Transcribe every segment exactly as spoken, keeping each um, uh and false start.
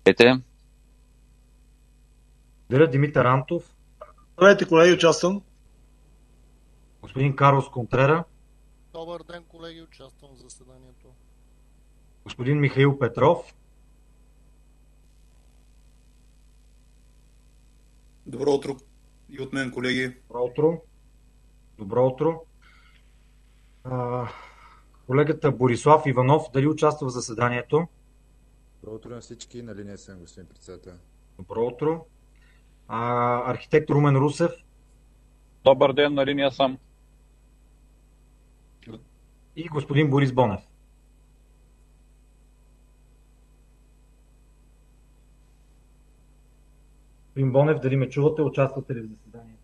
Здравейте. Благодаря, Димитър Антов, Здравейте, колеги, участвам. господин Карлос Контрера, Добър ден, колеги, участвам в заседанието. господин Михаил Петров, Добро утро и от мен, колеги. добро утро. Добро утро. А, колегата Борислав Иванов, дали участва в заседанието? Добро утро на всички, на линия съм, господин председател. Добро утро. А, архитект Румен Русев, Добър ден, на линия съм. и господин Борис Бонев. Господин Бонев, дали ме чувате? Участвате ли в заседанието?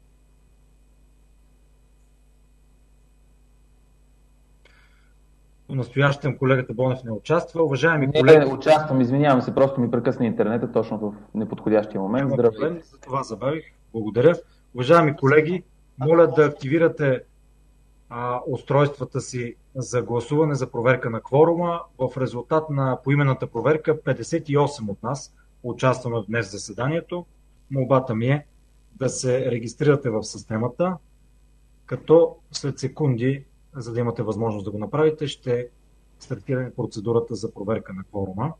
Настоящем колегата Бонев не участва. Уважаеми Не, колеги, участвам, извинявам се, просто ми прекъсна интернета точно в неподходящия момент. няма Здравейте. проблем, за това забавих. Благодаря. Уважаеми колеги, моля да активирате а, устройствата си за гласуване за проверка на кворума. В резултат на поименната проверка петдесет и осем от нас участваме днес в заседанието. Молбата ми е да се регистрирате в системата, като след секунди, за да имате възможност да го направите, ще стартираме процедурата за проверка на кворума.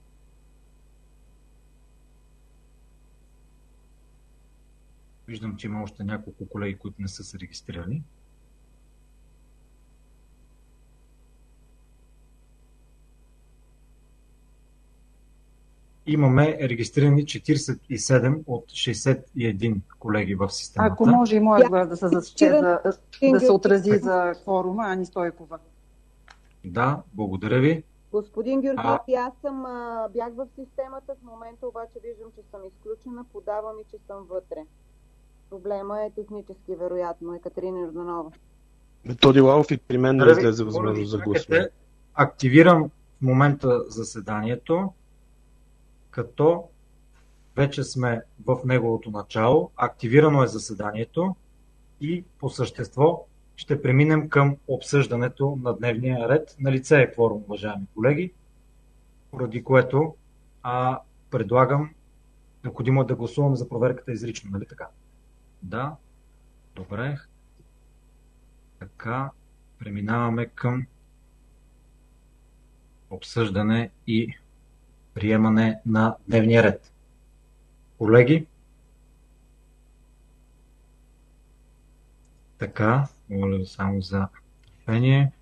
Виждам, че има още няколко колеги, които не са се регистрирали. Имаме регистрирани четиридесет и седем от шейсет и един колеги в системата. Ако може и моят глас да се зачете, за, да се отрази за кворума, Ани Стойкова. Да, благодаря ви. Господин Георгиев, А- и аз съм а, бях в системата, в момента обаче виждам, че съм изключена, подавам и че съм вътре. Проблема е технически, вероятно. Екатерина Йорданова. Методи Лалов и при мен не Благодаря ви. излезе Моля ви, възможност за чакайте. гласуване. Активирам в момента заседанието, като вече сме в неговото начало. Активирано е заседанието и по същество ще преминем към обсъждането на дневния ред. Налице е кворум, уважаеми колеги, поради което а, предлагам, необходимо е да гласуваме за проверката изрично, нали така? Да, добре. Така, преминаваме към обсъждане и приемане на дневния ред. Колеги, така, моля само за търпение.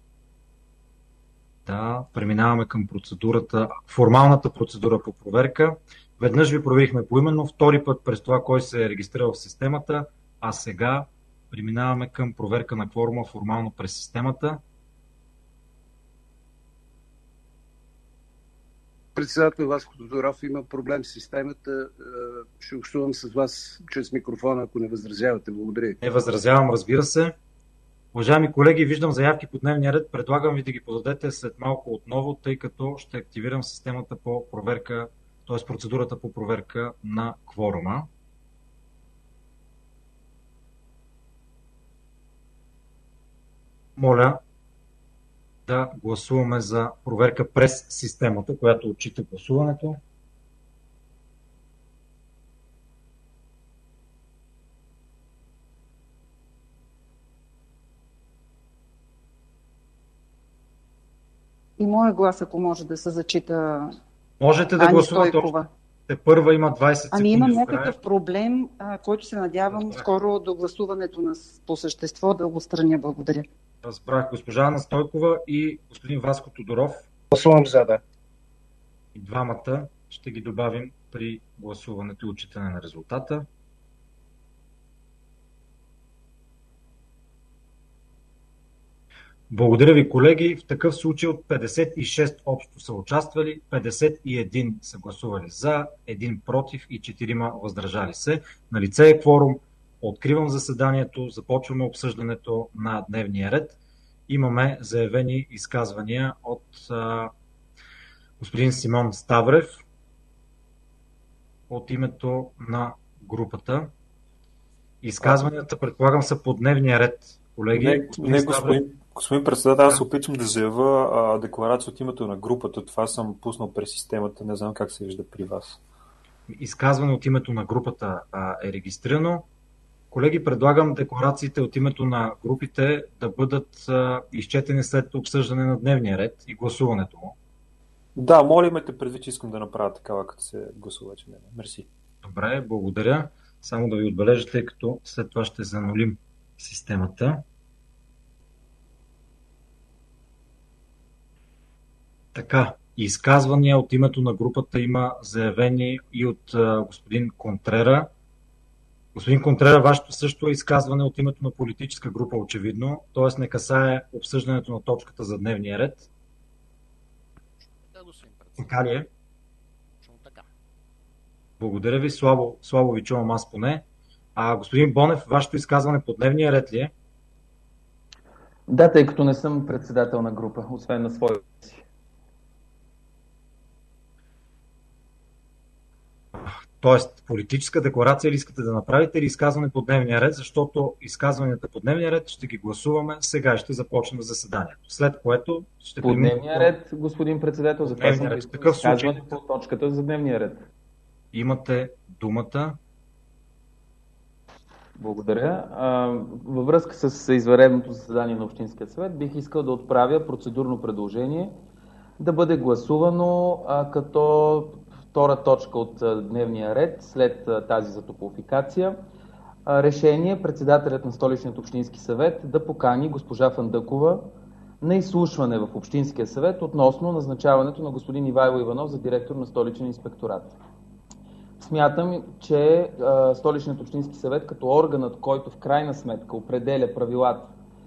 Да, преминаваме към процедурата, формалната процедура по проверка. Веднъж ви проверихме поименно, втори път през това кой се е регистрирал в системата, а сега преминаваме към проверка на кворума формално през системата. Председател Васко Тодоров, има проблем с системата. Ще общувам с вас чрез микрофона, ако не възразявате. Благодаря. Не възразявам, разбира се. Уважаеми колеги, виждам заявки по дневния ред. Предлагам ви да ги подадете след малко отново, тъй като ще активирам системата по проверка, т.е. процедурата по проверка на кворума. Моля да гласуваме за проверка през системата, която отчита гласуването. И моят глас, ако може да се зачита. Можете да Ани гласувате Стойкова. още. Те първа има двайсет секунди. Ами имам до края. някакъв проблем, а, който се надявам Разбрах. скоро до гласуването на, по същество да го страня. Благодаря. Разбрах госпожа Ана Стойкова и господин Васко Тодоров. Гласувам за, да. И двамата ще ги добавим при гласуването и отчитане на резултата. Благодаря ви, колеги. В такъв случай от петдесет и шест общо са участвали, петдесет и един са гласували за, един против и четирима въздържали се. Налице е кворум. Откривам заседанието, започваме обсъждането на дневния ред. Имаме заявени изказвания от а, господин Симон Ставрев от името на групата. Изказванията, предполагам, са по дневния ред, колеги. Не, не господин, Господин председател, аз се опитвам да заявя а, декларация от името на групата. Това съм пуснал през системата. Не знам как се вижда при вас. Изказване от името на групата а, е регистрирано. Колеги, предлагам декларациите от името на групите да бъдат а, изчетени след обсъждане на дневния ред и гласуването му. Да, моля имайте предвид, че искам да направя такава, като се гласува. Че не. Мерси. Добре, благодаря. Само да ви отбележа, тъй като след това ще занулим системата. Така, изказвания от името на групата има заявени и от а, господин Контрера. Господин Контрера, вашето също е изказване от името на политическа група, очевидно, т.е. не касае обсъждането на точката за дневния ред. Така ли е? Така. Благодаря ви, слабо, слабо ви чувам аз поне. А господин Бонев, вашето изказване по дневния ред ли е? Да, тъй като не съм председател на група, освен на своя си. Тоест, политическа декларация ли искате да направите или изказване по дневния ред, защото изказванията по дневния ред ще ги гласуваме сега и ще започнем заседанието. След което ще По преминем... дневния ред, господин председател, за това съм ред. В такъв случай изказване по точката за дневния ред. Имате думата. Благодаря. Във връзка с извънредното заседание на Общинския съвет бих искал да отправя процедурно предложение да бъде гласувано а, като втора точка от а, дневния ред след а, тази за топлофикация. А, решение председателят на Столичният общински съвет да покани госпожа Фандъкова на изслушване в Общинския съвет относно назначаването на господин Ивайло Иванов за директор на Столичен инспекторат. Смятам, че а, Столичният общински съвет като органът, който в крайна сметка определя правилата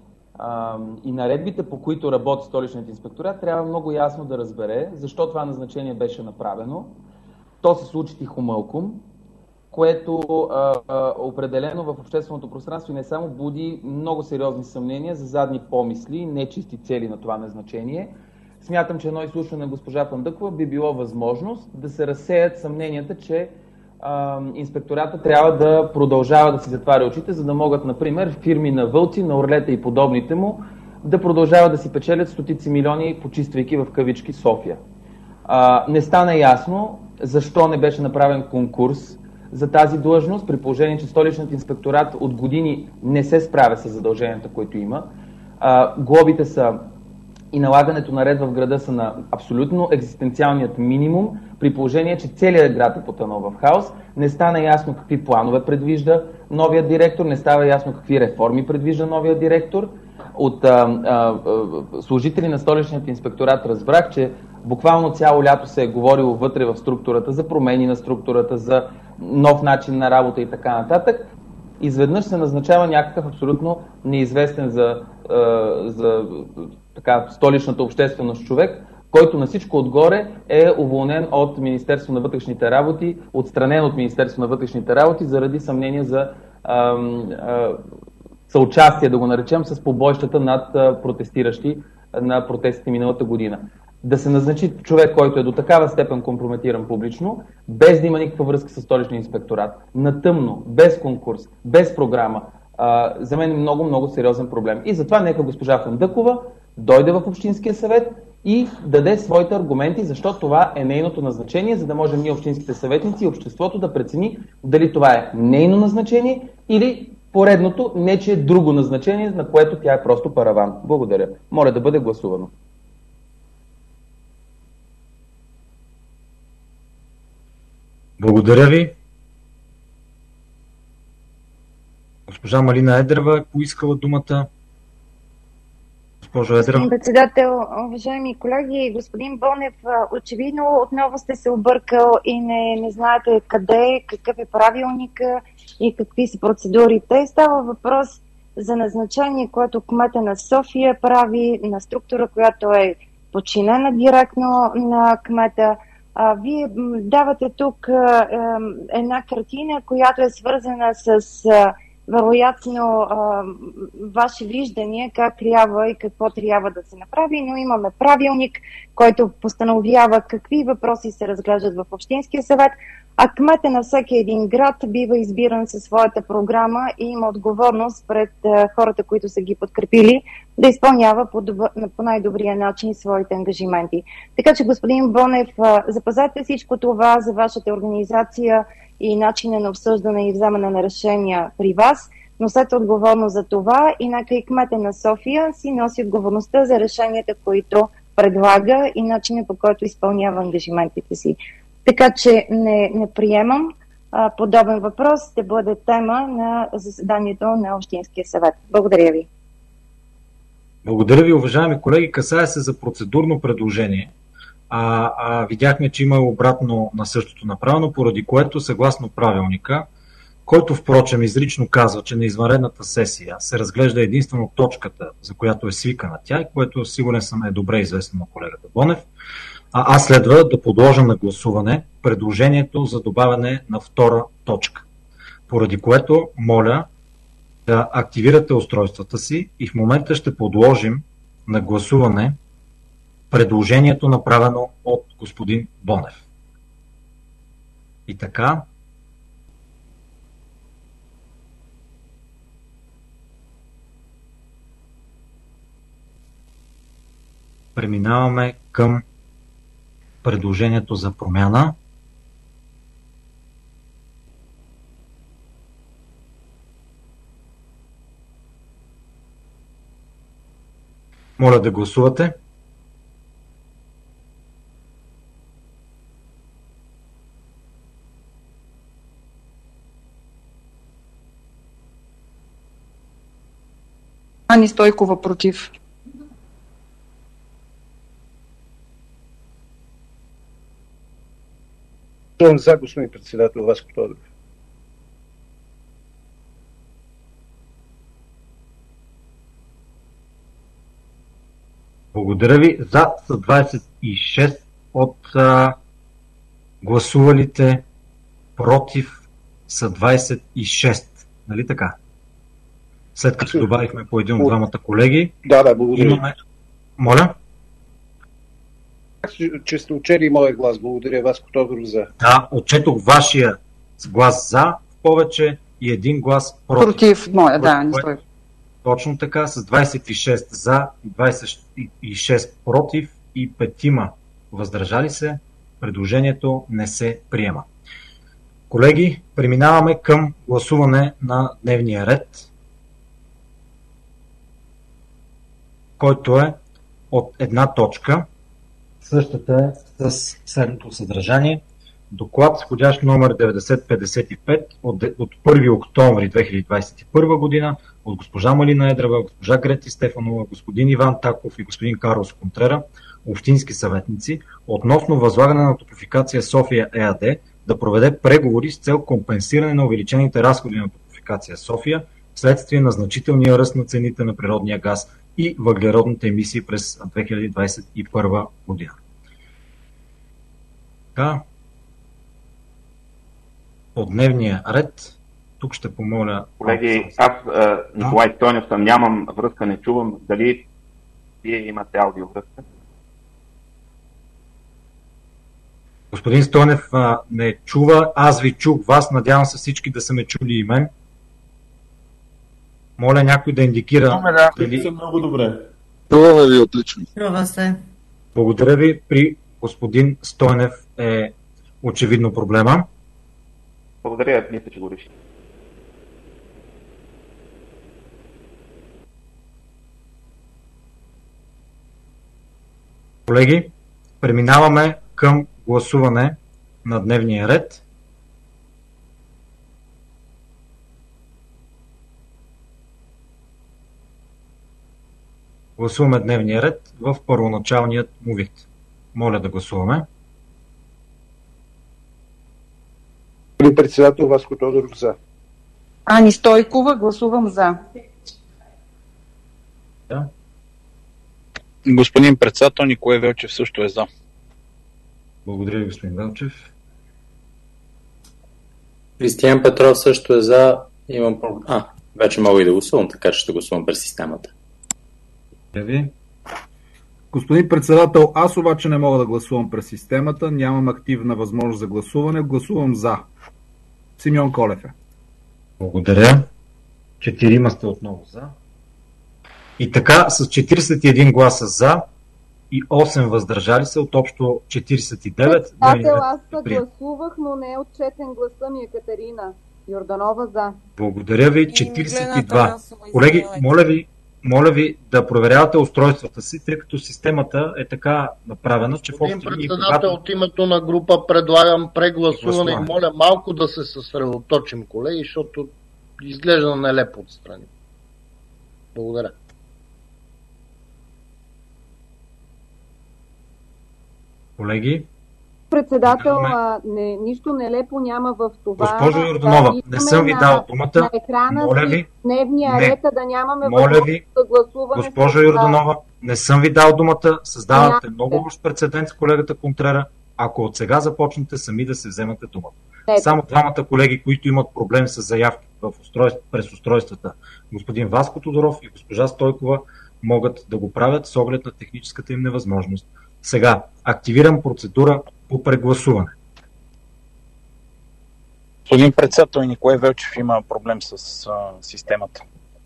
а, и наредбите, по които работи Столичният инспекторат, трябва много ясно да разбере защо това назначение беше направено. То се случи тихомълком, което а, а, определено в общественото пространство не само буди много сериозни съмнения за задни помисли, нечисти цели на това назначение. Смятам, че едно изслушване на госпожа Фандъкова би било възможност да се разсеят съмненията, че а, инспектората трябва да продължава да си затваря очите, за да могат, например, фирми на Вълци, на Орлета и подобните му да продължават да си печелят стотици милиони, почиствайки в кавички София. А, не стана ясно защо не беше направен конкурс за тази длъжност, при положение, че Столичният инспекторат от години не се справя с задълженията, които има. А, глобите са и налагането на ред в града са на абсолютно екзистенциалният минимум, при положение, че целият град е потънал в хаос. Не стана ясно какви планове предвижда новия директор, не става ясно какви реформи предвижда новия директор. От а, а, служители на Столичният инспекторат разбрах, че буквално цяло лято се е говорило вътре в структурата за промени на структурата, за нов начин на работа и така нататък. Изведнъж се назначава някакъв абсолютно неизвестен за, за така, столичната общественост човек, който на всичко отгоре е уволнен от Министерство на вътрешните работи, отстранен от Министерство на вътрешните работи заради съмнение за а, а, съучастие, да го наречем, с побойщата над а, протестиращи на протестите миналата година. Да се назначи човек, който е до такава степен компрометиран публично, без да има никаква връзка с Столичния инспекторат, на тъмно, без конкурс, без програма, а, за мен е много, много сериозен проблем. И затова нека госпожа Фандъкова дойде в Общинския съвет и даде своите аргументи, защо това е нейното назначение, за да можем ние, общинските съветници и обществото да прецени дали това е нейно назначение или поредното нечие друго назначение, на което тя е просто параван. Благодаря. Моля да бъде гласувано. Благодаря ви. Госпожа Малина Едрева е поискала думата. Госпожо Едрева. Господин председател, уважаеми колеги, господин Бонев, очевидно отново сте се объркал и не, не знаете къде, какъв е правилника и какви са процедурите. Става въпрос за назначение, което кмета на София прави на структура, която е подчинена директно на кмета. А, вие давате тук а, една картина, която е свързана с а, вероятно а, ваше виждане как трябва и какво трябва да се направи, но имаме правилник, който постановява какви въпроси се разглеждат в Общинския съвет, а кмета на всеки един град бива избиран със своята програма и има отговорност пред а, хората, които са ги подкрепили да изпълнява по, добър, по най-добрия начин своите ангажименти. Така че, господин Бонев, запазете всичко това за вашата организация и начина на обсъждане и вземане на решения при вас, носете отговорност за това и нека и кмета на София си носи отговорността за решенията, които предлага и начина, по който изпълнява ангажиментите си. Така че не, не приемам а, подобен въпрос да бъде тема на заседанието на Общинския съвет. Благодаря ви. Благодаря ви, уважаеми колеги. Касае се за процедурно предложение. А, а видяхме, че има обратно на същото направено, поради което, съгласно правилника, който впрочем изрично казва, че на извънредната сесия се разглежда единствено точката, за която е свикана тя, и което сигурен съм е добре известно на колегата Бонев, а аз следва да подложа на гласуване предложението за добавяне на втора точка, поради което моля да активирате устройствата си и в момента ще подложим на гласуване предложението, направено от господин Бонев. И така, преминаваме към предложението за промяна. Моля да гласувате. Ани Стойкова против. За, господин председател, Васко Тодоров. Благодаря ви. За са двадесет и шест от а, гласувалите, против са двадесет и шест. Нали така? След като добавихме по един от двамата колеги. Да, да, благодаря. Имаме... Моля? Че сте учели моя глас. Благодаря, Васко Тодоров, за. Да, отчетох вашия глас за в повече и един глас против. Против моя, да, не стой. Точно така, с двадесет и шест за, двадесет и шест против и петима въздържали се, предложението не се приема. Колеги, преминаваме към гласуване на дневния ред, който е от една точка. Същата е с следното съдържание. Доклад с входящ номер деветдесет петдесет и пет от, от първи октомври две хиляди двадесет и първа година от госпожа Малина Едрева, госпожа Грети Стефанова, господин Иван Таков и господин Карлос Контрера, общински съветници, относно възлагане на Топлофикация София ЕАД да проведе преговори с цел компенсиране на увеличените разходи на Топлофикация София вследствие на значителния ръст на цените на природния газ и въглеродните емисии през две хиляди двадесет и първа година. Така, по дневния ред, тук ще помоля... Колеги, аз, а, Николай да. Стойнев съм, нямам връзка, не чувам. Дали вие имате аудиовръзка? Господин Стойнев а, не чува, аз ви чух вас, надявам се всички да са ме чули и мен. Моля някой да индикира... Чуваме, да. Дали... Съм много добре. Чуваме ви отлично. Чува се. Благодаря ви. При господин Стойнев е очевидно проблема. Благодаря, мисля, че го реши. Колеги, преминаваме към гласуване на дневния ред. Гласуваме дневния ред в първоначалният му вид. Моля да гласуваме. Господин председател, Васко Тодоров, за. Ани Стойкова, гласувам за. Да. Господин председател, Николай Велчев също е за. Благодаря ви, господин Велчев. Кристиян Петров също е за. Имам проблем. А, вече мога и да гласувам, така че ще гласувам през системата. Ви. Господин председател, аз обаче не мога да гласувам през системата, нямам активна възможност за гласуване, гласувам за. Симеон Колев е. Благодаря. Четирима сте отново за. И така, с четиридесет и един гласа за и осем въздържали се от общо четиридесет и девет. Председател, аз съгласувах, но не е отчетен гласа ми, Екатерина Йорданова за. Благодаря ви. четиридесет и два. Колеги, моля ви, моля ви да проверявате устройствата си, тъй като системата е така направена, че в Господин общи линии, председател, когато... от името на група предлагам прегласуване и Гласуване. моля малко да се съсредоточим, колеги, защото изглежда нелепо отстрани. Благодаря. Колеги, Председател, а, не, нищо нелепо няма в това. госпожо Йорданова, да не съм ви на- дал думата. На екрана Моля си ви, дневния не. ред, а да нямаме Моля възможност ви, за гласуване. госпожо с- Йорданова, не съм ви дал думата. Създавате Нямате. много лош прецедент с колегата Контрера, ако от сега започнете сами да се вземате думата. Ето. Само двамата колеги, които имат проблем с заявки в устройств, през устройствата, господин Васко Тодоров и госпожа Стойкова, могат да го правят с оглед на техническата им невъзможност. Сега активирам процедура по прегласуване. Господин председател, и Николай Велчев има проблем с а, системата.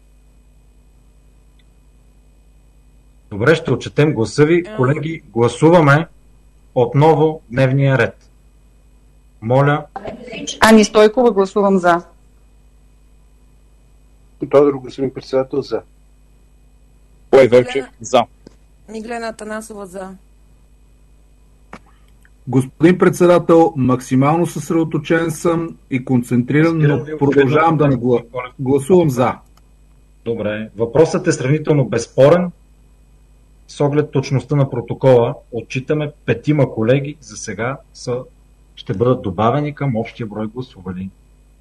Добре, ще отчетем гласа ви. Колеги, гласуваме отново дневния ред. Моля, Ани Стойкова, гласувам за. Тодор, господин председател, за. Николай Велчев за. Миглена Атанасова за. Господин председател, максимално съсредоточен съм и концентриран, но продължавам да не гла... гласувам за. добре. Въпросът е сравнително безспорен. С оглед точността на протокола, отчитаме петима колеги, за сега са, ще бъдат добавени към общия брой гласували.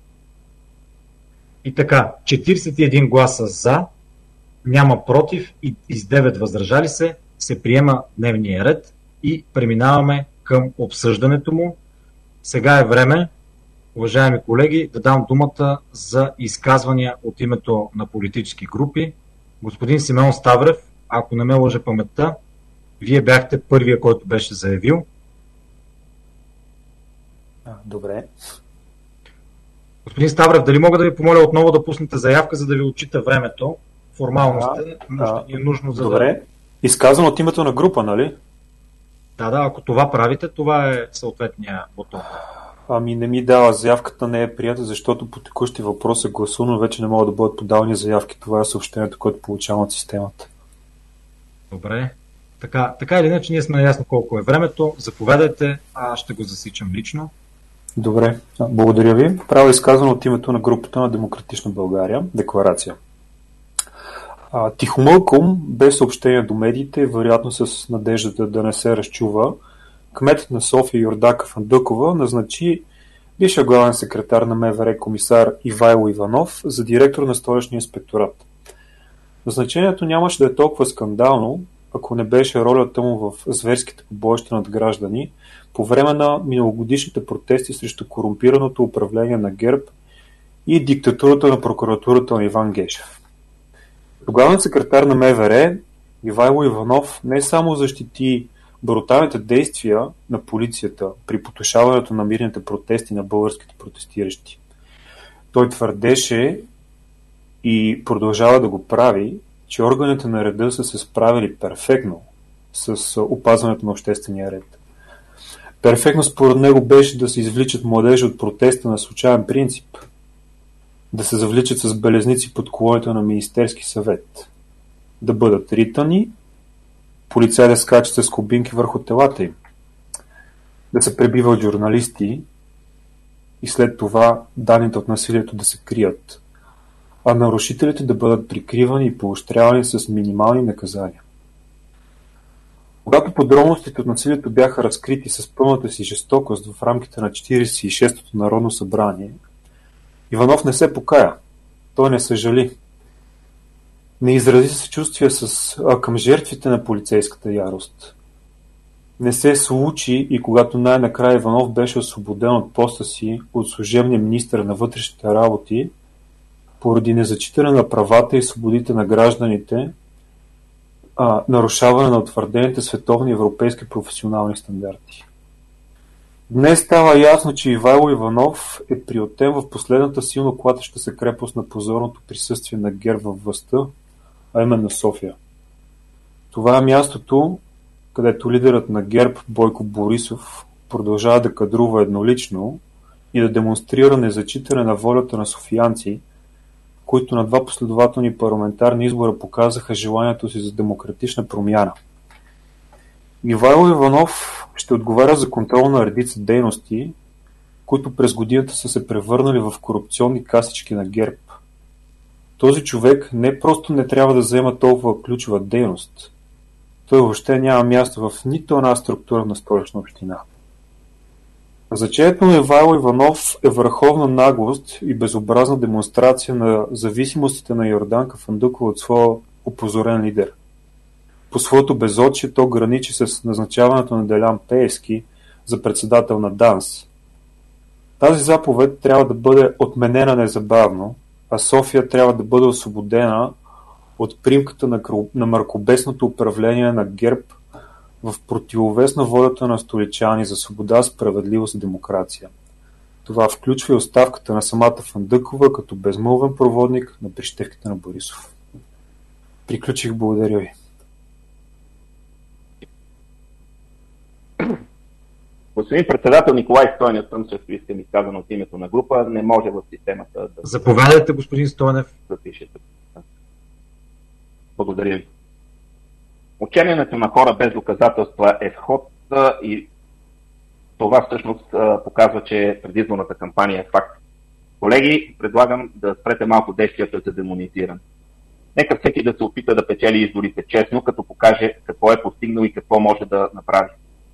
И така, четиридесет и един гласа за, няма против и с девет въздържали се, се приема дневния ред и преминаваме към обсъждането му. Сега е време, уважаеми колеги, да дам думата за изказвания от името на политически групи. Господин Симеон Ставрев, ако не ме лъже паметта, вие бяхте първия, който беше заявил. А, добре. Господин Ставрев, дали мога да ви помоля отново да пуснете заявка, за да ви отчита времето? Формалността, но ще ни е нужно за Добре. да... Изказвам от името на група, нали? Да, да, ако това правите, това е съответния бутон. Ами не ми дава, заявката не е прията, защото по текущи въпрос е гласувано, вече не могат да бъдат подавани заявки. Това е съобщението, което получавам от системата. Добре. Така, така или иначе, ние сме наясно колко е времето. Заповядайте, аз ще го засичам лично. Добре, благодаря ви. Правя изказване от името на групата на Демократична България. Декларация. А, тихомълком, без съобщение до медиите, вероятно с надеждата да не се разчува, кметът на София Йордака Фандъкова назначи бившия главен секретар на МВР комисар Ивайло Иванов за директор на Столичния инспекторат. Назначението нямаше да е толкова скандално, ако не беше ролята му в зверските побоища над граждани по време на миналогодишните протести срещу корумпираното управление на ГЕРБ и диктатурата на прокуратурата на Иван Гешев. Главен секретар на МВР Ивайло Иванов не само защити бруталните действия на полицията при потушаването на мирните протести на българските протестиращи. Той твърдеше и продължава да го прави, че органите на реда са се справили перфектно с опазването на обществения ред. Перфектно според него беше да се извличат младежи от протеста на случайен принцип, да се завличат с белезници под колоните на Министерски съвет, да бъдат ритани, полицаи да скачат с кубинки върху телата им, да се пребиват журналисти и след това данните от насилието да се крият, а нарушителите да бъдат прикривани и поощрявани с минимални наказания. Когато подробностите от насилието бяха разкрити с пълната си жестокост в рамките на четиридесет и шестото Народно събрание, Иванов не се покая. Той не съжали. Не изрази съчувствие с, а, към жертвите на полицейската ярост. Не се случи и когато най-накрая Иванов беше освободен от поста си от служебния министър на вътрешните работи поради незачитане на правата и свободите на гражданите, а, нарушаване на утвърдените световни и европейски професионални стандарти. Днес става ясно, че Ивайло Иванов е приютен в последната силно клатеща се крепост на позорното присъствие на ГЕРБ във властта, а именно София. Това е мястото, където лидерът на ГЕРБ Бойко Борисов продължава да кадрува еднолично и да демонстрира незачитане на волята на софиянци, които на два последователни парламентарни избора показаха желанието си за демократична промяна. Ивайло Иванов ще отговаря за контрол на редица дейности, които през годината са се превърнали в корупционни касички на ГЕРБ. Този човек не просто не трябва да заема толкова ключова дейност, той въобще няма място в нито една структура на Столична община. Значението на Ивайло Иванов е върховна наглост и безобразна демонстрация на зависимостите на Йорданка Фандъкова от своя опозорен лидер. По своето безочие то граничи с назначаването на Делян Пеевски за председател на ДАНС. Тази заповед трябва да бъде отменена незабавно, а София трябва да бъде освободена от примката на, на мракобесното управление на ГЕРБ в противовес на волята на столичани за свобода, справедливост и демокрация. Това включва и оставката на самата Фандъкова като безмълвен проводник на прищевките на Борисов. Приключих, благодаря ви. Господин председател, Николай Стойнев, съм също искам изказано от името на група. Не може в системата да... Заповядайте, господин Стойнев. Запишете. Благодаря ви. Учението на хора без доказателства е вход и това всъщност показва, че предизборната кампания е факт. Колеги, предлагам да спрете малко действията за демонизиране. Нека всеки да се опита да печели изборите честно, като покаже какво е постигнал и какво може да направи.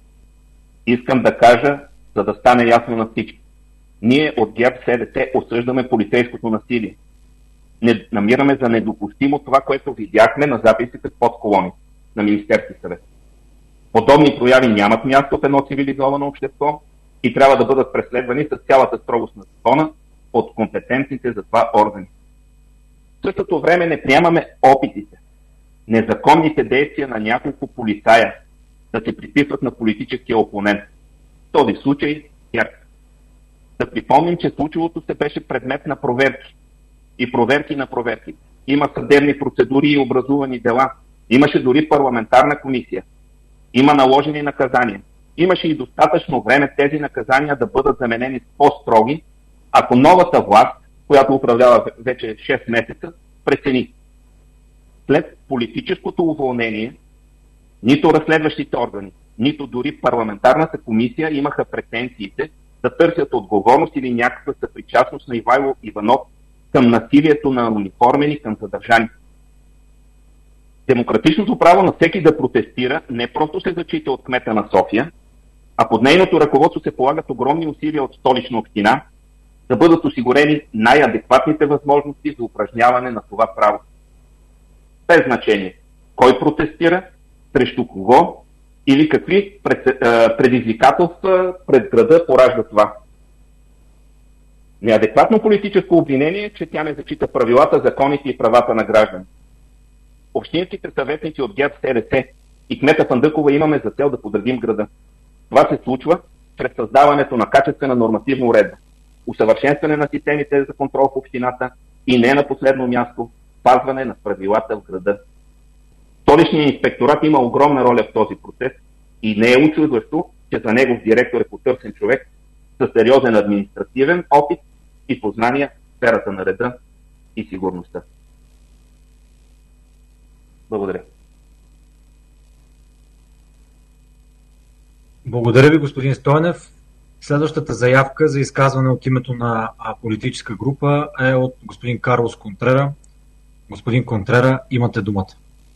Искам да кажа, за да стане ясно на всички. Ние от ГЕРБ СДС осъждаме полицейското насилие. Не намираме за недопустимо това, което видяхме на записите под колоните на Министерски съвет. Подобни прояви нямат място в едно цивилизовано общество и трябва да бъдат преследвани с цялата строгост на закона от компетентните за това органи. В същото време не приемаме опитите, незаконните действия на няколко полицая да се приписват на политическия опонент. В този случай ГЕРБ. Да припомним, че случилото се беше предмет на проверки. И проверки на проверки. Има съдебни процедури и образувани дела. Имаше дори парламентарна комисия. Има наложени наказания. Имаше и достатъчно време тези наказания да бъдат заменени с по-строги, ако новата власт, която управлява вече шест месеца, прецени. След политическото уволнение, нито разследващите органи, нито дори парламентарната комисия имаха претенциите да търсят отговорност или някаква съпричастност на Ивайло Иванов към насилието на униформени към задържани. Демократичното право на всеки да протестира не просто се зачита от кмета на София, а под нейното ръководство се полагат огромни усилия от Столична община да бъдат осигурени най-адекватните възможности за упражняване на това право. Без значение кой протестира, срещу кого или какви предизвикателства пред града поражда това. Неадекватно политическо обвинение е, че тя не зачита правилата, законите и правата на граждани. Общинските съветници от ГЕРБ СДС и кмета Фандъкова имаме за цел да подредим града. Това се случва чрез създаването на качествена нормативна уредба, усъвършенстване на системите за контрол в общината и не на последно място спазване на правилата в града. Столичният инспекторат има огромна роля в този процес и не е учудващо, че за негов директор е потърсен човек със сериозен административен опит и познания в сферата на реда и сигурността. Благодаря. Благодаря ви, господин Стойнев. Следващата заявка за изказване от името на политическа група е от господин Карлос Контрера. Господин Контрера, имате думата.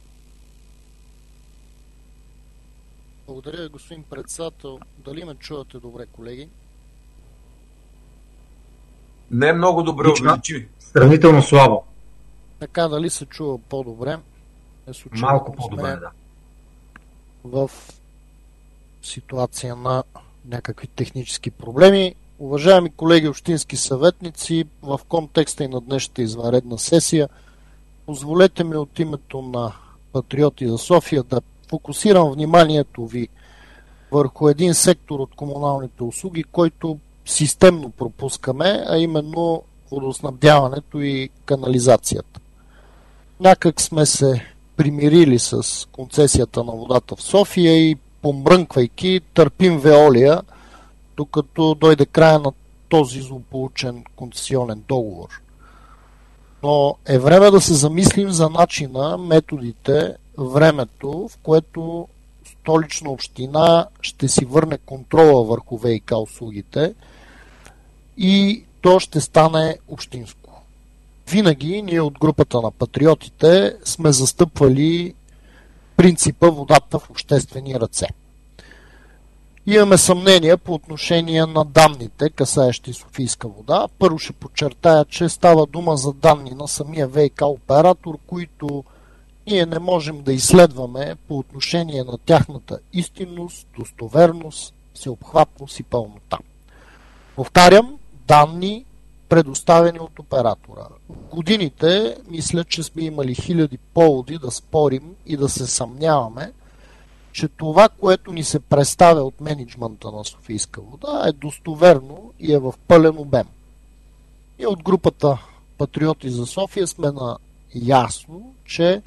Благодаря, господин председател. Дали ме чувате добре, колеги? Не е много добре, увеличи. Сравнително слабо. Така, дали се чува по-добре? Е Малко по-добре, да. В ситуация на някакви технически проблеми. Уважаеми колеги общински съветници, в контекста и на днешната извънредна сесия, позволете ми от името на Патриоти за София да фокусирам вниманието ви върху един сектор от комуналните услуги, който системно пропускаме, а именно водоснабдяването и канализацията. някак сме се примирили с концесията на водата в София и помрънквайки търпим Veolia, докато дойде края на този злополучен концесионен договор. Но е време да се замислим за начина, методите, времето, в което Столична община ще си върне контрола върху ВиК услугите и то ще стане общинско. Винаги ние от групата на патриотите сме застъпвали принципа водата в обществени ръце. Имаме съмнения по отношение на данните, касаещи Софийска вода. Първо ще подчертая, че става дума за данни на самия ВиК оператор, които ние не можем да изследваме по отношение на тяхната истинност, достоверност, всеобхватност и пълнота. Повтарям, данни, предоставени от оператора. В годините мисля, че сме имали хиляди поводи да спорим и да се съмняваме, че това, което ни се представя от мениджмънта на Софийска вода, е достоверно и е в пълен обем. И от групата Патриоти за София сме на ясно, че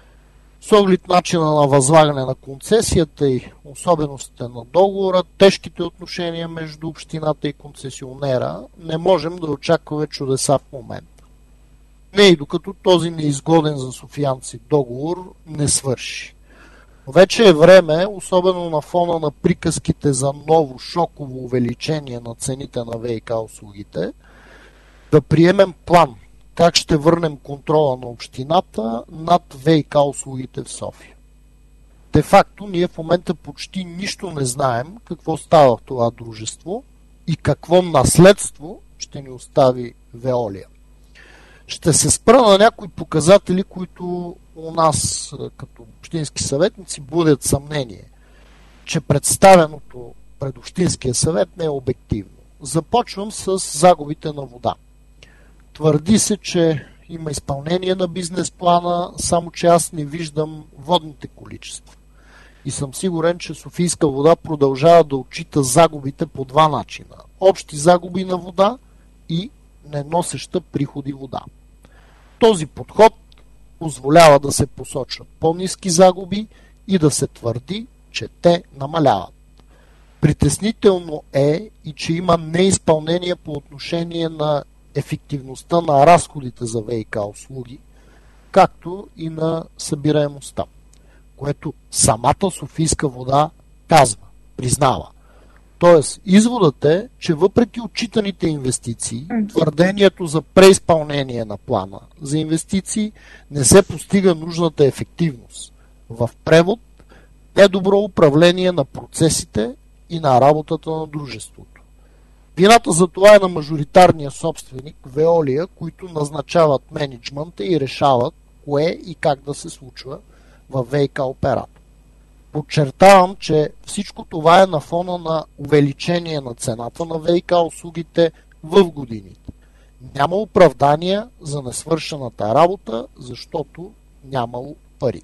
с оглед начина на възлагане на концесията и особеностите на договора, тежките отношения между общината и концесионера, не можем да очакваме чудеса в момента. Не и докато този неизгоден за софиянци договор не свърши. Вече е време, особено на фона на приказките за ново шоково увеличение на цените на ВиК услугите, да приемем план как ще върнем контрола на общината над ВиК услугите в София. Де факто ние в момента почти нищо не знаем какво става в това дружество и какво наследство ще ни остави Veolia. Ще се спра на някои показатели, които у нас като общински съветници будят съмнение, че представеното пред Общинския съвет не е обективно. Започвам с загубите на вода. Твърди се, че има изпълнение на бизнес плана, само че аз не виждам водните количества. И съм сигурен, че Софийска вода продължава да отчита загубите по два начина. Общи загуби на вода и неносеща приходи вода. Този подход позволява да се посочват по-ниски загуби и да се твърди, че те намаляват. Притеснително е и че има неизпълнение по отношение на ефективността на разходите за ВиК услуги, както и на събираемостта, което самата Софийска вода казва, признава. Тоест, изводът е, че въпреки отчитаните инвестиции, твърдението за преизпълнение на плана за инвестиции не се постига нужната ефективност. В превод, недобро управление на процесите и на работата на дружеството. Вината за това е на мажоритарния собственик Veolia, които назначават мениджмънта и решават кое и как да се случва във ВиК оператор. Подчертавам, че всичко това е на фона на увеличение на цената на ВиК услугите в годините. Няма оправдания за несвършената работа, защото нямало пари.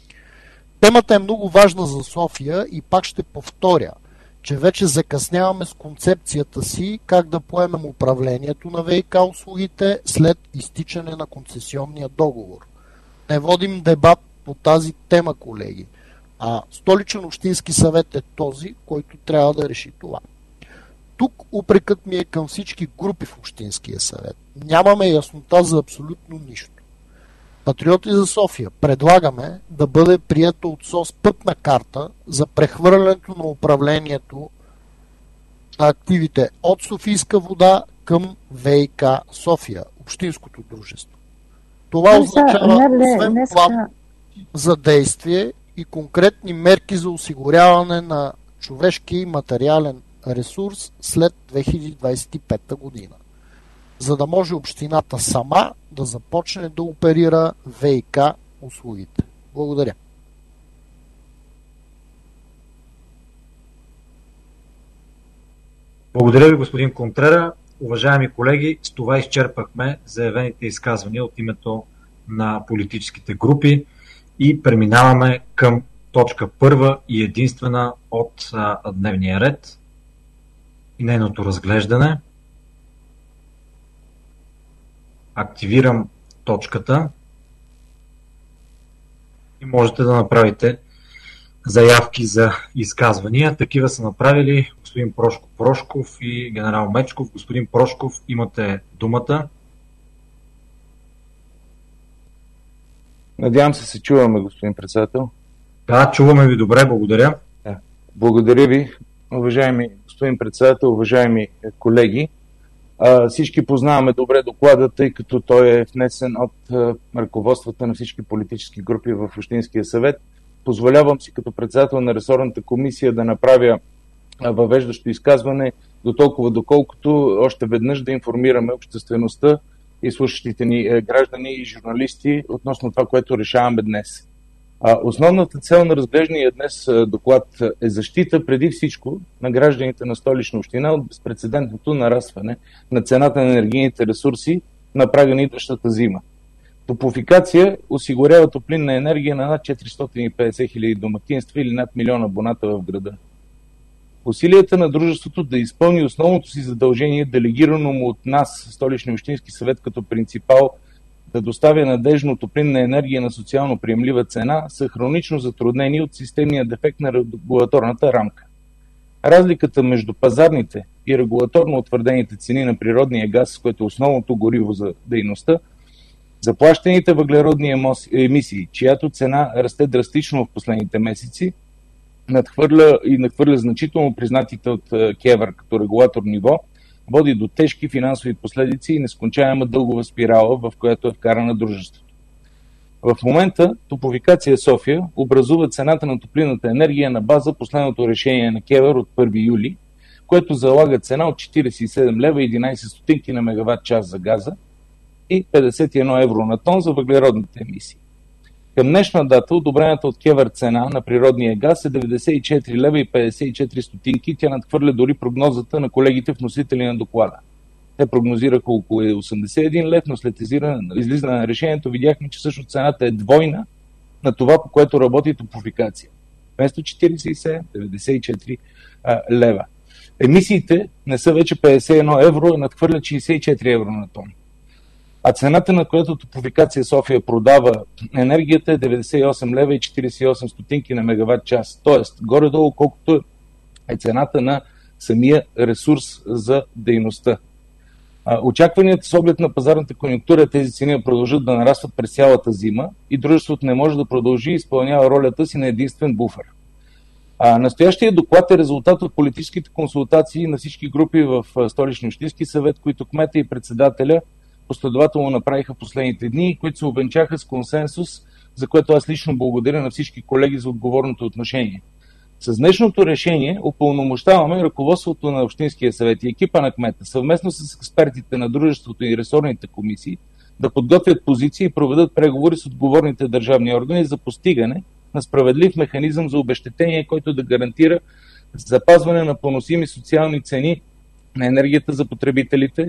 Темата е много важна за София и пак ще повторя, че вече закъсняваме с концепцията си как да поемем управлението на ВиК услугите след изтичане на концесионния договор. Не водим дебат по тази тема, колеги, а Столичен общински съвет е този, който трябва да реши това. Тук упрекът ми е към всички групи в Общинския съвет. Нямаме яснота за абсолютно нищо. Патриоти за София предлагаме да бъде приета от СОС пътна карта за прехвърлянето на управлението на активите от Софийска вода към ВиК София, общинското дружество. Това означава освен план за действие и конкретни мерки за осигуряване на човешки и материален ресурс след две хиляди двадесет и пета година, за да може общината сама да започне да оперира ВиК услугите. Благодаря. Благодаря ви, господин Контрера. Уважаеми колеги, с това изчерпахме заявените изказвания от името на политическите групи и преминаваме към точка първа и единствена от а, дневния ред и нейното разглеждане. Активирам точката и можете да направите заявки за изказвания. Такива са направили господин Прошко Прошков и генерал Мечков. Господин Прошков, имате думата. Надявам се се чуваме, господин председател. Да, чуваме ви добре, благодаря. Да. Благодаря ви, уважаеми господин председател, уважаеми колеги. А, всички познаваме добре доклада, тъй като той е внесен от а, ръководствата на всички политически групи в Общинския съвет. Позволявам си като председател на ресорната комисия да направя а, въвеждащо изказване, до толкова доколкото още веднъж да информираме обществеността и слушащите ни а, граждани и журналисти относно това, което решаваме днес. А, основната цел на разглеждания днес а, доклад е защита преди всичко на гражданите на Столична община от безпрецедентното нарастване на цената на енергийните ресурси на прага на идващата зима. Топлофикация осигурява топлинна енергия на над четиристотин и петдесет хиляди домакинства или над милион абоната в града. Усилията на дружеството да изпълни основното си задължение, делегирано му от нас, Столичния общински съвет като принципал, да доставя надежно топлинна енергия на социално приемлива цена, са хронично затруднени от системния дефект на регулаторната рамка. Разликата между пазарните и регулаторно утвърдените цени на природния газ, което е основното гориво за дейността, заплащаните въглеродни емисии, чиято цена расте драстично в последните месеци, надхвърля и надхвърля значително признатите от КЕВР като регулатор ниво, води до тежки финансови последици и нескончаема дългова спирала, в която е вкарана дружеството. В момента Топлофикация София образува цената на топлинната енергия на база последното решение на КЕВР от първи юли, което залага цена от четиридесет и седем лева и единадесет стотинки на мегаватт час за газа и петдесет и едно евро на тон за въглеродните емисии. Към днешна дата одобрената от КЕВР цена на природния газ е деветдесет и четири лева и петдесет и четири стотинки. Тя надхвърля дори прогнозата на колегите вносители на доклада. Те прогнозираха около осемдесет и един лев, но след излизане на решението видяхме, че също цената е двойна на това, по което работи Топлофикация. Вместо четиридесет и седем, деветдесет и четири а, лева. Емисиите не са вече петдесет и едно евро, а надхвърлят шейсет и четири евро на тон. А цената, на която Топлофикация София продава енергията, е деветдесет и осем лева и четиридесет и осем стотинки на мегаватт час. Тоест, горе-долу колкото е цената на самия ресурс за дейността. Очакванията с оглед на пазарната конюнктура тези цени продължат да нарастват през цялата зима и дружеството не може да продължи и изпълнява ролята си на единствен буфер. А, настоящия доклад е резултат от политическите консултации на всички групи в Столичния общински съвет, които кмета и председателя последователно направиха последните дни, които се увенчаха с консенсус, за което аз лично благодаря на всички колеги за отговорното отношение. С днешното решение упълномощаваме ръководството на Общинския съвет и екипа на кмета, съвместно с експертите на дружеството и ресорните комисии, да подготвят позиции и проведат преговори с отговорните държавни органи за постигане на справедлив механизъм за обезщетение, който да гарантира запазване на поносими социални цени на енергията за потребителите,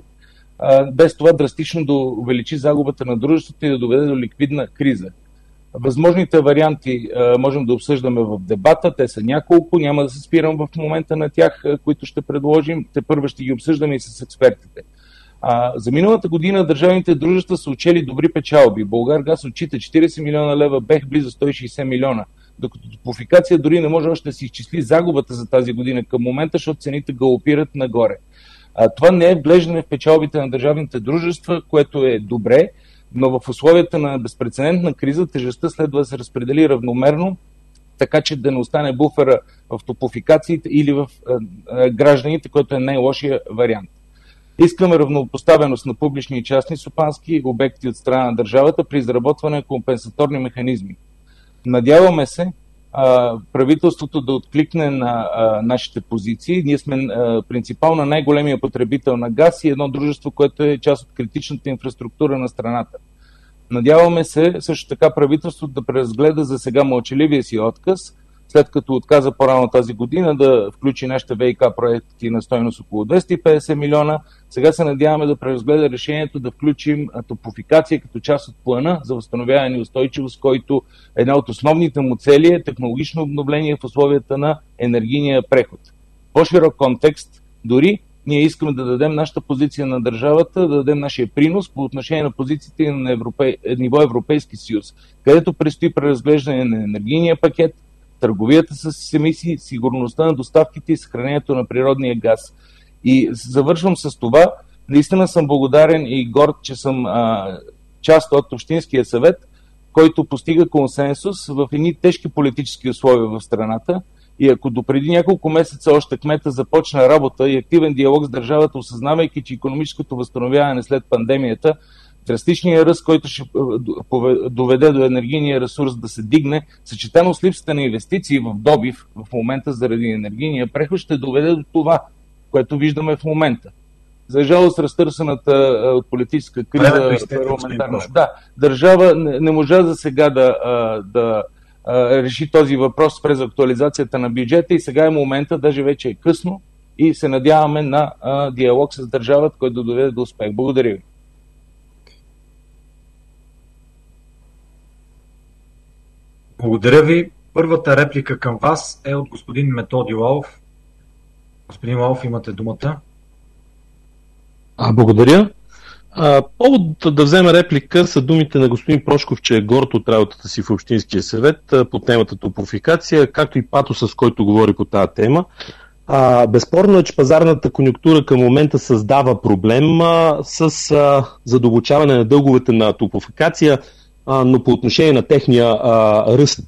без това драстично да увеличи загубата на дружеството и да доведе до ликвидна криза. Възможните варианти а, можем да обсъждаме в дебата, те са няколко, няма да се спирам в момента на тях, а, които ще предложим, те първо ще ги обсъждаме и с експертите. А, за миналата година държавните дружества са учели добри печалби. Булгаргаз отчита четиридесет милиона лева, БЕХ близо сто и шейсет милиона, докато Топлофикация дори не може още да си изчисли загубата за тази година към момента, защото цените галопират нагоре. А, това не е вглеждане в печалбите на държавните дружества, което е добре, но в условията на безпрецедентна криза тежестта следва да се разпредели равномерно, така че да не остане буфера в топлофикациите или в а, а, гражданите, който е най-лошия вариант. Искаме равнопоставеност на публични и частни стопански обекти от страна на държавата при изработване на компенсаторни механизми. Надяваме се а, правителството да откликне на а, нашите позиции. Ние сме а, принципал на най-големия потребител на газ и едно дружество, което е част от критичната инфраструктура на страната. Надяваме се също така правителството да преразгледа за сега мълчаливия си отказ, след като отказа по-рано тази година да включи нашите ВиК проекти на стойност около двеста и петдесет милиона. Сега се надяваме да преразгледа решението да включим Топлофикация като част от плана за възстановяване и устойчивост, който една от основните му цели е технологично обновление в условията на енергийния преход. По-широк контекст, дори Ние искаме да дадем нашата позиция на държавата, да дадем нашия принос по отношение на позициите на европей... ниво Европейски съюз, където предстои преразглеждане на енергийния пакет, търговията с емисии, сигурността на доставките и съхранението на природния газ. И завършвам с това. Наистина съм благодарен и горд, че съм а, част от Общинския съвет, който постига консенсус в едни тежки политически условия в страната. И ако допреди няколко месеца още кмета започна работа и активен диалог с държавата, осъзнавайки, че икономическото възстановяване след пандемията, драстичният ръст, който ще доведе до енергийния ресурс да се дигне, съчетано с липсата на инвестиции в добив в момента заради енергийния преход, ще доведе до това, което виждаме в момента. За жалост, разтърсената политическа криза парламентарна. Да, държава не, не можа за сега да, да реши този въпрос през актуализацията на бюджета и сега е момента, даже вече е късно и се надяваме на а, диалог с държавата, който да доведе до успех. Благодаря ви. Благодаря ви. Първата реплика към вас е от господин Методи Лалов. Господин Лалов, имате думата. А, благодаря. А, повод да взема реплика са думите на господин Прошков, че е горд от работата си в Общинския съвет а, по темата топофикация, както и патоса, с който говори по тази тема. А, безспорно е, че пазарната конюнктура към момента създава проблем а, с а, задълбочаване на дълговете на топофикация, а, но по отношение на техния а, ръст.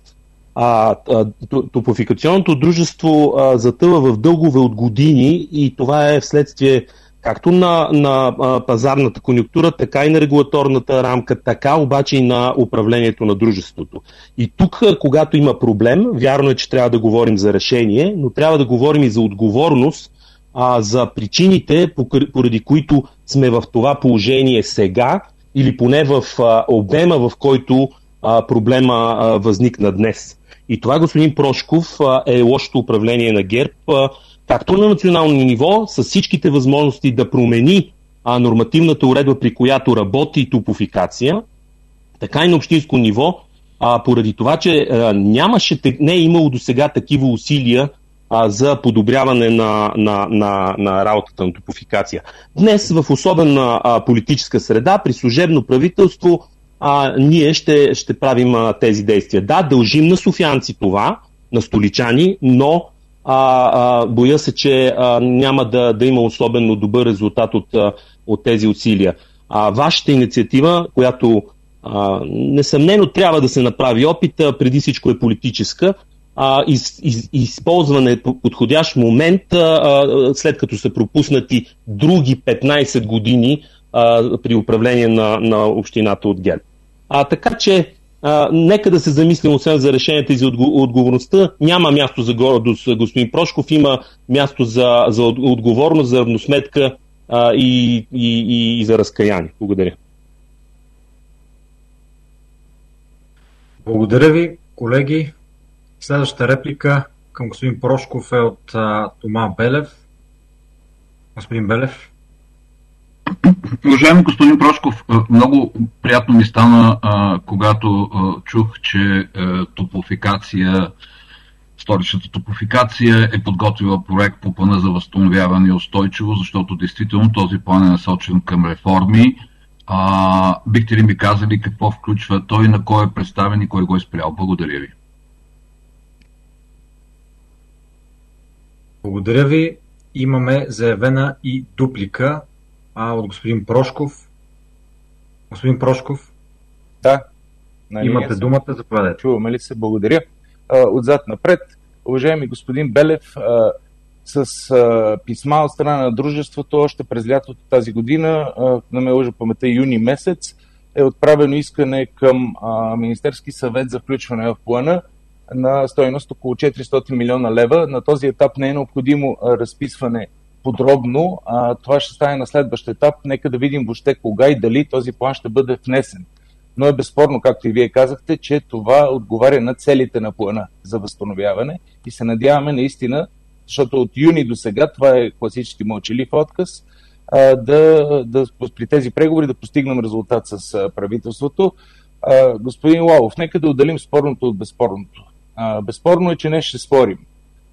А, а, топофикационното дружество а, затъва в дългове от години и това е вследствие както на, на а, пазарната конюнктура, така и на регулаторната рамка, така обаче и на управлението на дружеството. И тук, когато има проблем, вярно е, че трябва да говорим за решение, но трябва да говорим и за отговорност, а, за причините, поради които сме в това положение сега, или поне в а, обема, в който а, проблема а, възникна днес. И това, господин Прошков, а, е лошото управление на ГЕРБ, а, както на национално ниво, с всичките възможности да промени а, нормативната уредба, при която работи топофикация, така и на общинско ниво, а, поради това, че а, нямаше, не е имало до сега такива усилия а, за подобряване на, на, на, на работата на топофикация. Днес в особена а, политическа среда, при служебно правителство, а, ние ще, ще правим а, тези действия. Да, дължим на софиянци това, на столичани, но А, а, боя се, че а, няма да, да има особено добър резултат от, а, от тези усилия. А, вашата инициатива, която а, несъмнено трябва да се направи опит, а, преди всичко е политическа, а, из, из, използване по подходящ момент, а, а, след като са пропуснати други петнайсет години а, при управление на, на общината от ГЕРБ. А, така че Uh, нека да се замислим освен за решенията и за отговорността. Няма място за гордост, господин Прошков, има място за, за отговорност, за равносметка uh, и, и, и, и за разкаяние. Благодаря. Благодаря ви, колеги. Следващата реплика към господин Прошков е от uh, Тома Белев. Господин Белев. Уважаеми господин Прошков, много приятно ми стана, а, когато а, чух, че а, топофикация, столичната топофикация е подготвила проект по плана за възстановяване и устойчиво, защото действително този план е насочен към реформи. А, бихте ли ми казали какво включва той, на кой е представен и кой го е спрял? Благодаря ви. Благодаря ви. Имаме заявена и дуплика А, от господин Прошков. Господин Прошков. Да. Имате думата, заповядайте. Чуваме ли се? Благодаря. А, отзад напред, уважаеми господин Белев, а, с а, писма от страна на дружеството още през лятото тази година, а, на ме лъжа паметта юни месец, е отправено искане към а, Министерски съвет за включване в плана на стойност около четиристотин милиона лева. На този етап не е необходимо а, разписване подробно, а, това ще стане на следващ етап. Нека да видим въобще кога и дали този план ще бъде внесен. Но е безспорно, както и вие казахте, че това отговаря на целите на плана за възстановяване и се надяваме наистина, защото от юни до сега, това е класически мълчалив отказ, а, да, да при тези преговори да постигнем резултат с а, правителството. А, господин Лалов, нека да отделим спорното от безспорното. А, безспорно е, че не ще спорим.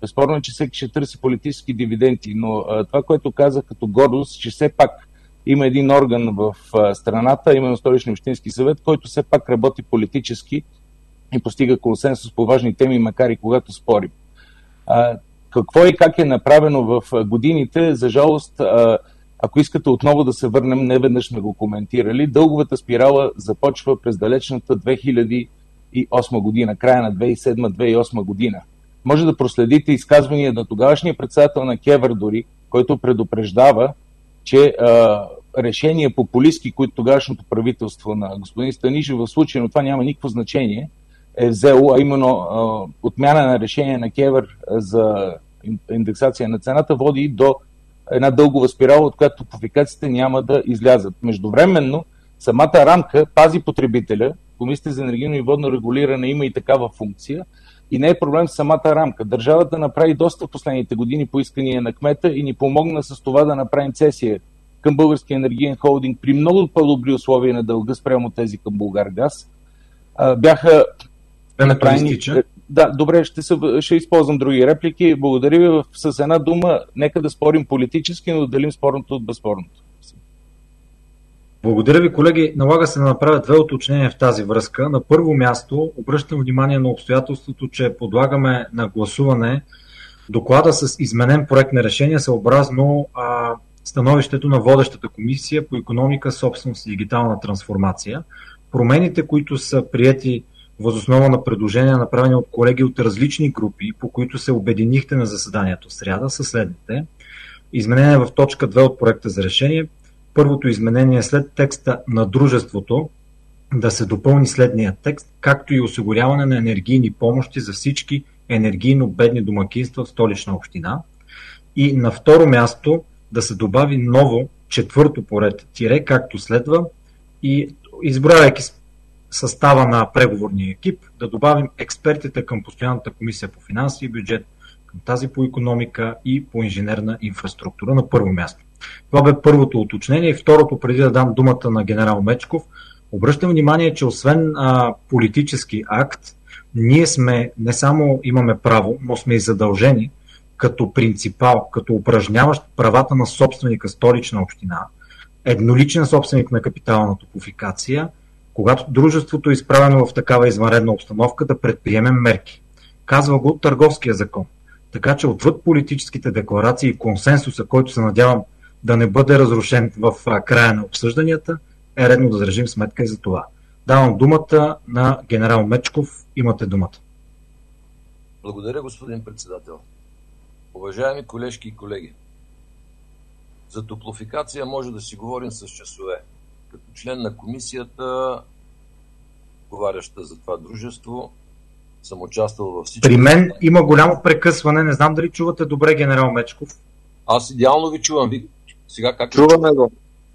Безспорно е, че всеки ще търси политически дивиденти, но а, това, което казах като гордост, че все пак има един орган в а, страната, именно Столичния общински съвет, който все пак работи политически и постига консенсус по важни теми, макар и когато спорим. А, какво и как е направено в годините, за жалост, а, ако искате отново да се върнем, не веднъж сме го коментирали, дълговата спирала започва през далечната две хиляди и осма година, края на две хиляди и седма - две хиляди и осма година. Може да проследите изказвания на тогавашния председател на КЕВР дори, който предупреждава, че а, решения популистки, които тогавашното правителство на господин Станишев в случая, но това няма никакво значение, е взело, а именно а, отмяна на решение на КЕВР за индексация на цената, води до една дългова спирала, от която топлофикациите няма да излязат. Междувременно, самата рамка пази потребителя. Комисията за енергийно и водно регулиране има и такава функция и не е проблем с самата рамка. Държавата направи доста в последните години по искания на кмета и ни помогна с това да направим цесия към Българския енергиен холдинг при много по-добри условия на дълга спрямо тези към Булгаргаз. Бяха направени... Да, добре, ще, се, ще използвам други реплики. Благодаря ви. С една дума, нека да спорим политически, но да делим спорното от безспорното. Благодаря ви, колеги. Налага се да направя две уточнения в тази връзка. На първо място обръщам внимание на обстоятелството, че подлагаме на гласуване доклада с изменен проект на решение съобразно а, становището на водещата комисия по икономика, собственост и дигитална трансформация. Промените, които са приети въз основа на предложения, направени от колеги от различни групи, по които се обединихте на заседанието в сряда, са следните. Изменение в точка две от проекта за решение. Първото изменение е след текста на дружеството да се допълни следния текст, както и осигуряване на енергийни помощи за всички енергийно бедни домакинства в Столична община. И на второ място да се добави ново четвърто поред тире, както следва, и изброявайки състава на преговорния екип, да добавим експертите към постоянната комисия по финанси и бюджет, към тази по икономика и по инженерна инфраструктура на първо място. Това бе първото уточнение. И второто, преди да дам думата на генерал Мечков, обръщам внимание, че освен а, политически акт, ние сме, не само имаме право, но сме и задължени като принципал, като упражняващ правата на собственика Столична община, едноличен собственик на капитала на Топлофикация, когато дружеството е изправено в такава извънредна обстановка, да предприемем мерки. Казва го Търговския закон. Така че отвъд политическите декларации и консенсуса, който се надявам да не бъде разрушен в края на обсъжданията, е редно да държим сметка и за това. Давам думата на генерал Мечков. Имате думата. Благодаря, господин председател. Уважаеми колежки и колеги, за Топлофикация може да си говорим с часове. Като член на комисията, говоряща за това дружество, съм участвал във всички... При мен има голямо прекъсване. Не знам дали чувате добре, генерал Мечков. Аз идеално ви чувам. Ви... Сега как... Чуваме го.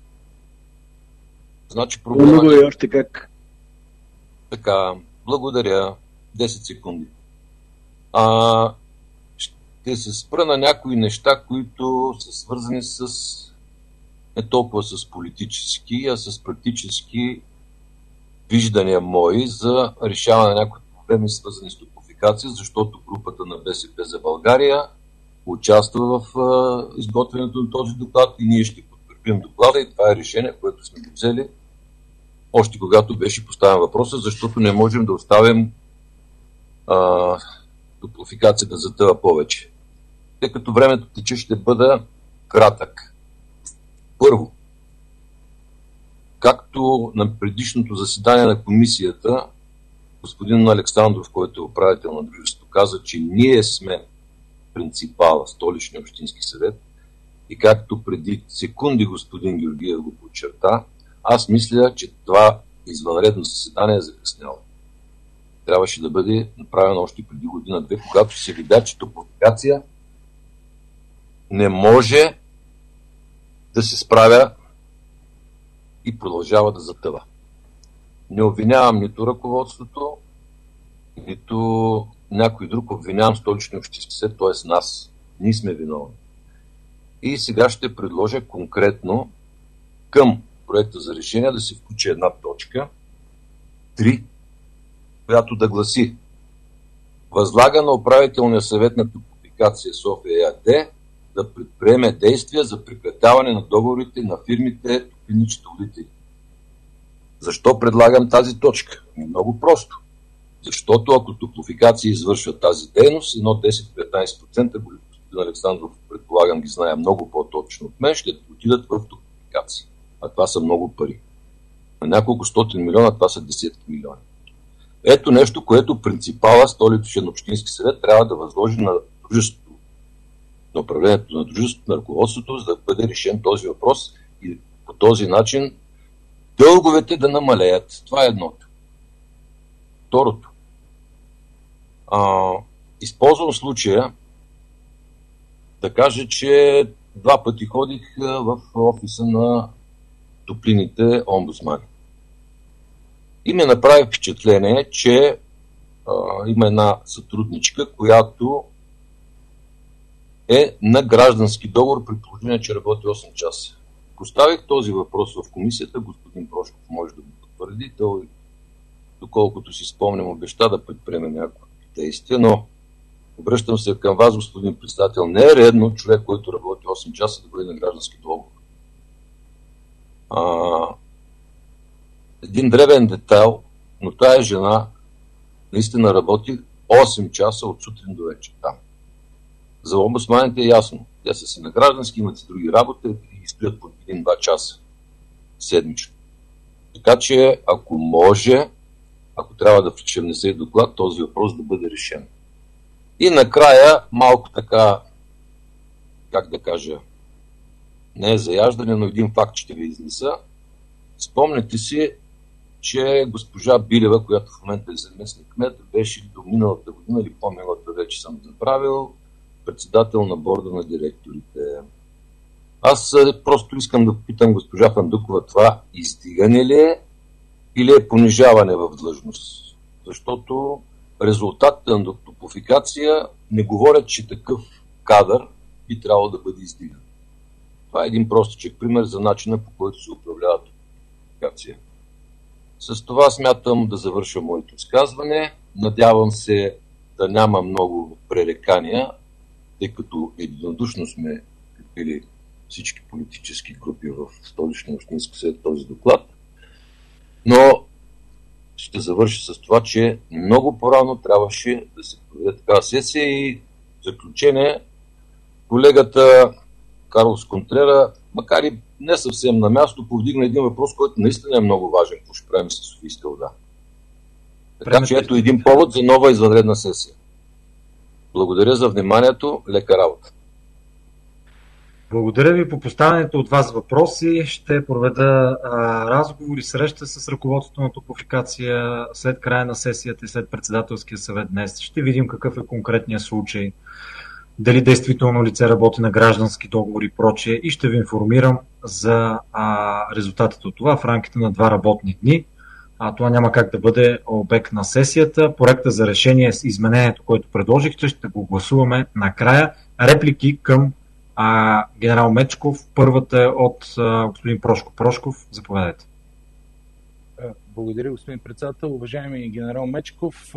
Значи проблема... Чуваме го и още как. Така, благодаря. десет секунди. А, ще се спра на някои неща, които са свързани с... не толкова с политически, а с практически виждания мои за решаване на някои проблеми, свързани с Топлофикация, защото групата на БСП за България участва в а, изготвянето на този доклад и ние ще подкрепим доклада и това е решение, което сме го взели още когато беше поставен въпроса, защото не можем да оставим а, Топлофикацията за това повече. Тъй като времето тече, ще бъда кратък. Първо, както на предишното заседание на комисията, господин Александров, който е управител на дружеството, каза, че ние сме принципала Столичния общински съвет и както преди секунди господин Георгиев го подчерта, аз мисля, че това извънредно заседание е закъсняло. Трябваше да бъде направено още преди година-две, когато се видя, че Топлофикация не може да се справя и продължава да затъва. Не обвинявам нито ръководството, нито някой друг, обвинявам Столичния общински съвет, т.е. нас. Ние сме виновни. И сега ще предложа конкретно към проекта за решение да се включи една точка, три, която да гласи: възлага на управителния съвет на Топлофикация Топлофикация София ЕАД да предприеме действия за прекратяване на договорите на фирмите топлинни счетоводители. Защо предлагам тази точка? Много просто. Защото ако Топлофикация извършва тази дейност, едно десет до петнайсет процента, господин Александров, предполагам, ги знае много по-точно от мен, ще отидат в Топлофикация. А това са много пари. На няколко стотин милиона, това са десетки милиони. Ето нещо, което принципала, Столичен общински съвет, трябва да възложи на дружеството, на управлението на дружеството, на ръководството, за да бъде решен този въпрос и по този начин дълговете да намалеят. Това е едното. Второто. А, използвам случая да кажа, че два пъти ходих в офиса на топлинните омбудсмани. И ми направи впечатление, че а, има една сътрудничка, която е на граждански договор, при положение, че работи осем часа. Поставих този въпрос в комисията, господин Прошков може да го потвърди, той, доколкото си спомням, обеща да предприеме някакви действия, но обръщам се към вас, господин председател, не е редно човек, който работи осем часа, да бъде на граждански договор. А, един древен детайл, но тая жена наистина работи осем часа от сутрин до вечер там. За омбудсманите е ясно. Те са си на граждански, имат си други работи и стоят по един-два часа седмично. Така че, ако може, ако трябва да ще внесе и доклад, този въпрос да бъде решен. И накрая, малко така, как да кажа, не е заяждане, но един факт ще ви изнеса. Спомняте си, че госпожа Билева, която в момента е заместник кмет, беше до миналата година или по-миналата, вече съм забравил, председател на борда на директорите. Аз просто искам да попитам госпожа Фандукова, това издигане ли е или е понижаване в длъжност? Защото резултатите на Топлофикация не говорят, че такъв кадър би трябвало да бъде издиган. Това е един простичък пример за начина, по който се управлява Топлофикация. С това смятам да завърша моето изказване. Надявам се да няма много пререкания, тъй като единодушно сме купили всички политически групи в Столичния общински съвет този доклад. Но ще завърша с това, че много по-рано трябваше да се проведе такава сесия и в заключение колегата Карлос Контрера, макар и не съвсем на място, повдигна един въпрос, който наистина е много важен, какво ще правим с Софийска вода. Така че ето един повод за нова извънредна сесия. Благодаря за вниманието, лека работа. Благодаря ви по поставянето от вас въпроси. Ще проведа а, разговори, среща с ръководството на Топлофикация след края на сесията и след председателския съвет днес. Ще видим какъв е конкретният случай, дали действително лице работи на граждански договори и прочее, и ще ви информирам за а, резултатите от това в рамките на два работни дни. А това няма как да бъде обект на сесията. Проекта за решение с изменението, което предложихте, ще го гласуваме накрая. Реплики към а, генерал Мечков. Първата е от а, господин Прошко. Прошков, заповядайте. Благодаря, господин председател. Уважаеми генерал Мечков,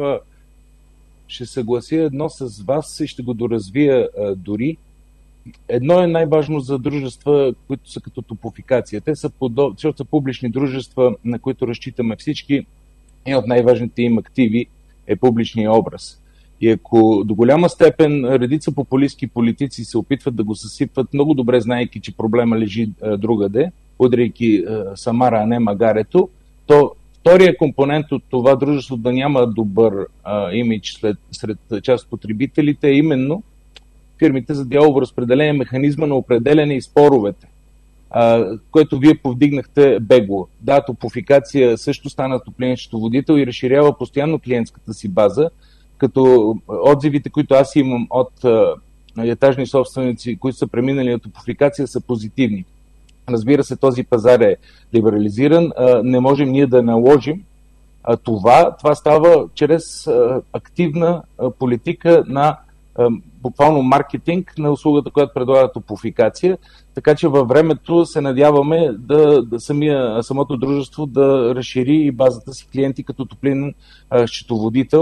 ще съглася едно с вас и ще го доразвия а, дори. Едно е най-важно за дружества, които са като Топлофикация. Те са, подоб... са публични дружества, на които разчитаме всички, и от най-важните им активи е публичния образ. И ако до голяма степен редица популистки политици се опитват да го съсипват, много добре знаейки, че проблема лежи а, другаде, удряйки а, Самара, а не магарето, то втория компонент от това дружество да няма добър а, имидж след, сред част от потребителите е именно фирмите за дялово разпределение, механизма на определяне и споровете, а, което вие повдигнахте бегло. Да, Топлофикация също стана топлинен счетоводител и разширява постоянно клиентската си база, като отзивите, които аз имам от а, етажни собственици, които са преминали на Топлофикация, са позитивни. Разбира се, този пазар е либерализиран, а, не можем ние да наложим а, това. Това става чрез а, активна а, политика на буквално маркетинг на услугата, която предлага Топлофикация, така че във времето се надяваме да, да самия, самото дружество да разшири и базата си клиенти като топлинен счетоводител.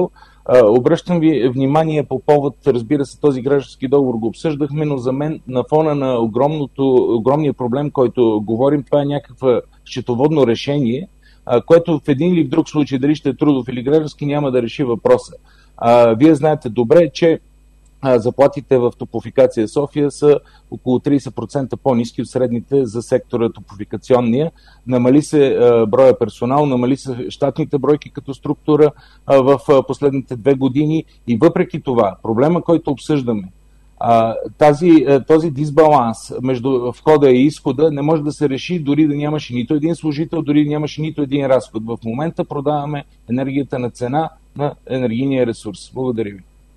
Обръщам ви внимание по повод, разбира се, този граждански договор го обсъждахме, но за мен на фона на огромното, огромния проблем, който говорим, това е някакво счетоводно решение, което в един или в друг случай, дали ще е трудов или граждански, няма да реши въпроса. Вие знаете добре, че заплатите в Топлофикация София са около трийсет процента по-ниски от средните за сектора топлофикационния. Намали се броя персонал, намали се щатните бройки като структура в последните две години и въпреки това, проблема, който обсъждаме, тази, този дисбаланс между входа и изхода не може да се реши дори да нямаше нито един служител, дори да нямаше нито един разход. В момента продаваме енергията на цена на енергийния ресурс. Благодаря ви.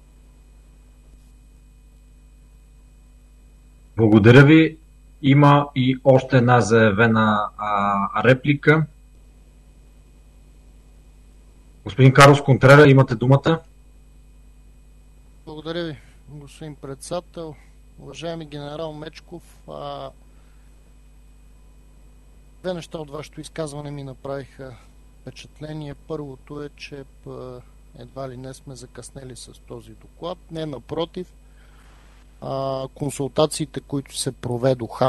Благодаря ви. Има и още една заявена а, реплика. Господин Карлос Контрера, имате думата. Благодаря ви, господин председател. Уважаеми генерал Мечков, а... две неща от вашето изказване ми направиха впечатление. Първото е, че едва ли не сме закъснели с този доклад. Не, напротив, консултациите, които се проведоха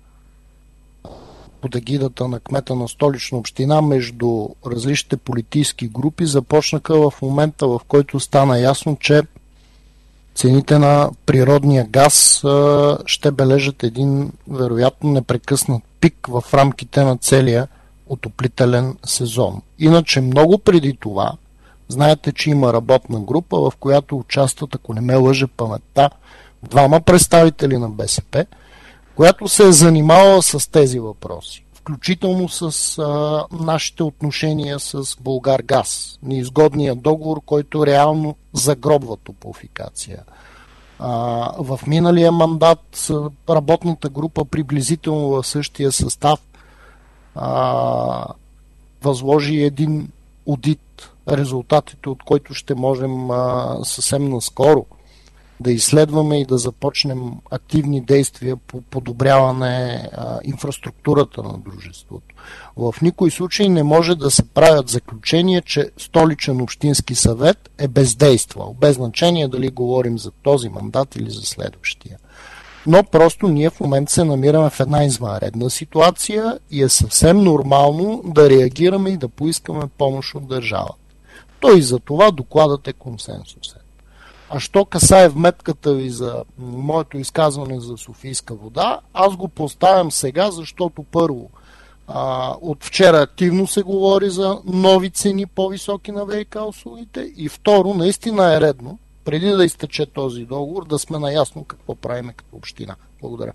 под егидата на кмета на Столична община между различните политически групи, започнаха в момента, в който стана ясно, че цените на природния газ ще бележат един вероятно непрекъснат пик в рамките на целия отоплителен сезон. Иначе много преди това, знаете, че има работна група, в която участват, ако не ме лъже паметта, двама представители на БСП, която се е занимавала с тези въпроси, включително с а, нашите отношения с Булгаргаз, неизгодния договор, който реално загробва Топлофикация. А, в миналия мандат работната група приблизително в същия състав а, възложи един одит, резултатите от който ще можем а, съвсем наскоро да изследваме и да започнем активни действия по подобряване а, инфраструктурата на дружеството. В никой случай не може да се правят заключения, че Столичен общински съвет е бездействал, без значение дали говорим за този мандат или за следващия. Но просто ние в момента се намираме в една извънредна ситуация и е съвсем нормално да реагираме и да поискаме помощ от държавата. То и за това докладът е консенсусен. А що касае вметката ви за моето изказване за Софийска вода, аз го поставям сега, защото първо, а, от вчера активно се говори за нови цени, по-високи на ВиК услугите, и второ, наистина е редно, преди да изтече този договор, да сме наясно какво правим като община. Благодаря.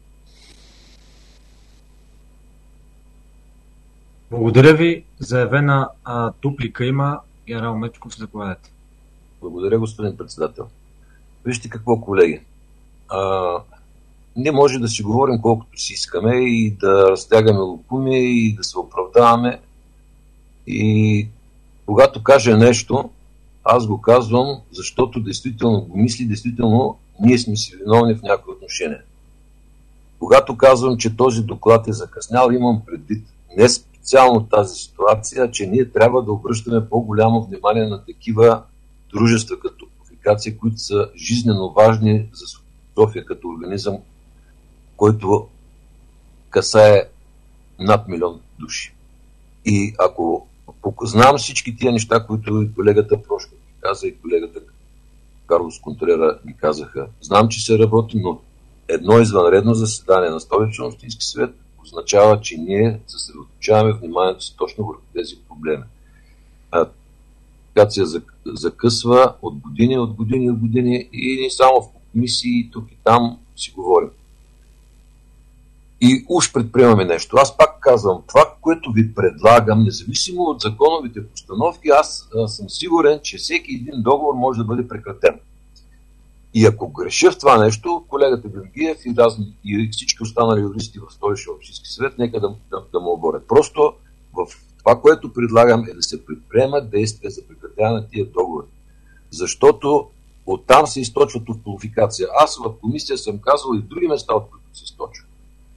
Благодаря ви. Заявена а, дуплика има. Генерал Мечков, заповядайте. Благодаря, господин председател. Вижте какво, колеги. А, не може да си говорим колкото си искаме и да разтягаме лукуми и да се оправдаваме. И когато кажа нещо, аз го казвам, защото действително го мисли, действително ние сме си виновни в някои отношения. Когато казвам, че този доклад е закъснял, имам предвид не специално тази ситуация, че ние трябва да обръщаме по-голямо внимание на такива дружества като Топлофикация, които са жизнено важни за София като организъм, който касае над милион души. И ако знам всички тия неща, които и колегата Прошков ми каза, и колегата Карлос Контрера ми казаха, знам, че се работи, но едно извънредно заседание на Столичен общински съвет означава, че ние съсредоточаваме вниманието си точно върху тези проблеми. Топлофикация закъсва от години, от години, от години и не само в комисии, тук и там си говорим. И уж предприемаме нещо. Аз пак казвам, това, което ви предлагам, независимо от законовите постановки, аз, аз съм сигурен, че всеки един договор може да бъде прекратен. И ако греша в това нещо, колегата Георгиев и, разни, и всички останали юристи в Столичен общински съвет, нека да, да, да му оборят. Просто в това, което предлагам, е да се предприемат действия за прекратяване на тия договори. Защото оттам се източва Топлофикация. Аз в комисия съм казвал и в други места, от които се източва.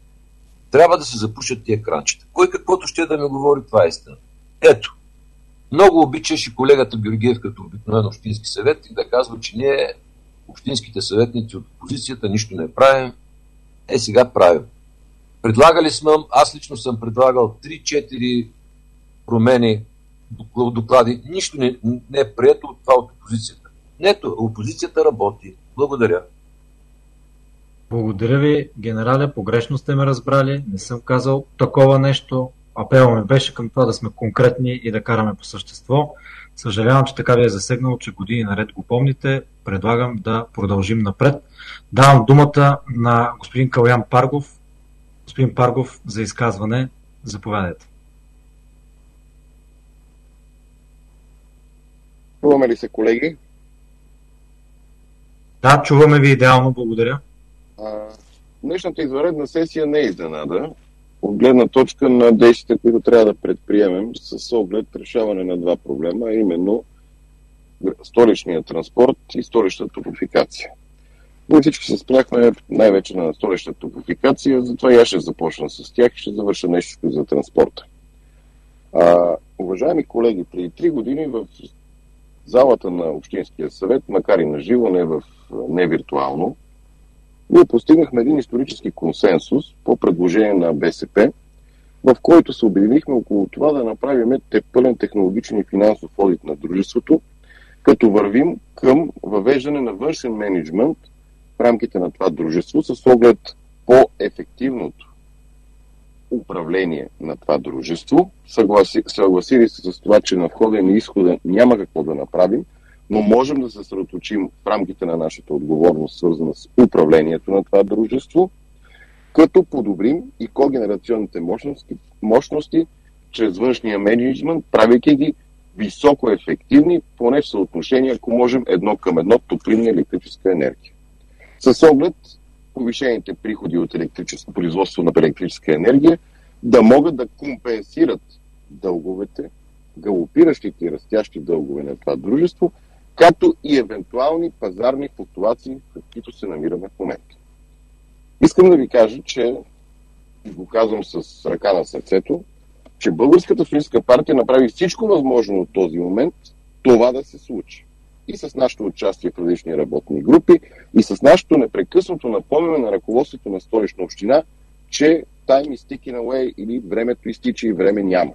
Трябва да се запушат тия кранчета. Кой каквото ще да ми говори, това е истина. Ето, Много обичаше колегата Георгиев като обикновен общински съвет и да казва, че ние, общинските съветници от опозицията, нищо не правим. Е, сега правим. Предлагали сме, аз лично съм предлагал три-четири промени в доклади. Нищо не, не е прието от това от опозицията. Нето, опозицията работи. Благодаря. Благодаря ви, генерале, погрешно сте ме разбрали, не съм казал такова нещо. Апелът ми беше към това да сме конкретни и да караме по същество. Съжалявам, че така ви е засегнало, че години наред го помните. Предлагам да продължим напред. Давам думата на господин Калоян Паргов. Господин Паргов, за изказване, заповядайте. Чуваме ли се, колеги? Да, чуваме ви идеално, благодаря. А, днешната извънредна сесия не е изненада. От гледна точка на действията, които трябва да предприемем с оглед решаване на два проблема, а именно столичния транспорт и столичната топлофикация. Ние всички се спряхме най-вече на столичната топлофикация, затова и аз ще започна с тях и ще завърша нещо за транспорта. А, уважаеми колеги, преди три години в залата на Общинския съвет, макар и на живо, не, в, не виртуално, ние постигнахме един исторически консенсус по предложение на БСП, в който се обединихме около това да направим пълен технологичен и финансов одит на дружеството, като вървим към въвеждане на външен мениджмънт в рамките на това дружество с оглед по-ефективното управление на това дружество. Съгласи, съгласили се с това, че на входа и на изхода няма какво да направим, но можем да се съсредоточим в рамките на нашата отговорност, свързана с управлението на това дружество, като подобрим и когенерационните мощности, мощности чрез външния менеджмент, правейки ги високо ефективни, поне в съотношение, ако можем, едно към едно топлинна електрическа енергия. С оглед повишените приходи от електрическо производство на електрическа енергия да могат да компенсират дълговете, галопиращите и растящи дългове на това дружество, както и евентуални пазарни флуктуации, в каквито се намираме в момента. Искам да ви кажа, че, и го казвам с ръка на сърцето, че Българската социалистическа партия направи всичко възможно от този момент това да се случи. И с нашето участие в различни работни групи, и с нашето непрекъснато напомняне на ръководството на Столична община, че time is ticking away или времето изтича и време няма.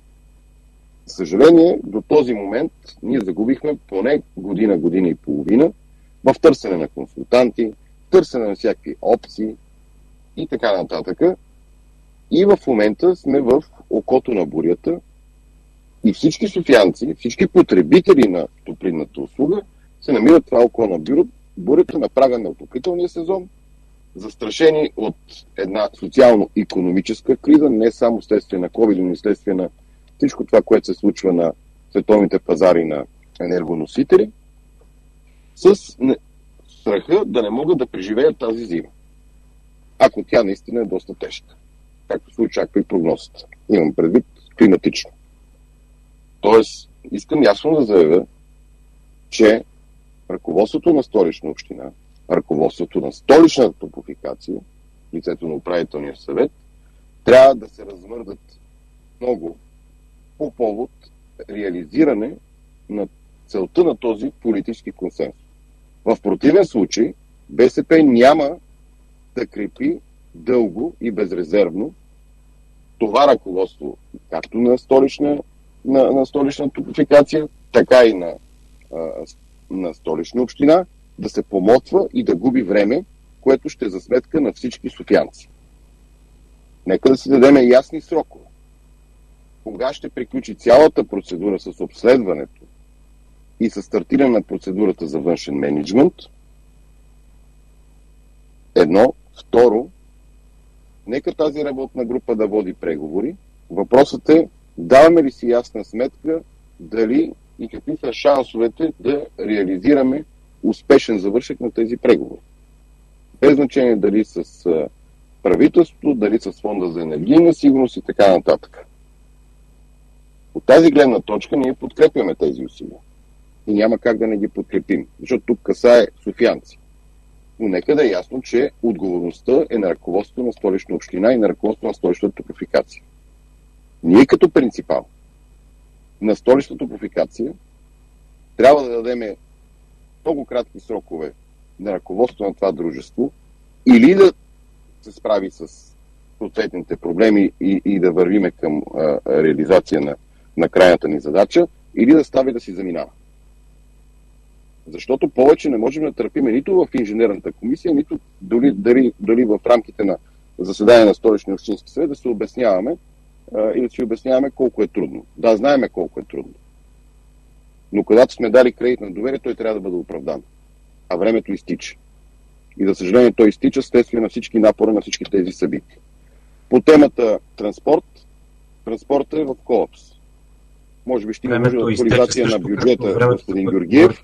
За съжаление, до този момент ние загубихме поне година, година и половина в търсене на консултанти, търсене на всякакви опции и така нататък. И в момента сме в окото на бурята и всички софиянци, всички потребители на топлинната услуга се намират това око на бурята на прага на отоплителния сезон, застрашени от една социално-икономическа криза, не само следствие на COVID, но и следствие на всичко това, което се случва на световните пазари на енергоносители, с страха да не могат да преживеят тази зима. Ако тя наистина е доста тежка, както се очаква и прогнозата. Имам предвид климатично. Тоест, искам ясно да заявя, че ръководството на Столична община, ръководството на Столичната топлофикация, лицето на управителния съвет, трябва да се размърдат много по повод реализиране на целта на този политически консенсус. В противен случай БСП няма да крепи дълго и безрезервно това ръководство, както на столична, на, на столична топлофикация, така и на, а, на Столична община, да се помотва и да губи време, което ще е за сметка на всички софиянци. Нека да си дадем ясни срокове. Кога ще приключи цялата процедура с обследването и с стартиране на процедурата за външен мениджмънт? Едно. Второ, нека тази работна група да води преговори. Въпросът е, даваме ли си ясна сметка дали и какви са шансовете да реализираме успешен завършек на тези преговори. Без значение дали с правителството, дали с фонда за енергийна сигурност и така нататък. От тази гледна точка ние подкрепяме тези усилия. И няма как да не ги подкрепим, защото тук касае софиянци. Но нека да е ясно, че отговорността е на ръководството на Столична община и на ръководството на Столичната топлофикация. Ние като принципал на Столична топлофикация трябва да дадем много кратки срокове на ръководството на това дружество или да се справи с съответните проблеми и, и да вървиме към а, реализация на, на крайната ни задача, или да стави да си заминава. Защото повече не можем да търпиме нито в инженерната комисия, нито дори, дали, дали в рамките на заседание на Столичния общински съвет да се обясняваме а, и да си обясняваме колко е трудно. Да, знаеме колко е трудно. Но когато сме дали кредит на доверие, той трябва да бъде оправдан. А времето изтича. И за съжаление той изтича следствие на всички напори на всички тези събития. По темата транспорт, транспортът е в колапс. Може би ще има нужда от актуализация на бюджета, господин Георгиев.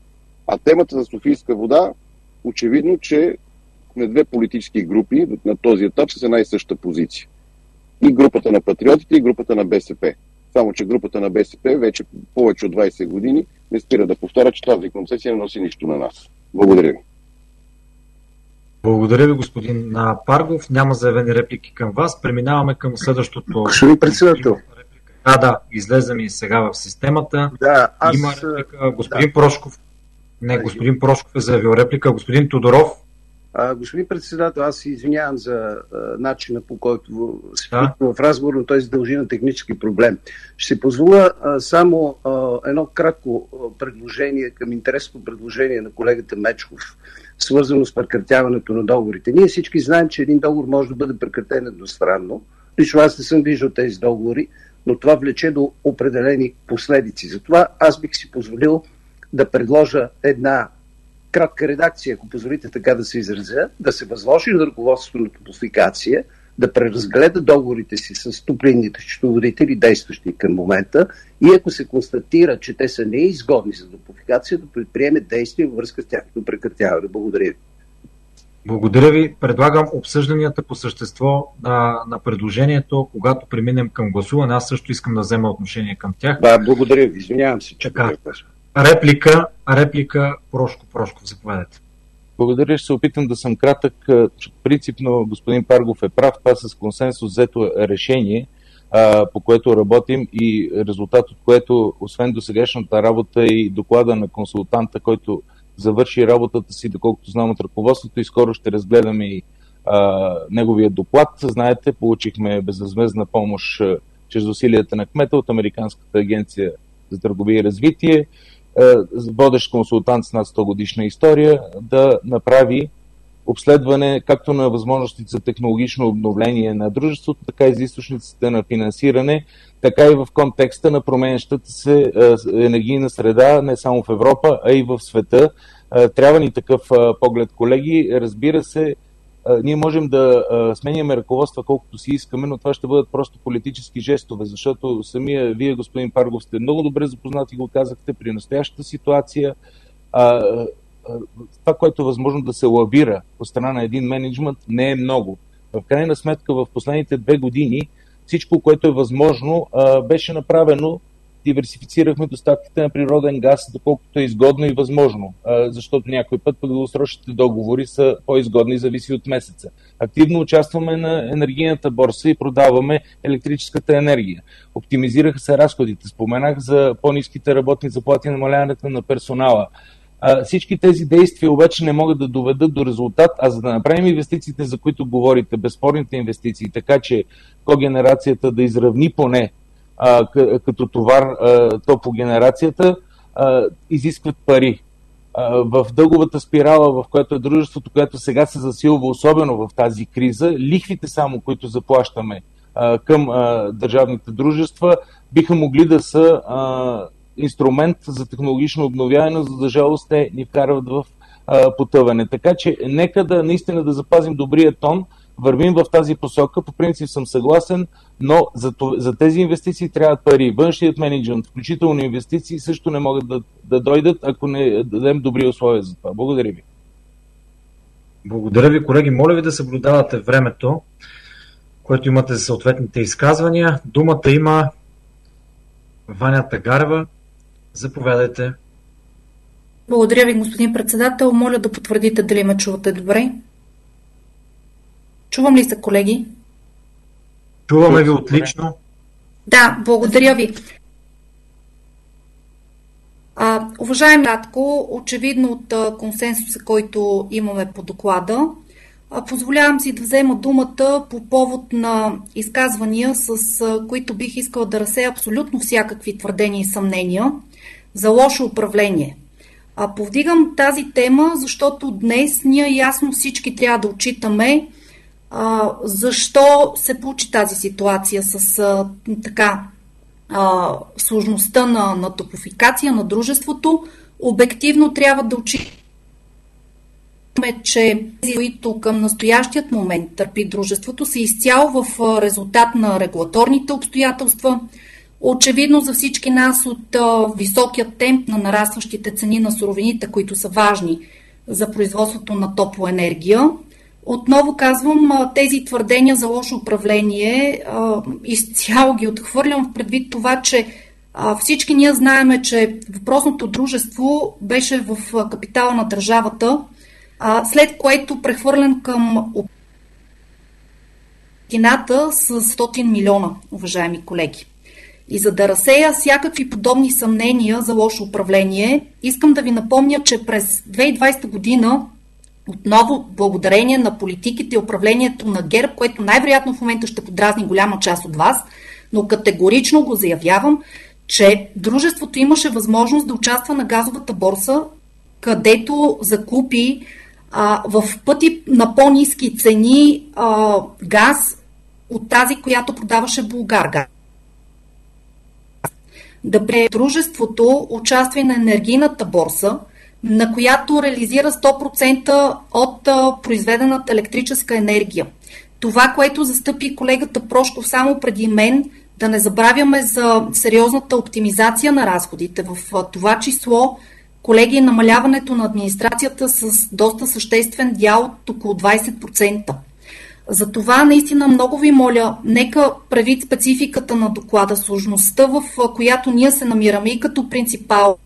А темата за Софийска вода, очевидно, че сме две политически групи на този етап с една и съща позиция. И групата на патриотите, и групата на БСП. Само че групата на БСП вече повече от двайсет години не спира да повтаря, че тази концесия не носи нищо на нас. Благодаря ви. Благодаря ви, господин Паргов. Няма заявени реплики към вас. Преминаваме към следващото. Господин председател. Да, да, излезем и сега в системата. Да, аз... Има реплика. Господин да. Прошков. Не, господин Прошков е заявил реплика. Господин Тодоров. А, господин председател, аз се извинявам за а, начина, по който се да. в разговор, но той се дължи на технически проблем. Ще си позволя а, само а, едно кратко а, предложение към интересното предложение на колегата Мечков, свързано с прекратяването на договорите. Ние всички знаем, че един договор може да бъде прекратен едностранно. Лично аз не съм виждал тези договори, но това влече до определени последици. Затова аз бих си позволил да предложа една кратка редакция, ако позволите така да се изразя, да се възложи на ръководството на топлофикация да преразгледа договорите си с топлинните счетоводители, действащи към момента, и ако се констатира, че те са неизгодни за топлофикация, да предприеме действия във връзка с тяхното прекратяване. Благодаря ви. Благодаря ви. Предлагам обсъжданията по същество на, на предложението, когато преминем към гласуване. Аз също искам да взема отношение към тях. Да, благодаря ви. Извинявам се, че така. Реплика, реплика, Прошко, Прошков, заповядайте. Благодаря, ще се опитам да съм кратък. Принципно господин Паргов е прав, това с консенсус взето решение, по което работим и резултат от което, освен досегашната работа и доклада на консултанта, който завърши работата си, доколкото знам от ръководството, и скоро ще разгледаме и а, неговия доклад. Знаете, получихме безвъзмездна помощ а, чрез усилията на кмета от Американската агенция за търговия и развитие, водещ консултант с над сто годишна история, да направи обследване както на възможностите за технологично обновление на дружеството, така и за източниците на финансиране, така и в контекста на променящата се енергийна среда не само в Европа, а и в света. Трябва ни такъв поглед, колеги. Разбира се, ние можем да сменяме ръководства колкото си искаме, но това ще бъдат просто политически жестове, защото самия вие, господин Паргов, сте много добре запознати, го казахте, при настоящата ситуация. А, а, това, което е възможно да се лавира от страна на един мениджмънт, не е много. В крайна сметка, в последните две години всичко, което е възможно, а, беше направено. Диверсифицирахме доставките на природен газ, доколкото е изгодно и възможно, защото някой път пък дългосрочните договори са по-изгодни, зависи от месеца. Активно участваме на енергийната борса и продаваме електрическата енергия. Оптимизираха се разходите. Споменах за по-ниските работни заплати и намаляването на персонала. Всички тези действия обаче не могат да доведат до резултат, а за да направим инвестициите, за които говорите, безспорните инвестиции, така че когенерацията да изравни поне А, като товар а, топлогенерацията, а, изискват пари. А, в дълговата спирала, в която е дружеството, което сега се засилва, особено в тази криза, лихвите само, които заплащаме а, към а, държавните дружества, биха могли да са а, инструмент за технологично обновяване, но за жалост те ни вкарват в а, потъване. Така че нека да наистина да запазим добрия тон, вървим в тази посока, по принцип съм съгласен, но за, за тези инвестиции трябват пари. Външният менеджмент, включително инвестиции, също не могат да, да дойдат, ако не дадем добри условия за това. Благодаря ви. Благодаря ви, колеги. Моля ви да съблюдавате времето, което имате за съответните изказвания. Думата има Ваня Тагарева. Заповядайте. Благодаря ви, господин председател. Моля да потвърдите дали ме чувате добре. Чувам ли се, колеги? Чуваме ви отлично. Да, благодаря ви. А, уважаеми кратко, очевидно от а, консенсуса, който имаме по доклада, а, позволявам си да взема думата по повод на изказвания, с а, които бих искала да разсея абсолютно всякакви твърдения и съмнения за лошо управление. А, повдигам тази тема, защото днес ние ясно всички трябва да отчитаме а, защо се получи тази ситуация с а, така а, сложността на, на топофикация на дружеството. Обективно трябва да отчитаме, че тези, които към настоящият момент търпи дружеството, са изцяло в резултат на регулаторните обстоятелства. Очевидно за всички нас от а, високия темп на нарастващите цени на суровините, които са важни за производството на топлоенергия. Отново казвам, а, тези твърдения за лошо управление а, изцяло ги отхвърлям в предвид това, че а, всички ние знаеме, че въпросното дружество беше в а, капитала на държавата, а, след което прехвърлен към общината с сто милиона, уважаеми колеги. И за да разсея всякакви подобни съмнения за лошо управление, искам да ви напомня, че през две хиляди и двадесета година отново, благодарение на политиките и управлението на ГЕРБ, което най-вероятно в момента ще подразни голяма част от вас, но категорично го заявявам, че дружеството имаше възможност да участва на газовата борса, където закупи а, в пъти на по-ниски цени а, газ от тази, която продаваше Булгаргаз. Да бе дружеството участва на енергийната борса, на която реализира сто процента от а, произведената електрическа енергия. Това, което застъпи колегата Прошков само преди мен, да не забравяме за сериозната оптимизация на разходите. В а, това число, колеги, намаляването на администрацията с доста съществен дял от около двадесет процента. Затова наистина много ви моля, нека предвид спецификата на доклада, сложността, в която ние се намираме и като принципал,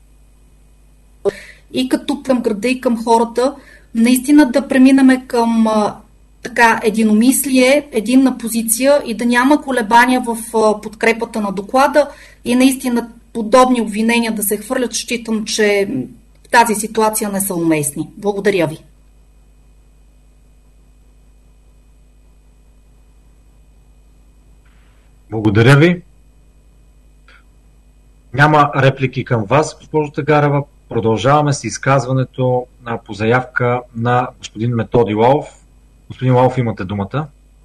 и като към града и към хората, наистина да преминаме към а, така единомислие, единна позиция и да няма колебания в а, подкрепата на доклада и наистина подобни обвинения да се хвърлят, считам, че в тази ситуация не са уместни. Благодаря ви. Благодаря ви. Няма реплики към вас, госпожо Тагарева. Продължаваме с изказването на, по заявка на господин Методи Лалов. Господин Лалов, имате думата.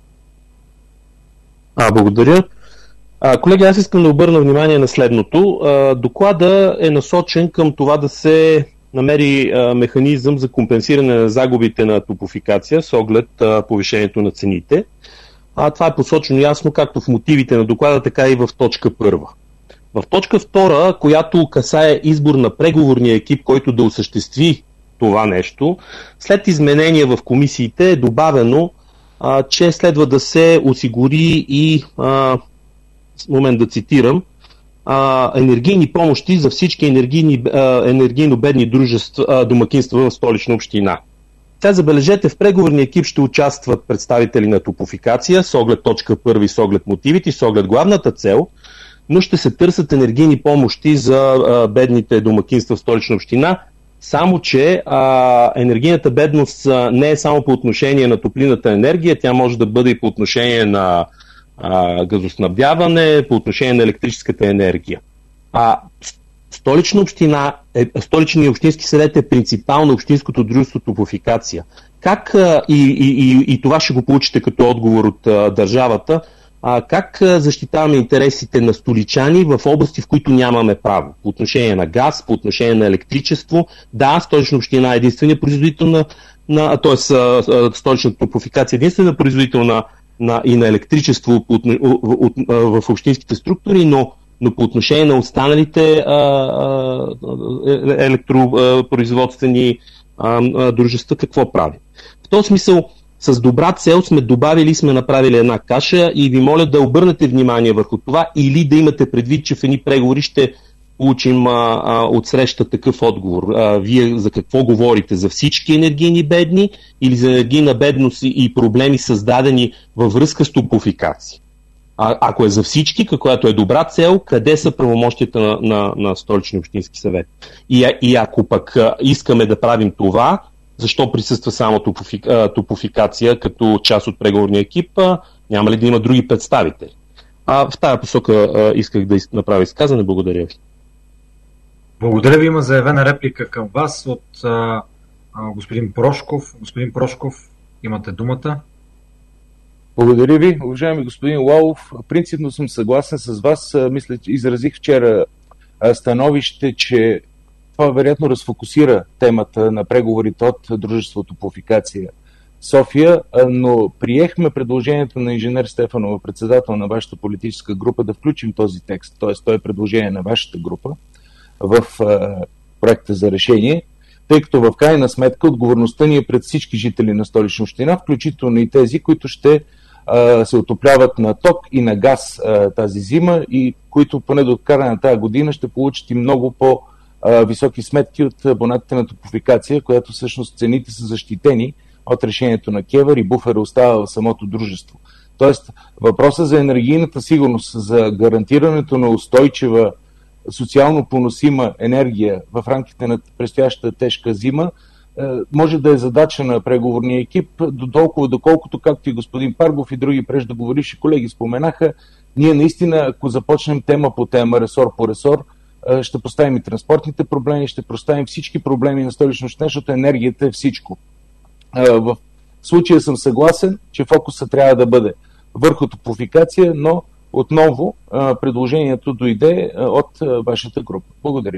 А, благодаря. А, колеги, аз искам да обърна внимание на следното. А, доклада е насочен към това да се намери а, механизъм за компенсиране на загубите на топофикация с оглед а, повишението на цените. А, това е посочено ясно както в мотивите на доклада, така и в точка първа. В точка втора, която касае избор на преговорния екип, който да осъществи това нещо, след изменения в комисиите е добавено, а, че следва да се осигури и, а, с момент да цитирам, а, енергийни помощи за всички енергийни, а, енергийно бедни дружества, а, домакинства в Столична община. Сега забележете, в преговорния екип ще участват представители на топофикация с оглед точка първа и с оглед мотивите и с оглед главната цел, но ще се търсят енергийни помощи за а, бедните домакинства в Столична община, само че а, енергийната бедност а, не е само по отношение на топлинната енергия, тя може да бъде и по отношение на а, газоснабдяване, по отношение на електрическата енергия. А Столична община, е, Столичният общински съвет е принципал на общинското дружество Топофикация. Как, а, и, и, и, и това ще го получите като отговор от а, държавата, а, как а, защитаваме интересите на столичани в области, в които нямаме право? По отношение на газ, по отношение на електричество. Да, Столична община е единствения производител на, на т.е. Столичната Топофикация е единствена производител на, на, и на електричество от, от, от, в общинските структури, но но по отношение на останалите а, а, електропроизводствени а, а, дружества, какво прави? В този смисъл, с добра цел сме добавили, сме направили една каша и ви моля да обърнете внимание върху това или да имате предвид, че в едни преговори ще получим а, а, от среща такъв отговор. А, вие за какво говорите? За всички енергийни бедни или за енергийна бедност и проблеми създадени във връзка с топофикация? А, ако е за всички, която е добра цел, къде са правомощията на, на, на Столичния общински съвет? И, и ако пък а, искаме да правим това, защо присъства само топофик, а, топофикация като част от преговорния екип? А, няма ли да има други представители? А в тази посока а, исках да направя изказване. Благодаря ви. Благодаря ви. Има заявена реплика към вас от а, а, господин Прошков. Господин Прошков, имате думата. Благодаря ви, уважаеми господин Лалов. Принципно съм съгласен с вас. Мисля, че изразих вчера становище, че това вероятно разфокусира темата на преговорите от Дружеството Топлофикация София, но приехме предложението на инженер Стефанова, председател на вашата политическа група, да включим този текст, т.е. то е предложение на вашата група в проекта за решение, тъй като в крайна сметка отговорността ни е пред всички жители на Столична община, включително и тези, които ще а, се отопляват на ток и на газ а, тази зима и които поне до края на тази година ще получат и много по-високи сметки от абонатите на Топлофикация, която всъщност цените са защитени от решението на КЕВР и буфера остава в самото дружество. Тоест въпросът за енергийната сигурност, за гарантирането на устойчива социално поносима енергия в рамките на предстоящата тежка зима може да е задача на преговорния екип, до толкова доколкото, както и господин Паргов и други преждеговоривши колеги споменаха, ние наистина, ако започнем тема по тема, ресор по ресор, ще поставим и транспортните проблеми, ще поставим всички проблеми на Столична община, защото енергията е всичко. В случая съм съгласен, че фокуса трябва да бъде върху топлофикация, но отново предложението дойде от вашата група. Благодаря.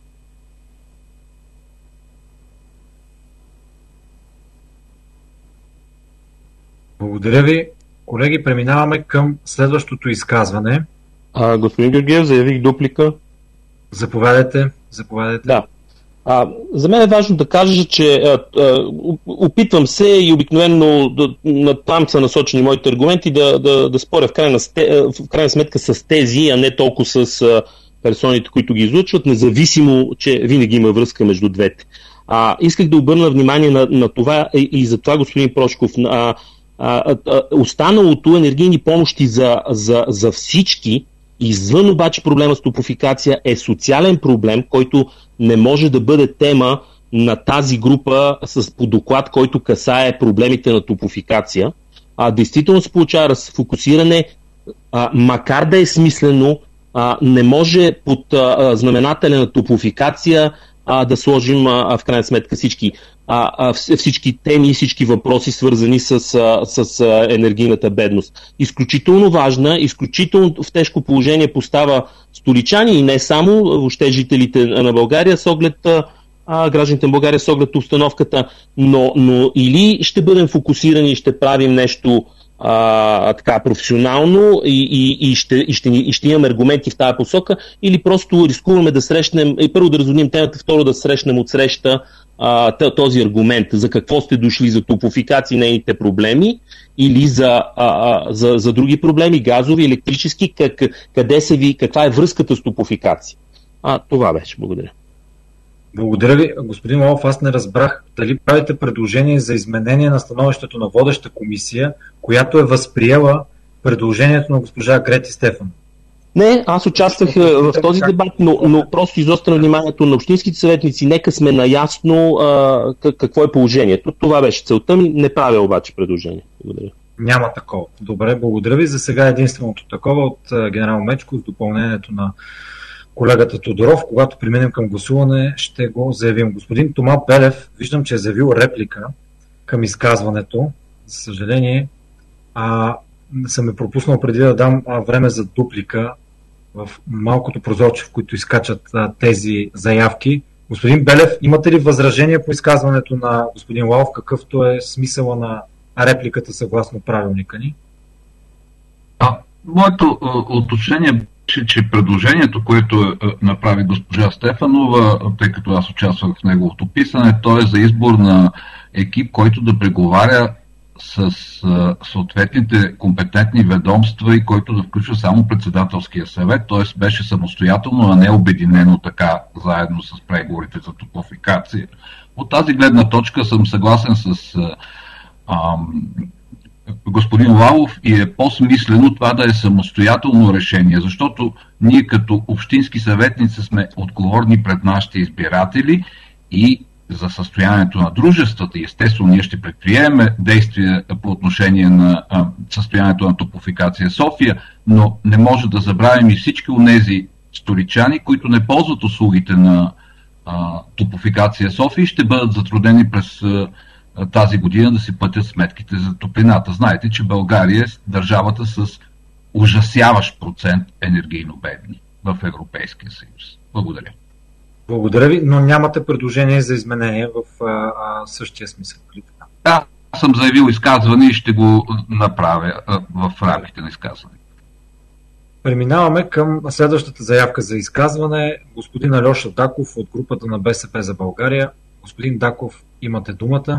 Благодаря ви. Колеги, преминаваме към следващото изказване. А, господин Георгиев, заявих дуплика. Заповядайте. Заповядайте. Да. А, за мен е важно да кажа, че а, а, опитвам се и обикновено да, на там са насочени моите аргументи да, да, да споря в крайна, в крайна сметка с тези, а не толкова с а, персоните, които ги излучват, независимо, че винаги има връзка между двете. А, исках да обърна внимание на, на това и, и за това, господин Прошков. А, а, а, останалото енергийни помощи за, за, за всички, извън обаче проблема с топлофикация, е социален проблем, който не може да бъде тема на тази група с по доклад, който касае проблемите на топлофикация. А, действително се получава разфокусиране, а, макар да е смислено, а, не може под а, знаменателя на топлофикация а, да сложим а, в крайна сметка всички, а, а, всички теми и всички въпроси, свързани с, а, с а, енергийната бедност. Изключително важна, изключително в тежко положение постава столичани и не само, въобще жителите на България с оглед а, гражданите на България с оглед обстановката, но, но или ще бъдем фокусирани и ще правим нещо а, така професионално и, и, и, ще, и, ще, и ще имаме аргументи в тази посока, или просто рискуваме да срещнем, и първо да разводним темата, второ да срещнем от среща а, този аргумент, за какво сте дошли, за топлофикация и нейните проблеми, или за, а, а, за, за други проблеми, газови, електрически, как, къде са ви, каква е връзката с топлофикация. А, това беше. Благодаря. Благодаря ви. Господин Лалов, аз не разбрах дали правите предложение за изменение на становището на водеща комисия, която е възприела предложението на госпожа Грети Стефан. Не, аз участвах в този дебат, но, но просто изострям вниманието на общинските съветници. Нека сме наясно а, какво е положението. Това беше целта ми. Не правя обаче предложение. Благодаря. Няма такова. Добре, благодаря ви. За сега единственото такова от генерал Мечков, допълнението на колегата Тодоров. Когато преминем към гласуване, ще го заявим. Господин Тома Белев, виждам, че е заявил реплика към изказването. За съжаление, а, съм ме пропуснал преди да дам а, време за дуплика в малкото прозорче, в които изкачат а, тези заявки. Господин Белев, имате ли възражение по изказването на господин Лалов, какъвто е смисъла на репликата съгласно правилника ни? А, моето а, уточнение беше, че предложението, което а, направи госпожа Стефанова, тъй като аз участвах в неговото писане, то е за избор на екип, който да преговаря с а, съответните компетентни ведомства и който да включва само председателския съвет, т.е. беше самостоятелно, а не обединено така заедно с преговорите за топлофикация. От тази гледна точка съм съгласен с а, а, господин Лалов, и е по-смислено това да е самостоятелно решение, защото ние като общински съветници сме отговорни пред нашите избиратели и за състоянието на дружествата. Естествено, ние ще предприемем действия по отношение на а, състоянието на Топлофикация София, но не може да забравим и всички онези столичани, които не ползват услугите на а, Топлофикация София и ще бъдат затруднени през а, тази година да си платят сметките за топлината. Знаете, че България е държавата с ужасяващ процент енергийно бедни в Европейския съюз. Благодаря. Благодаря ви, но нямате предложение за изменение в а, а, същия смисъл. Да, аз съм заявил изказване и ще го направя а, в рамките на изказване. Преминаваме към следващата заявка за изказване. Господин Алеша Даков от групата на БСП за България. Господин Даков, имате думата.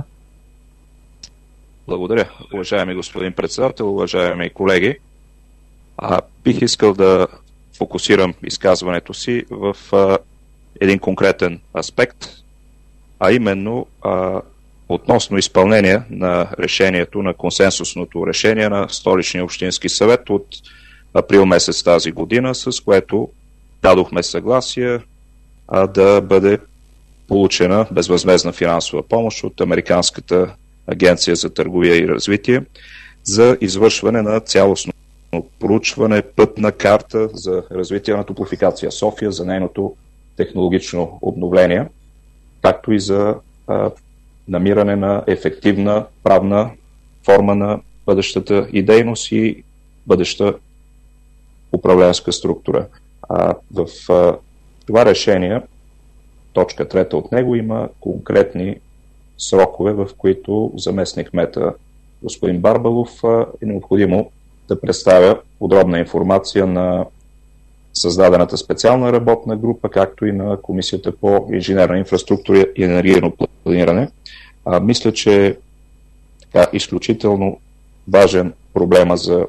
Благодаря, уважаеми господин председател, уважаеми колеги. А, бих искал да фокусирам изказването си в а, един конкретен аспект, а именно а, относно изпълнение на решението, на консенсусното решение на Столичния общински съвет от април месец тази година, с което дадохме съгласие а, да бъде получена безвъзмездна финансова помощ от Американската агенция за търговия и развитие за извършване на цялостно проучване, пътна карта за развитие на Топлофикация София, за нейното технологично обновление, както и за а, намиране на ефективна правна форма на бъдещата и дейност и бъдеща управленска структура. А, в а, това решение, точка трета от него, има конкретни срокове, в които заместник кмета господин Барбалов а, е необходимо да представя подробна информация на създадената специална работна група, както и на Комисията по инженерна инфраструктура и енергийно планиране. А, мисля, че така, изключително важен проблема за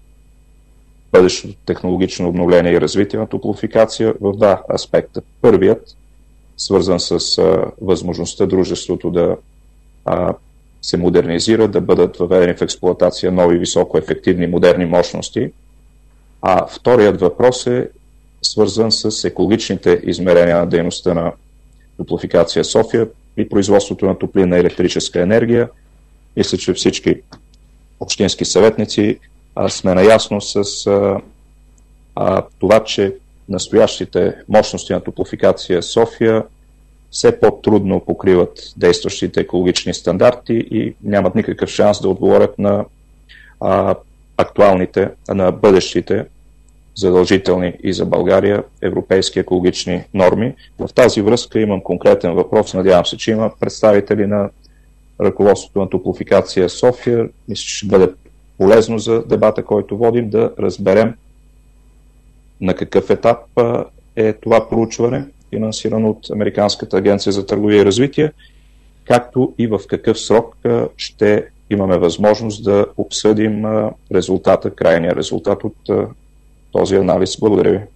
бъдещото технологично обновление и развитие на Топлофикация в два аспекта. Първият, свързан с а, възможността дружеството да а, се модернизира, да бъдат въведени в експлоатация нови високоефективни модерни мощности. А вторият въпрос е свързан с екологичните измерения на дейността на Топлофикация София и производството на топлинна и електрическа енергия. Мисля, че всички общински съветници а, сме наясно с а, а, това, че настоящите мощности на Топлофикация София все по-трудно покриват действащите екологични стандарти и нямат никакъв шанс да отговорят на а, актуалните, на бъдещите задължителни и за България европейски екологични норми. В тази връзка имам конкретен въпрос. Надявам се, че има представители на ръководството на Топлофикация София. Мисля, че ще бъде полезно за дебата, който водим, да разберем на какъв етап е това проучване, финансирано от Американската агенция за търговия и развитие, както и в какъв срок ще имаме възможност да обсъдим резултата, крайния резултат от този анализ. Благодаря ви.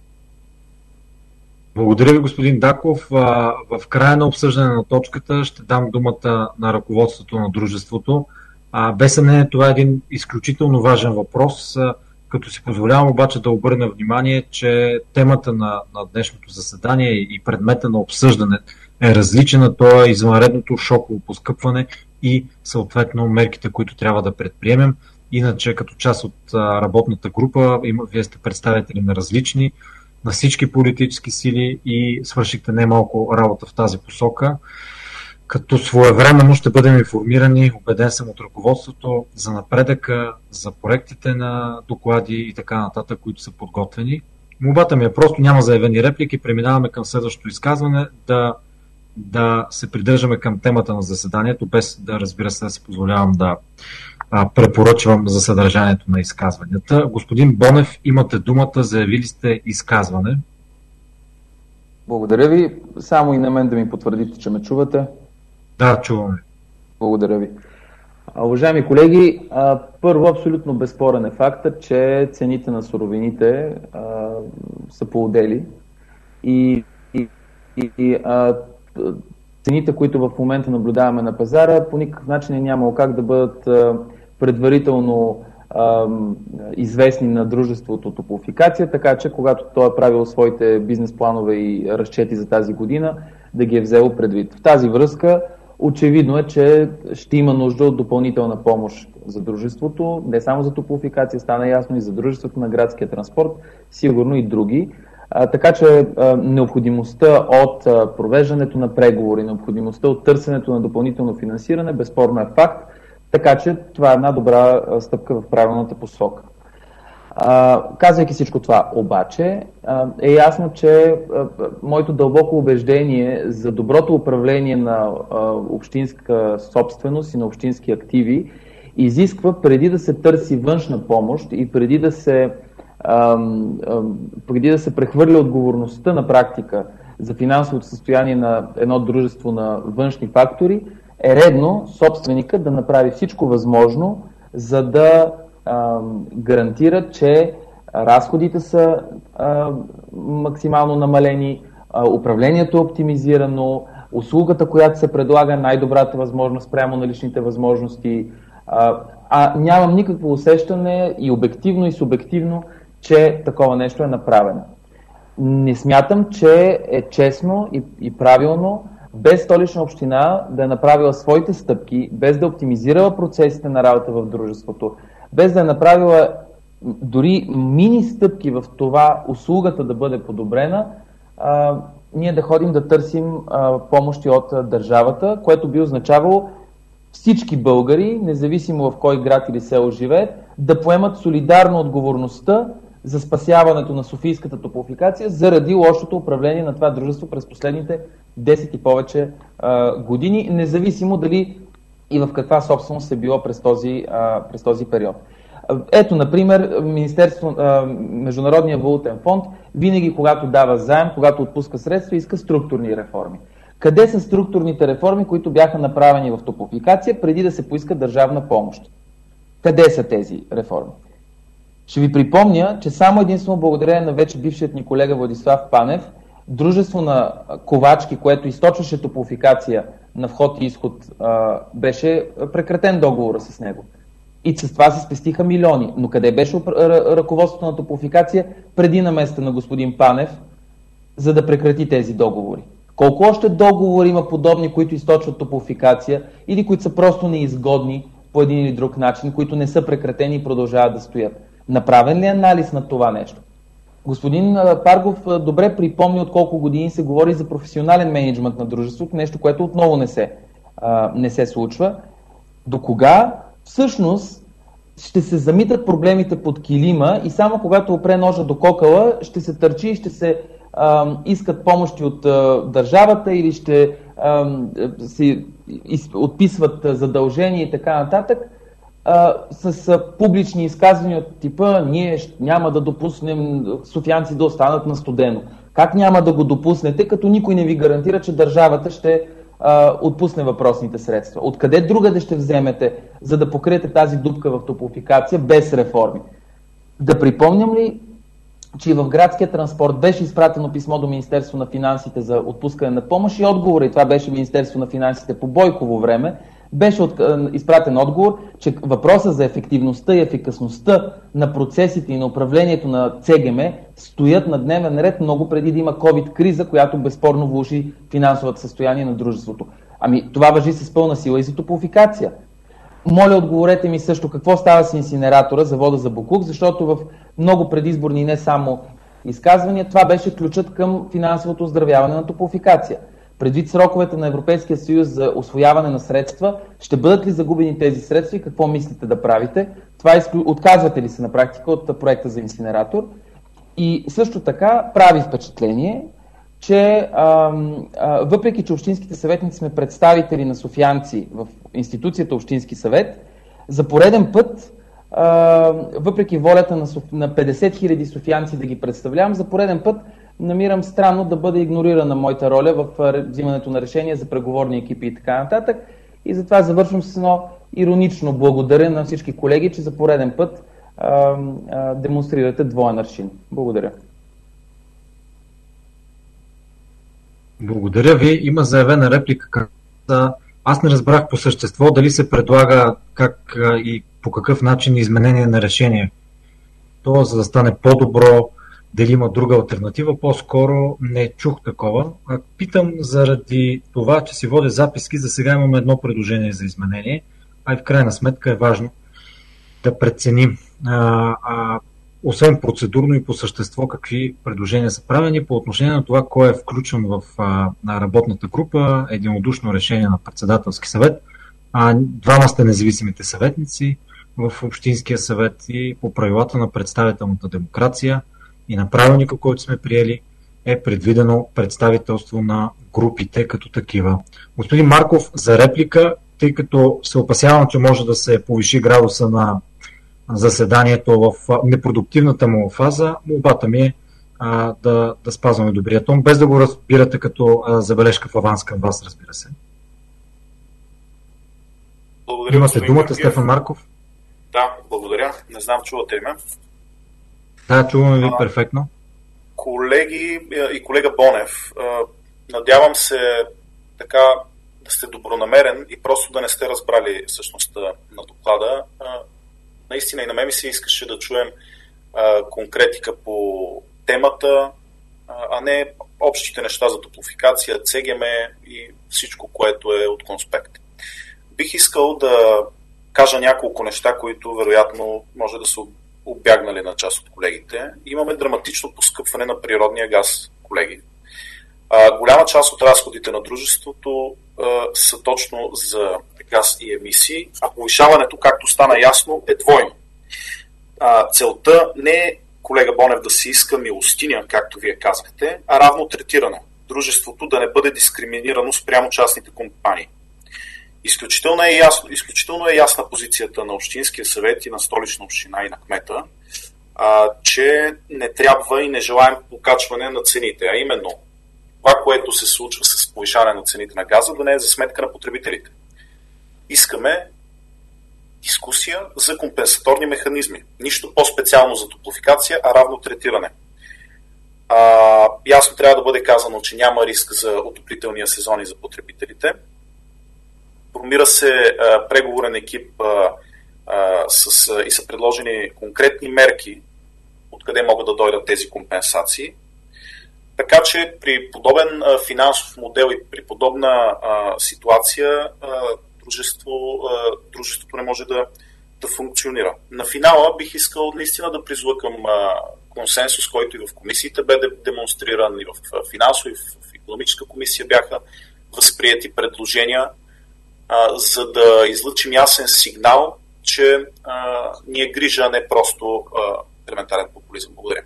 Благодаря ви, господин Даков. В края на обсъждане на точката ще дам думата на ръководството на дружеството. Без съмнение това е един изключително важен въпрос, като си позволявам обаче да обърна внимание, че темата на, на днешното заседание и предмета на обсъждане е различен, то е извънредното шоково поскъпване и съответно мерките, които трябва да предприемем. Иначе като част от а, работната група, има, вие сте представители на различни, на всички политически сили и свършихте немалко работа в тази посока. Като своевременно ще бъдем информирани, убеден съм, от ръководството за напредъка, за проектите на доклади и така нататък, които са подготвени. Молбата ми е просто, няма заявени реплики, преминаваме към следващото изказване, да, да се придържаме към темата на заседанието, без да, разбира се, да си позволявам да а, препоръчвам за съдържанието на изказванията. Господин Бонев, имате думата, заявили сте изказване. Благодаря ви. Само и на мен да ми потвърдите, че ме чувате. Да, чуваме. Благодаря ви. Уважаеми колеги, първо абсолютно безспорен е фактът, че цените на суровините а, са поудели и, и, и а, цените, които в момента наблюдаваме на пазара, по никакъв начин е нямало как да бъдат а, предварително а, известни на дружеството Топлофикация, така че когато той е правил своите бизнес планове и разчети за тази година, да ги е взело предвид. В тази връзка очевидно е, че ще има нужда от допълнителна помощ за дружеството, не само за Топлофикация, стана ясно и за дружеството на градския транспорт, сигурно и други. А, така че а, необходимостта от а, провеждането на преговори, необходимостта от търсенето на допълнително финансиране, безспорно е факт, така че това е една добра а, стъпка в правилната посока. А, казвайки всичко това, обаче, а, е ясно, че а, моето дълбоко убеждение за доброто управление на а, общинска собственост и на общински активи изисква преди да се търси външна помощ и преди да се преди да се прехвърля отговорността на практика за финансовото състояние на едно дружество на външни фактори, е редно собственика да направи всичко възможно, за да а, гарантира, че разходите са а, максимално намалени, а, управлението е оптимизирано, услугата, която се предлага, е най-добрата възможност спрямо на личните възможности, а, а нямам никакво усещане и обективно и субективно, че такова нещо е направено. Не смятам, че е честно и, и правилно без Столична община да е направила своите стъпки, без да е оптимизирала процесите на работа в дружеството, без да е направила дори мини стъпки в това услугата да бъде подобрена, а, ние да ходим да търсим а, помощи от а, държавата, което би означавало всички българи, независимо в кой град или село живеят, да поемат солидарно отговорността за спасяването на Софийската Топлофикация заради лошото управление на това дружество през последните десет и повече а, години, независимо дали и в каква собственост е било през този, а, през този период. Ето, например, Министерство, а, Международния валутен фонд винаги, когато дава заем, когато отпуска средства, иска структурни реформи. Къде са структурните реформи, които бяха направени в Топлофикация преди да се поиска държавна помощ? Къде са тези реформи? Ще ви припомня, че само единствено благодарение на вече бившият ни колега Владислав Панев, дружество на Ковачки, което източваше Топлофикация на вход и изход, беше прекратен договора с него. И с това се спестиха милиони. Но къде беше ръководството на Топлофикация преди наместа на господин Панев, за да прекрати тези договори? Колко още договори има подобни, които източват Топлофикация или които са просто неизгодни по един или друг начин, които не са прекратени и продължават да стоят? Направен ли е анализ на това нещо? Господин Паргов добре припомни от колко години се говори за професионален мениджмънт на дружеството, нещо, което отново не се, а, не се случва. До кога всъщност ще се замитат проблемите под килима и само когато опре ножа до кокала ще се търчи и ще се а, искат помощи от а, държавата или ще а, се из, отписват задължения и така нататък, а, с а, публични изказвания от типа ние няма да допуснем софиянци да останат на студено. Как няма да го допуснете, като никой не ви гарантира, че държавата ще а, отпусне въпросните средства? Откъде другаде ще вземете, за да покриете тази дупка в Топлофикация без реформи? Да припомням ли, че в градския транспорт беше изпратено писмо до Министерство на финансите за отпускане на помощ и отговор, и това беше Министерство на финансите по Бойково време, беше от, изпратен отговор, че въпросът за ефективността и ефикасността на процесите и на управлението на ЦГМ стоят на дневен ред много преди да има COVID-криза, която безспорно влоши финансовото състояние на дружеството. Ами това важи с пълна сила и за Топлофикация. Моля, отговорете ми също какво става с инсинератора, завода за боклук, защото в много предизборни не само изказвания това беше ключът към финансовото оздравяване на Топлофикация. Предвид сроковете на Европейския съюз за усвояване на средства, ще бъдат ли загубени тези средства и какво мислите да правите? Това изклю... Отказвате ли се на практика от проекта за инсинератор? И също така прави впечатление, че а, а, въпреки, че общинските съветници сме представители на софиянци в институцията Общински съвет, за пореден път, а, въпреки волята на, соф... на петдесет хиляди софиянци да ги представлявам, за пореден път намирам странно да бъде игнорирана моята роля в взимането на решения за преговорни екипи и така нататък. И затова завършвам с едно иронично благодаря на всички колеги, че за пореден път а, а, демонстрирате двоен аршин. Благодаря. Благодаря ви. Има заявена реплика. Аз не разбрах по същество дали се предлага как и по какъв начин изменение на решение. То, за да стане по-добро, дали има друга алтернатива, по-скоро не чух такова. Питам заради това, че си водя записки, за сега имаме едно предложение за изменение, а и в крайна сметка е важно да преценим, а, а, освен процедурно и по същество, какви предложения са правени по отношение на това, кой е включен в а, на работната група, единодушно решение на председателски съвет, а двама сте независимите съветници в Общинския съвет и по правилата на представителната демокрация и на правилника, който сме приели, е предвидено представителство на групите като такива. Господин Марков, за реплика, тъй като се опасявам, че може да се повиши градуса на заседанието в непродуктивната му фаза, молбата ми е а, да, да спазваме добрия тон, без да го разбирате като а, забележка в аванс към вас, разбира се. Благодаря, имате думата, Георгиев. Стефан Марков. Да, благодаря. Не знам, чувате ли ме? Да, чуваме ви перфектно. Колеги и колега Бонев, надявам се така да сте добронамерен и просто да не сте разбрали същността на доклада. Наистина и на мен ми се искаше да чуем конкретика по темата, а не общите неща за топлофикация, ЦГМ и всичко, което е от конспект. Бих искал да кажа няколко неща, които вероятно може да са обягнали на част от колегите. Имаме драматично поскъпване на природния газ, колеги. А, голяма част от разходите на дружеството а, са точно за газ и емисии, а повишаването, както стана ясно, е двойно. А, целта не е, колега Бонев, да се иска милостиня, както вие казахте, а равно третиране. Дружеството да не бъде дискриминирано спрямо частните компании. Изключително е, ясно, изключително е ясна позицията на Общинския съвет и на Столична община и на кмета, а, че не трябва и не желаем покачване на цените, а именно това, което се случва с повишаване на цените на газа, да не е за сметка на потребителите. Искаме дискусия за компенсаторни механизми. Нищо по-специално за топлофикация, а равно третиране. А, ясно трябва да бъде казано, че няма риск за отоплителния сезон и за потребителите. Формира се а, преговорен екип а, а, с, а, и са предложени конкретни мерки, откъде могат да дойдат тези компенсации. Така че при подобен а, финансов модел и при подобна а, ситуация а, дружество, а, дружеството не може да, да функционира. На финала бих искал наистина да призова към а, консенсус, който и в комисиите бе демонстриран, и в финансово, и в икономическа комисия бяха възприяти предложения, за да излъчим ясен сигнал, че а, ни е грижа, а не просто а, елементарен популизъм. Благодаря.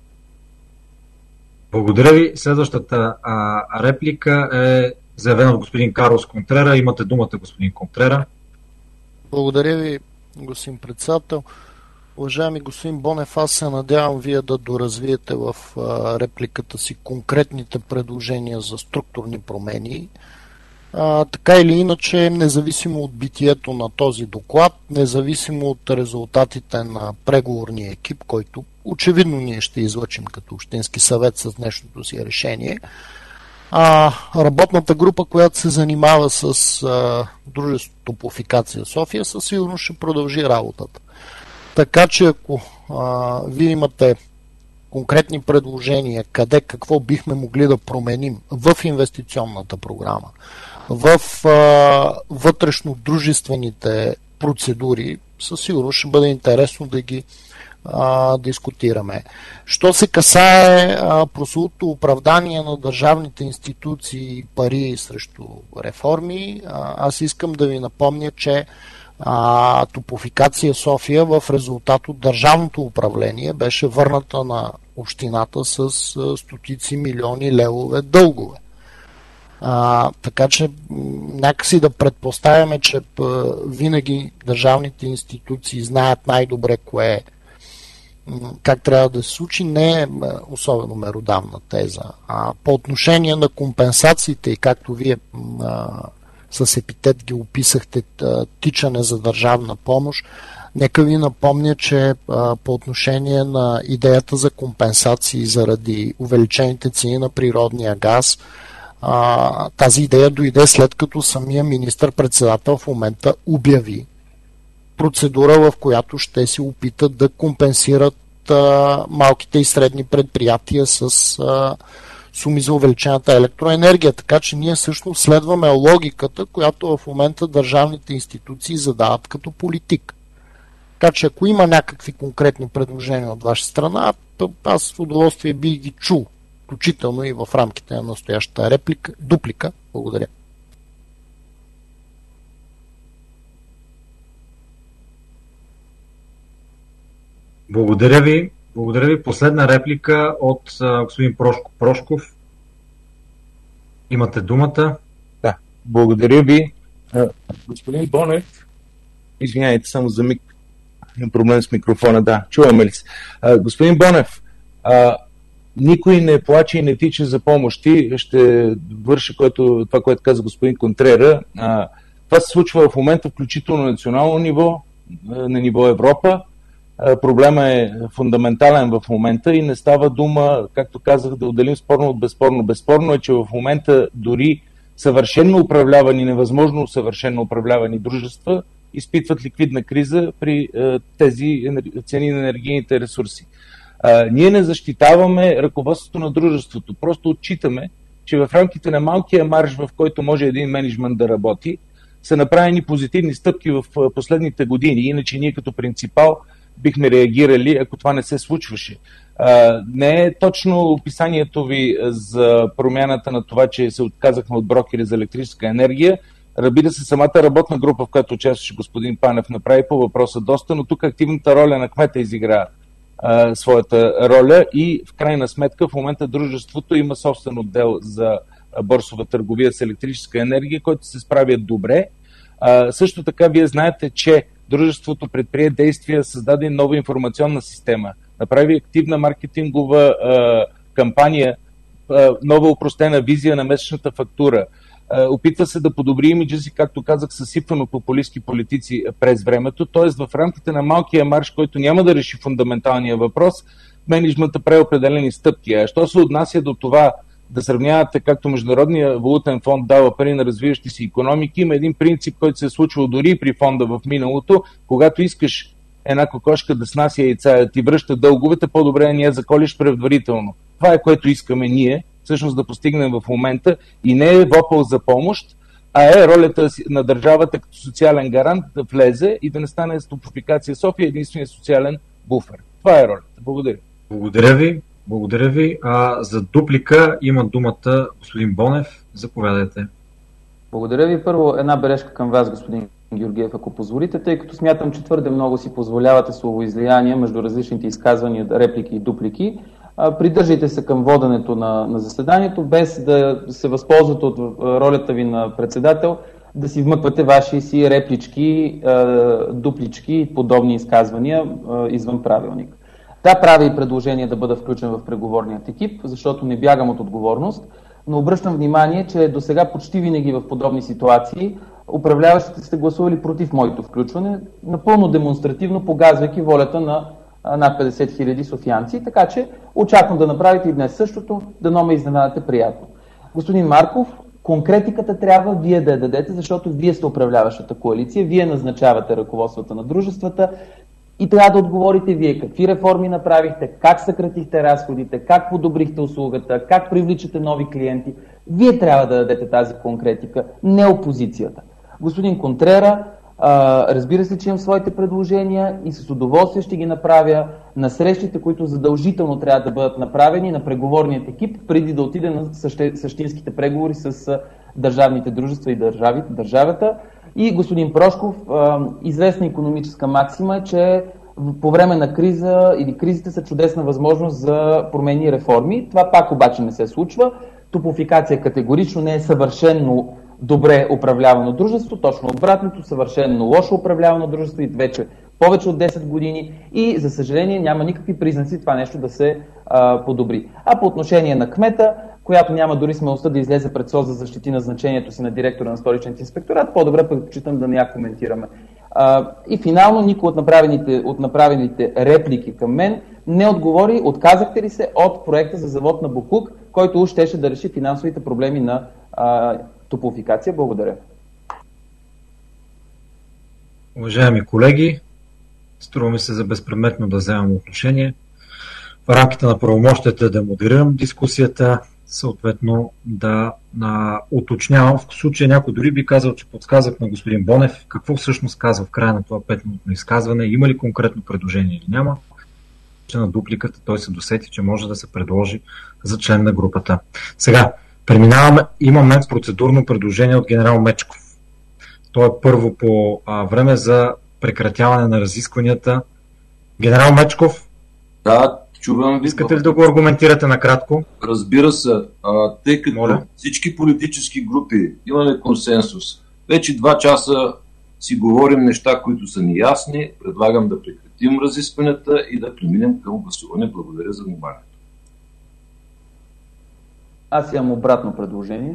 Благодаря ви. Следващата а, реплика е заявена от господин Карлос Контрера. Имате думата, господин Контрера. Благодаря ви, господин председател. Уважаеми господин Бонев, аз се надявам вие да доразвиете в а, репликата си конкретните предложения за структурни промени. А, така или иначе, независимо от битието на този доклад, независимо от резултатите на преговорния екип, който очевидно ние ще излъчим като Общински съвет с днешното си решение, а, работната група, която се занимава с а, дружеството Топлофикация София, със сигурност ще продължи работата. Така че ако а, вие имате конкретни предложения, къде, какво бихме могли да променим в инвестиционната програма, в а, вътрешно-дружествените процедури, със сигурност ще бъде интересно да ги а, дискутираме. Що се касае прословутото оправдание на държавните институции пари срещу реформи, а, аз искам да ви напомня, че а, Топлофикация София в резултат от държавното управление беше върната на общината с а, стотици милиони левове дългове. А, така че някакси да предпоставяме, че а, винаги държавните институции знаят най-добре кое как трябва да се случи, не е особено меродавна теза. А по отношение на компенсациите и както вие а, с епитет ги описахте, тичане за държавна помощ, нека ви напомня, че а, по отношение на идеята за компенсации заради увеличените цени на природния газ, а, тази идея дойде след като самия министър-председател в момента обяви, процедура, в която ще се опитат да компенсират а, малките и средни предприятия с а, суми за увеличената електроенергия. Така че ние всъщност следваме логиката, която в момента държавните институции задават като политик. Така че ако има някакви конкретни предложения от ваша страна, аз с удоволствие бих ги чул, включително и в рамките на настоящата реплика, дуплика. Благодаря. Благодаря ви. Благодаря ви. Последна реплика от а, господин Прошко, Прошков. Имате думата. Да, благодаря ви. А, господин Бонев, извиняйте само за миг. Имам проблем с микрофона, да. Чуваме ли се? А, господин Бонев, а, никой не плаче и не тича за помощи. Ще върша което, това, което каза господин Контрера. А, това се случва в момента, включително на национално ниво, на ниво Европа. Проблема е фундаментален в момента и не става дума, както казах, да отделим спорно от безспорно. Безспорно е, че в момента дори съвършенно управлявани, невъзможно съвършенно управлявани дружества изпитват ликвидна криза при е, тези цени на енергийните ресурси. А, ние не защитаваме ръководството на дружеството, просто отчитаме, че в рамките на малкия марж, в който може един мениджмънт да работи, са направени позитивни стъпки в последните години. Иначе ние като принципал бихме реагирали, ако това не се случваше. А, не е точно описанието ви за промяната на това, че се отказахме от брокери за електрическа енергия. Разбира се, самата работна група, в която участваше господин Панев, направи по въпроса доста, но тук активната роля на кмета изигра а, своята роля и в крайна сметка в момента дружеството има собствен отдел за борсова търговия с електрическа енергия, който се справя добре. А, също така вие знаете, че дружеството предприе действия, създаде нова информационна система, направи активна маркетингова а, кампания, а, нова упростена визия на месечната фактура. А, опитва се да подобри имиджа си, както казах, съсипвано популистки политици през времето, т.е. в рамките на малкия марш, който няма да реши фундаменталния въпрос, мениджмънта прави определени стъпки. А що се отнася до това да сравнявате както Международния валутен фонд дава пари на развиващи се икономики, има един принцип, който се е случвал дори при фонда в миналото, когато искаш една кокошка да снася яйца, да ти връща дълговете, по-добре е ние заколиш предварително. Това е което искаме ние, всъщност да постигнем в момента и не е вопъл за помощ, а е ролята на държавата като социален гарант да влезе и да не стане с Топлофикация София единствения социален буфер. Това е ролята. Благодаря. Благодаря ви. Благодаря ви. А, за дуплика има думата господин Бонев. Заповядайте. Благодаря ви. Първо една бележка към вас, господин Георгиев, ако позволите, тъй като смятам, че твърде много си позволявате словоизлияния между различните изказвания, реплики и дуплики. Придържайте се към воденето на, на заседанието, без да се възползвате от ролята ви на председател, да си вмъквате ваши си реплички, дуплички и подобни изказвания извън правилник. Да, правя и предложение да бъда включен в преговорният екип, защото не бягам от отговорност, но обръщам внимание, че до сега почти винаги в подобни ситуации управляващите сте гласували против моето включване, напълно демонстративно погазвайки волята на над петдесет хиляди софиянци, така че очаквам да направите и днес същото, дано ме изненадате приятно. Господин Марков, конкретиката трябва вие да я дадете, защото вие сте управляващата коалиция, вие назначавате ръководствата на дружествата и трябва да отговорите вие какви реформи направихте, как съкратихте разходите, как подобрихте услугата, как привличате нови клиенти. Вие трябва да дадете тази конкретика, не опозицията. Господин Контрера, разбира се, че имам своите предложения и с удоволствие ще ги направя на срещите, които задължително трябва да бъдат направени на преговорният екип, преди да отиде на същинските преговори с държавните дружества и държави, държавата. И господин Прошков, известна икономическа максима е, че по време на криза или кризите са чудесна възможност за промени и реформи. Това пак обаче не се случва. Топлофикация категорично не е съвършенно добре управлявано дружество, точно обратното, съвършено лошо управлявано дружество и вече повече от десет години и за съжаление няма никакви признаци това нещо да се а, подобри. А по отношение на кмета, която няма дори смелостта да излезе пред СОС за защити на значението си на директора на Столичният инспекторат, по-добре предпочитам да не я коментираме. А, и финално никой от направените, от направените реплики към мен не отговори, отказахте ли се от проекта за завод на Боклук, който уж щеше да реши финансовите проблеми на а, Топлофикация. Благодаря. Уважаеми колеги, струва ми се за безпредметно да вземам отношение. В рамките на правомощията да модерирам дискусията, съответно да а, уточнявам. В случая някой дори би казал, че подсказах на господин Бонев какво всъщност казва в края на това петминутно изказване, има ли конкретно предложение или няма. На дупликата той се досети, че може да се предложи за член на групата. Сега, преминаваме, имаме процедурно предложение от генерал Мечков. То е първо по а, време за прекратяване на разискванията. Генерал Мечков, да, чувам ви. Искате ли да го аргументирате накратко? Разбира се, а, тъй като Моля. Всички политически групи имаме консенсус. Вече два часа си говорим неща, които са неясни. Предлагам да прекратим разискванията и да преминем към гласуване. Благодаря за вниманието. Аз имам обратно предложение.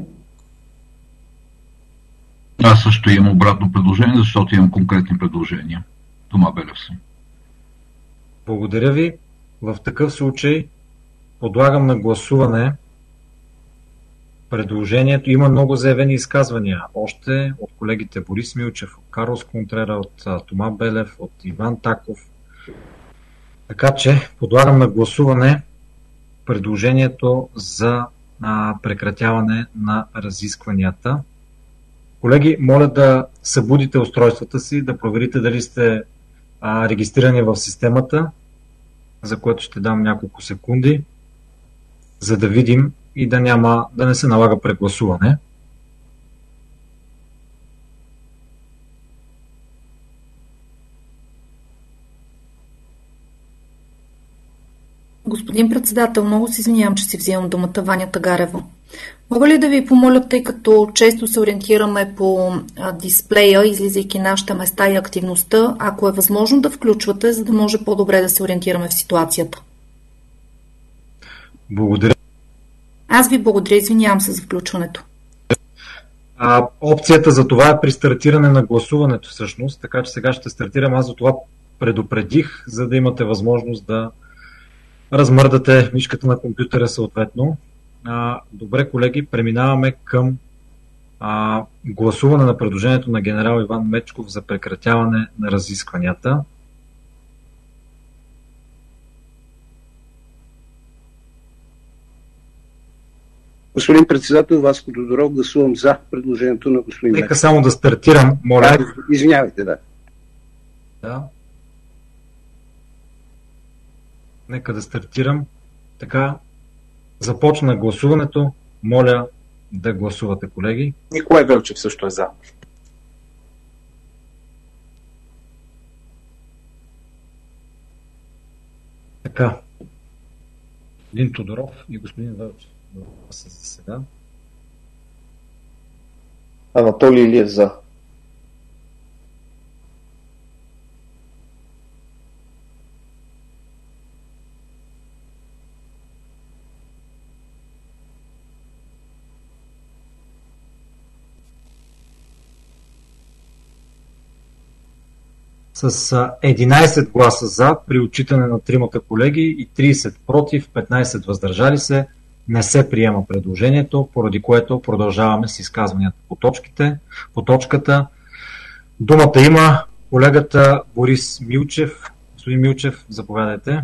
Аз също имам обратно предложение, защото имам конкретни предложения. Тома Белев съм. Благодаря ви. В такъв случай подлагам на гласуване предложението. Има много заявени изказвания. Още от колегите Борис Милчев, от Карлос Контрера, от Тома Белев, от Иван Таков. Така че подлагам на гласуване предложението за а, прекратяване на разискванията. Колеги, моля да събудите устройствата си, да проверите дали сте а, регистрирани в системата, за което ще дам няколко секунди, за да видим и да, няма, да не се налага прегласуване. Господин председател, много се извинявам, че си взимам думата, Ваня Тагарева. Мога ли да ви помоля, тъй като често се ориентираме по а, дисплея, излизайки нашите места и активността, ако е възможно да включвате, за да може по-добре да се ориентираме в ситуацията? Благодаря. Аз ви благодаря, извинявам се за включването. А, опцията за това е при стартиране на гласуването всъщност, така че сега ще стартирам. Аз за това предупредих, за да имате възможност да размърдате мишката на компютъра съответно. А, добре, колеги, преминаваме към а, гласуване на предложението на генерал Иван Мечков за прекратяване на разискванията. Господин председател, Васко Тодоров, гласувам за предложението на господин Мечков. Нека само да стартирам, моля. Да, извинявайте, да. Да. Нека да стартирам. Така, започна гласуването. Моля да гласувате, колеги. Николай Велчев също е за. Така. Господин Тодоров и господин Велчев. За сега. Анатолий Илиев за. С единайсет гласа за, при отчитане на тримата колеги и трийсет против, петнайсет въздържали се, не се приема предложението, поради което продължаваме с изказванията по точките. По точката думата има колегата Борис Милчев. Господин Милчев, заповядайте.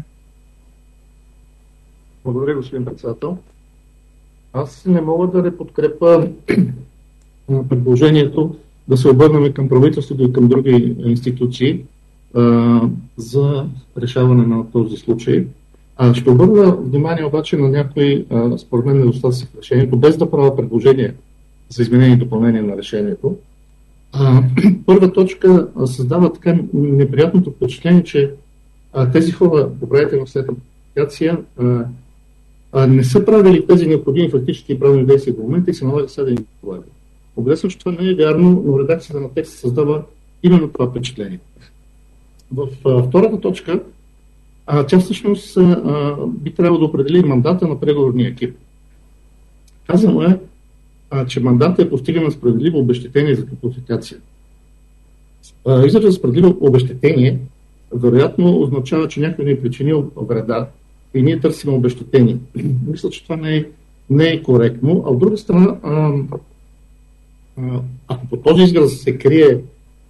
Благодаря, господин председател. Аз не мога да не подкрепя предложението да се обърнем към правителството и към други институции а, за решаване на този случай. А, ще обърна внимание обаче на някои, а, според мен, недостатъци в решението, без да правя предложение за изменение и допълнение на решението. А, първа точка а, създава така неприятното впечатление, че а, тези хора, управители след апликация, а, а, не са правили тези необходими фактически и правилни действия до момента и се налага сега да им полага. Обресвам, че това не е вярно, но редакцията на текста създава именно това впечатление. В а, втората точка, а, тя всъщност а, би трябвало да определи мандата на преговорния екип. Казано е, а, че мандата е постигане на справедливо обезщетение за топлофикация. Изразът за справедливо обезщетение вероятно означава, че някой ни е причинил вреда и ние търсим обезщетение. Мисля, че това не е, не е коректно, а от друга страна, а, ако по този израз се крие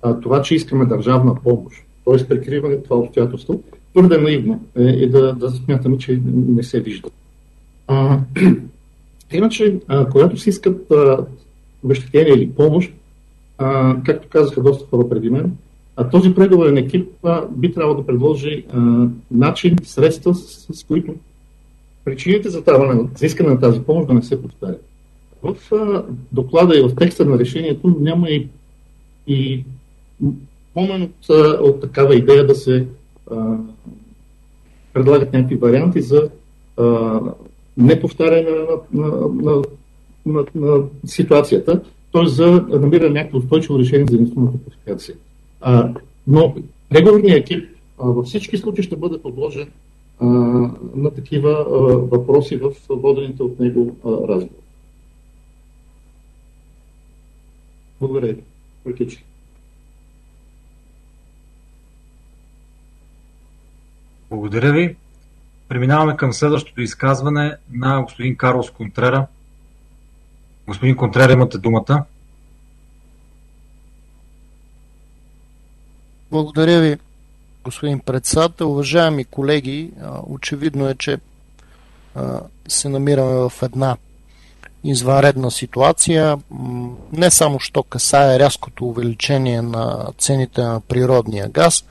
а, това, че искаме държавна помощ, т.е. прикриване това обстоятелство, твърде наивно е, и да, да смятаме, че не се вижда. А, иначе, а, когато се искат а, обезщетение или помощ, а, както казаха доста хора преди мен, а този преговорен екип а, би трябвало да предложи а, начин, средства, с, с които причините за, таване, за искане на тази помощ да не се повтарят. В а, доклада и в текста на решението няма и, и помен от, от такава идея да се а, предлагат някакви варианти за а, неповтаряне на, на, на, на, на ситуацията, т.е. за намиране на някакво устойчиво решение за единствената топлификация. Но преговорният екип а, във всички случаи ще бъде подложен а, на такива а, въпроси в водените от него а, разговори. Благодаря ви. Приключи. Благодаря ви. Преминаваме към следващото изказване на господин Карлос Контрера. Господин Контрера, имате думата. Благодаря ви, господин председател. Уважаеми колеги, очевидно е, че се намираме в една извънредна ситуация, не само що касае рязкото увеличение на цените на природния газ,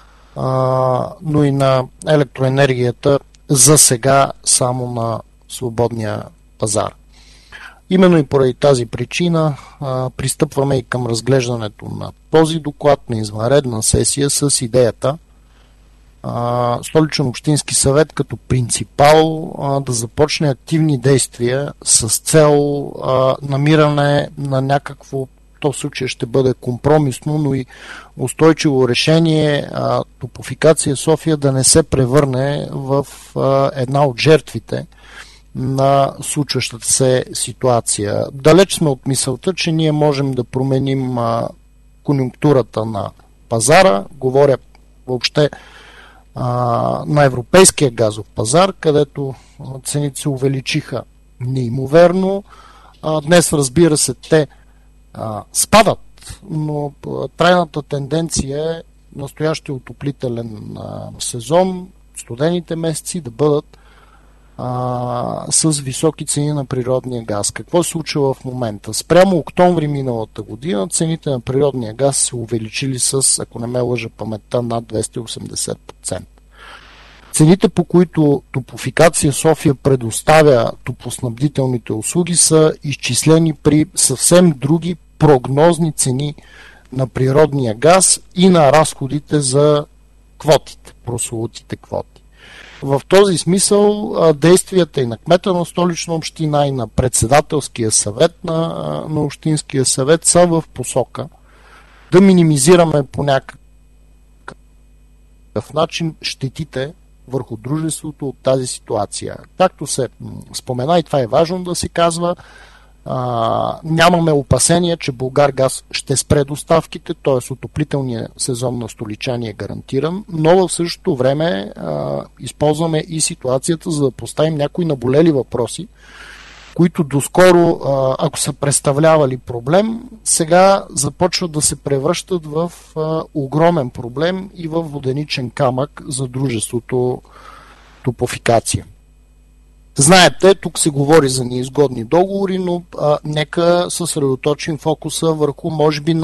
но и на електроенергията за сега само на свободния пазар. Именно и поради тази причина а, пристъпваме и към разглеждането на този доклад на извънредна сесия с идеята а, Столичен общински съвет като принципал а, да започне активни действия с цел а, намиране на някакво, то в случая ще бъде компромисно, но и устойчиво решение а, Топлофикация София да не се превърне в а, една от жертвите на случващата се ситуация. Далеч сме от мисълта, че ние можем да променим а, конюнктурата на пазара. Говоря въобще а, на европейския газов пазар, където цените се увеличиха неимоверно. А, днес, разбира се, те а, спадат, но а, трайната тенденция е настоящия отоплителен а, сезон, студените месеци да бъдат А, с високи цени на природния газ. Какво се случва в момента? Спрямо октомври миналата година цените на природния газ се увеличили с, ако не ме лъжа паметта, над двеста и осемдесет процента. Цените, по които Топлофикация София предоставя топлоснабдителните услуги, са изчислени при съвсем други прогнозни цени на природния газ и на разходите за квотите, прословутите квоти. В този смисъл действията и на кмета на Столична община, и на председателския съвет на, на Общинския съвет са в посока да минимизираме по някакъв начин щетите върху дружеството от тази ситуация. Както се спомена, и това е важно да се казва, а, нямаме опасения, че Булгаргаз ще спре доставките, т.е. отоплителният сезон на столичани е гарантиран, но в същото време а, използваме и ситуацията, за да поставим някои наболели въпроси, които доскоро, а, ако са представлявали проблем, сега започват да се превръщат в а, огромен проблем и в воденичен камък за дружеството Топлофикация. Знаете, тук се говори за неизгодни договори, но а, нека съсредоточим фокуса върху, може би,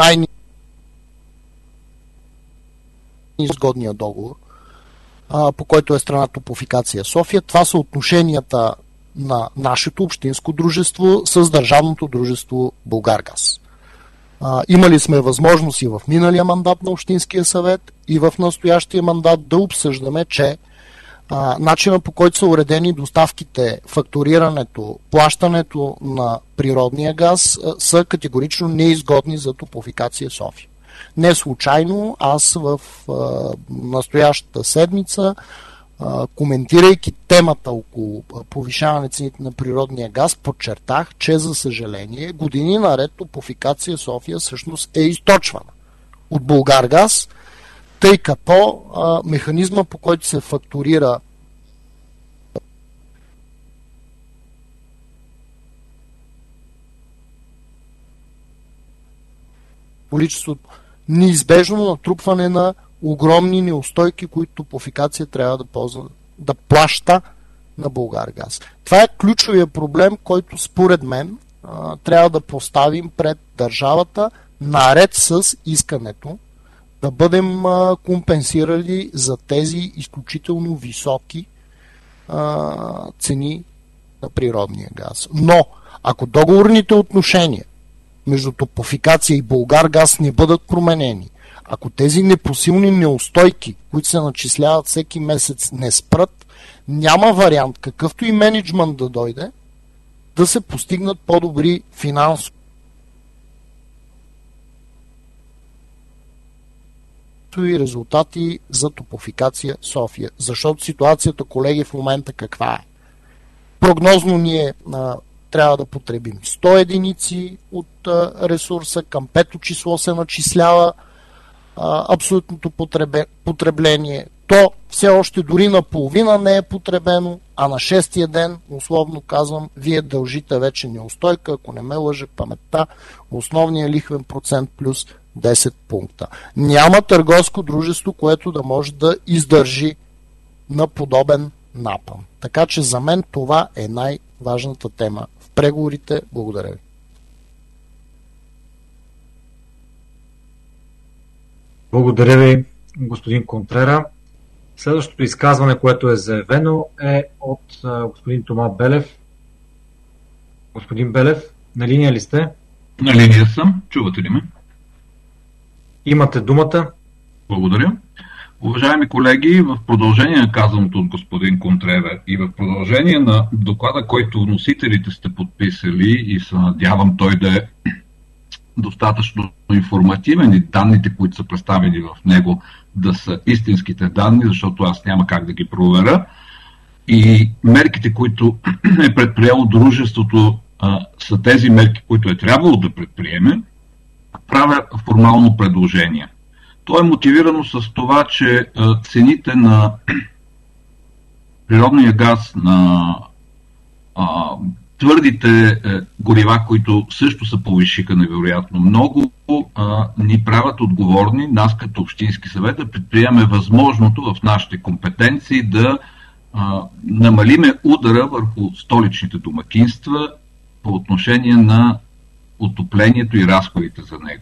най-неизгодния договор, а, по който е страна Топлофикация София. Това са отношенията на нашето общинско дружество с държавното дружество Булгаргаз. А, имали сме възможност и в миналия мандат на Общинския съвет, и в настоящия мандат да обсъждаме, че А, начина, по който са уредени доставките, фактурирането, плащането на природния газ а, са категорично неизгодни за Топлофикация София. Не случайно аз в а, настоящата седмица, а, коментирайки темата около повишаване цените на природния газ, подчертах, че за съжаление години наред Топлофикация София всъщност е източвана от Булгаргаз, тъй като а, механизма, по който се фактурира количеството неизбежно натрупване на огромни неустойки, които Топлофикация трябва да, ползва, да плаща на Булгаргаз. Това е ключовия проблем, който според мен а, трябва да поставим пред държавата, наред с искането да бъдем а, компенсирали за тези изключително високи а, цени на природния газ. Но, ако договорните отношения между Топлофикация и Булгаргаз не бъдат променени, ако тези непосилни неустойки, които се начисляват всеки месец, не спрат, няма вариант, какъвто и менеджмент да дойде, да се постигнат по-добри финансови резултати за Топлофикация София. Защото ситуацията, колеги, в момента каква е? Прогнозно ние а, трябва да потребим сто единици от а, ресурса, към пето число се начислява а, абсолютното потребе, потребление. То все още дори наполовина не е потребено, а на шестия ден, условно казвам, вие дължите вече неустойка, ако не ме лъже паметта, основния лихвен процент плюс десет пункта. Няма търговско дружество, което да може да издържи на подобен напън. Така че за мен това е най-важната тема в преговорите. Благодаря ви. Благодаря ви, господин Контрера. Следващото изказване, което е заявено, е от а, господин Тома Белев. Господин Белев, на линия ли сте? На линия съм. Чувате ли ме? Имате думата. Благодаря. Уважаеми колеги, в продължение на казаното от господин Контревер и в продължение на доклада, който носителите сте подписали и се надявам той да е достатъчно информативен и данните, които са представени в него, да са истинските данни, защото аз няма как да ги проверя. И мерките, които е предприело дружеството, са тези мерки, които е трябвало да предприеме, правя формално предложение. То е мотивирано с това, че цените на природния газ, на а, твърдите е, горива, които също се повишиха невероятно много, а, ни правят отговорни, нас като Общински съвет, да предприеме възможното в нашите компетенции да а, намалиме удара върху столичните домакинства по отношение на отоплението и разходите за него.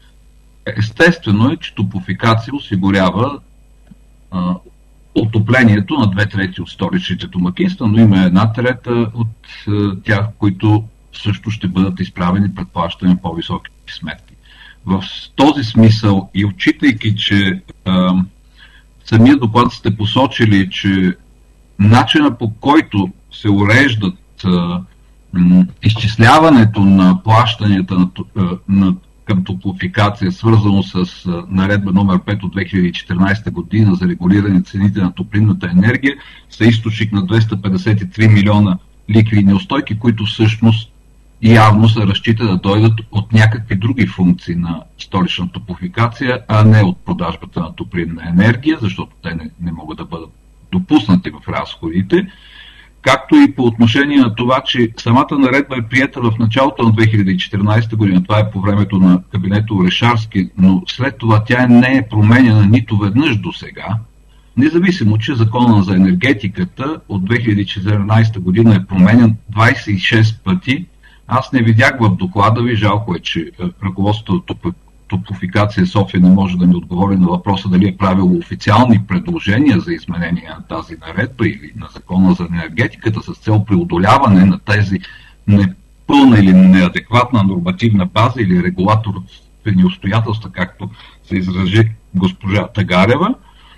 Естествено е, че Топлофикация осигурява а, отоплението на две трети от столичните домакинства, но има една трета от а, тях, които също ще бъдат изправени пред плащане на по-високи сметки. В този смисъл и отчитайки, че а, самия доклад сте посочили, че начина по който се уреждат а, м, изчисляването на плащанията на, на към Топлофикация, свързано с наредба номер пет от две хиляди и четиринадесета година за регулиране цените на топлинната енергия, са източник на двеста петдесет и три милиона лихви и неустойки, които всъщност явно се разчита да дойдат от някакви други функции на столична Топлофикация, а не от продажбата на топлинна енергия, защото те не, не могат да бъдат допуснати в разходите. Както и по отношение на това, че самата наредба е приета в началото на две хиляди и четиринадесета година, това е по времето на кабинета Орешарски, но след това тя не е променена нито веднъж до сега, независимо, че закона за енергетиката от две хиляди и четиринадесета година е променен двадесет и шест пъти. Аз не видях в доклада ви, жалко е, че ръководството Топлофикация София не може да ми отговори на въпроса дали е правило официални предложения за изменение на тази наредба или на закона за енергетиката с цел преодоляване на тези непълна или неадекватна нормативна база или регулаторни обстоятелства, както се изрази госпожа Тагарева.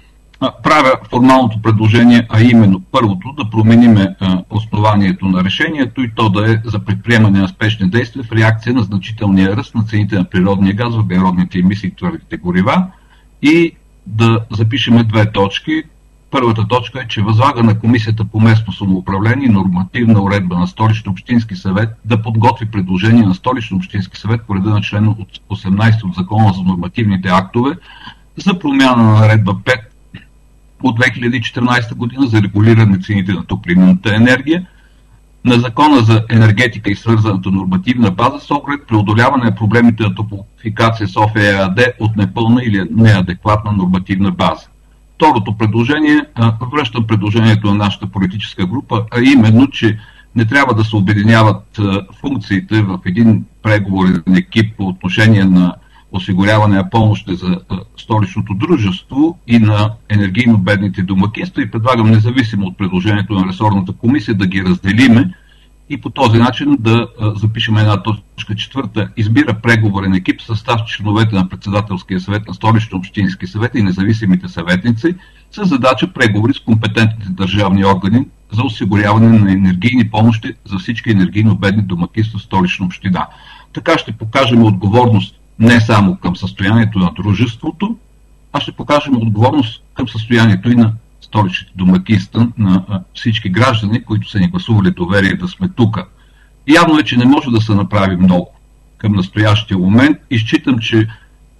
Правя формалното предложение, а именно първото да промениме основанието на решението и то да е за предприемане на спешни действия в реакция на значителния ръст на цените на природния газ, въглеродните емисии и твърдите горива и да запишеме две точки. Първата точка е, че възлага на Комисията по местно самоуправление и нормативна уредба на Столичен общински съвет да подготви предложение на Столичен общински съвет по реда на член осемнадесети от Закона за нормативните актове за промяна на наредба пет от две хиляди и четиринадесета година за регулиране цените на топлинната енергия, на Закона за енергетика и свързаната нормативна база с оглед преодоляване на проблемите на Топлофикация София ЕАД от непълна или неадекватна нормативна база. Второто предложение, връщам предложението на нашата политическа група, а именно, че не трябва да се обединяват функциите в един преговорен екип по отношение на осигуряване на помощи за столичното дружество и на енергийно бедните домакинства и предлагам, независимо от предложението на ресорната комисия, да ги разделиме и по този начин да запишем една точка четвърта. Избира преговорен екип в състав членовете на председателския съвет на столичния общински съвет и независимите съветници с задача преговори с компетентните държавни органи за осигуряване на енергийни помощи за всички енергийно бедни домакинства в столична община. Така ще покажем отговорност не само към състоянието на дружеството, а ще покажем отговорност към състоянието и на столичните домакинства, на всички граждани, които са ни гласували доверие да сме тук. Явно е, че не може да се направи много към настоящия момент и считам, че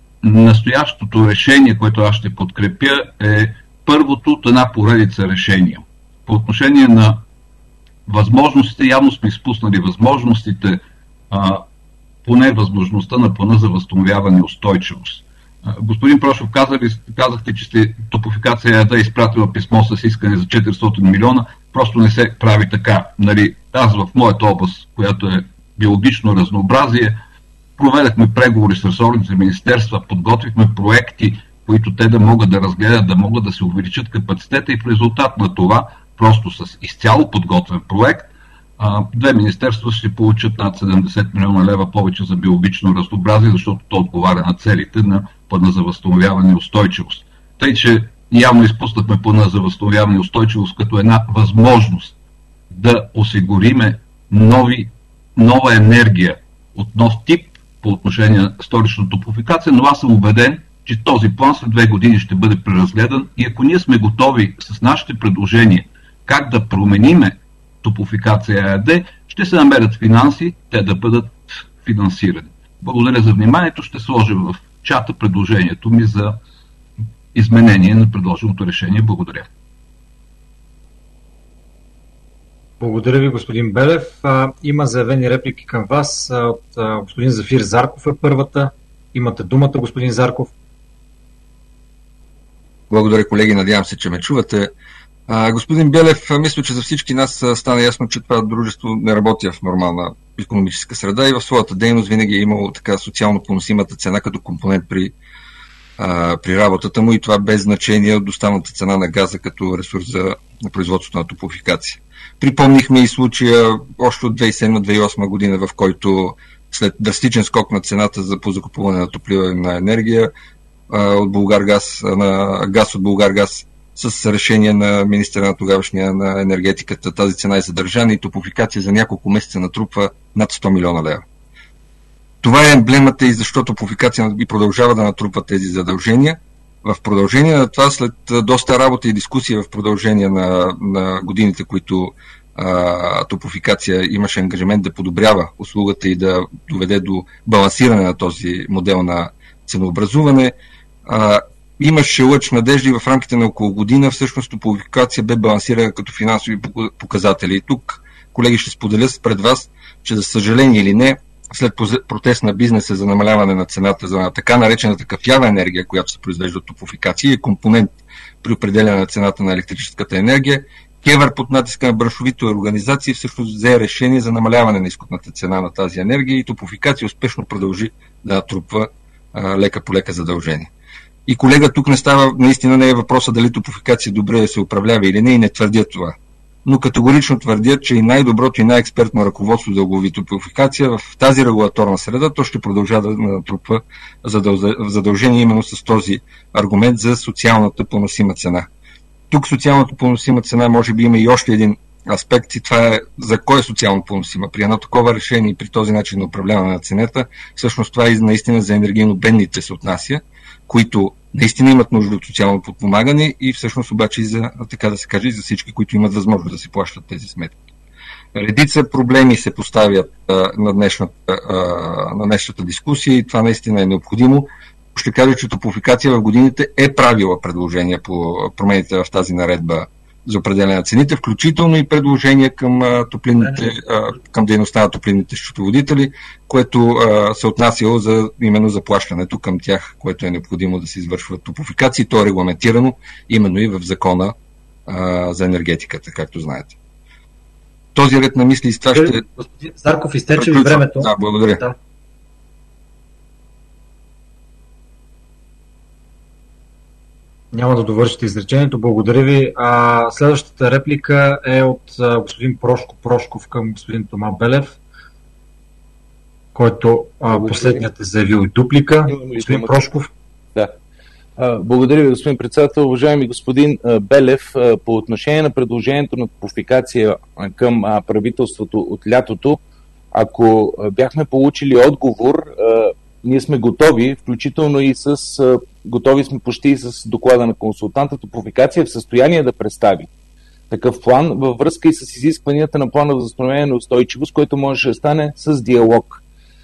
настоящото решение, което аз ще подкрепя, е първото от една поредица решения. По отношение на възможностите, явно сме изпуснали възможностите, а, поне възможността на плана за възстановяване и устойчивост. Господин Прошов, казали, казахте, че сте Топлофикация ЕАД е изпратила писмо с искане за четиристотин милиона. Просто не се прави така. Нали, аз в моята област, която е биологично разнообразие, проведахме преговори с ресорните министерства, подготвихме проекти, които те да могат да разгледат, да могат да се увеличат капацитета и в резултат на това, просто с изцяло подготвен проект, две министерства ще получат над седемдесет милиона лева повече за биологично разнообразие, защото то отговаря на целите на плана за възстановяване и устойчивост. Тъй, че явно изпуснахме плана за възстановяване и устойчивост като една възможност да осигуриме нови, нова енергия от нов тип по отношение на столична топлофикация, но аз съм убеден, че този план след две години ще бъде преразгледан и ако ние сме готови с нашите предложения как да промениме Топлофикация ЕАД, ще се намерят финанси, те да бъдат финансирани. Благодаря за вниманието. Ще сложа в чата предложението ми за изменение на предложеното решение. Благодаря. Благодаря ви, господин Белев. А, има заявени реплики към вас. А, от а, господин Зафир Зарков е първата. Имате думата, господин Зарков. Благодаря, колеги. Надявам се, че ме чувате. А, господин Белев, мисля, че за всички нас стана ясно, че това дружество не работи в нормална икономическа среда и в своята дейност винаги е имало така социално поносимата цена като компонент при, а, при работата му и това без значение от доставната цена на газа като ресурс за производството на топлофикация. Припомнихме и случая още от две хиляди и седма - две хиляди и осма година, в който след драстичен скок на цената за по закупуване на топлинна енергия а, от Булгаргаз, на газ от Булгаргаз, с решение на министъра на тогавашния на енергетиката тази цена е задържана и топлофикация за няколко месеца натрупва над сто милиона лева. Това е емблемата и защо топлофикация и продължава да натрупва тези задължения. В продължение на това, след доста работа и дискусия в продължение на, на годините, които а, топлофикация имаше ангажимент да подобрява услугата и да доведе до балансиране на този модел на ценообразуване, а, имаше лъч надежда и в рамките на около година всъщност топлофикация бе балансирана като финансови показатели. И тук, колеги, ще споделя пред вас, че за съжаление или не, след протест на бизнеса за намаляване на цената за така наречената кафява енергия, която се произвежда от топлофикация и е компонент при определяне на цената на електрическата енергия, КЕВР под натиска на браншовите организации всъщност взе решение за намаляване на изкупната цена на тази енергия и топлофикация успешно продължи да натрупва а, лека по лека задължения. И колега, тук не става, наистина не е въпроса дали топлофикация добре да се управлява или не и не твърдя това. Но категорично твърдят, че и най-доброто и най-експертно ръководство за оглави топлофикация в тази регулаторна среда, то ще продължава да натрупва задължение именно с този аргумент за социалната поносима цена. Тук социалната поносима цена може би има и още един аспект и това е за кой е социално поносима. При едно такова решение и при този начин на управляване на цената, всъщност това и наистина за енергийно бедните се отнася, които наистина имат нужда от социално подпомагане и всъщност обаче и за, така да се каже, и за всички, които имат възможност да си плащат тези сметки. Редица проблеми се поставят а, на, днешната, а, на днешната дискусия и това наистина е необходимо. Ще кажа, че топлофикация в годините е правила предложения по промените в тази наредба за определяне на цените, включително и предложения към, топлинните, към дейността на топлинните счетоводители, което се отнасяло за именно заплащането към тях, което е необходимо да се извършва топлофикации. То е регламентирано именно и в закона за енергетиката, както знаете. Този ред на мисли с това ще... Господин Зарков, изтече ви времето. Да, благодаря. Да. Няма да довършите изречението. Благодаря ви. А, следващата реплика е от а, господин Прошко Прошков към господин Тома Белев, който а, последният е заявил и дуплика. Господин Прошков. Да. Благодаря ви, господин председател. Уважаеми господин Белев, по отношение на предложението на топлофикация към правителството от лятото, ако бяхме получили отговор, ние сме готови, включително и с готови сме почти и с доклада на консултанта, топлофикация в състояние да представи такъв план във връзка и с изискванията на плана за възстановяване на устойчивост, който може да стане с диалог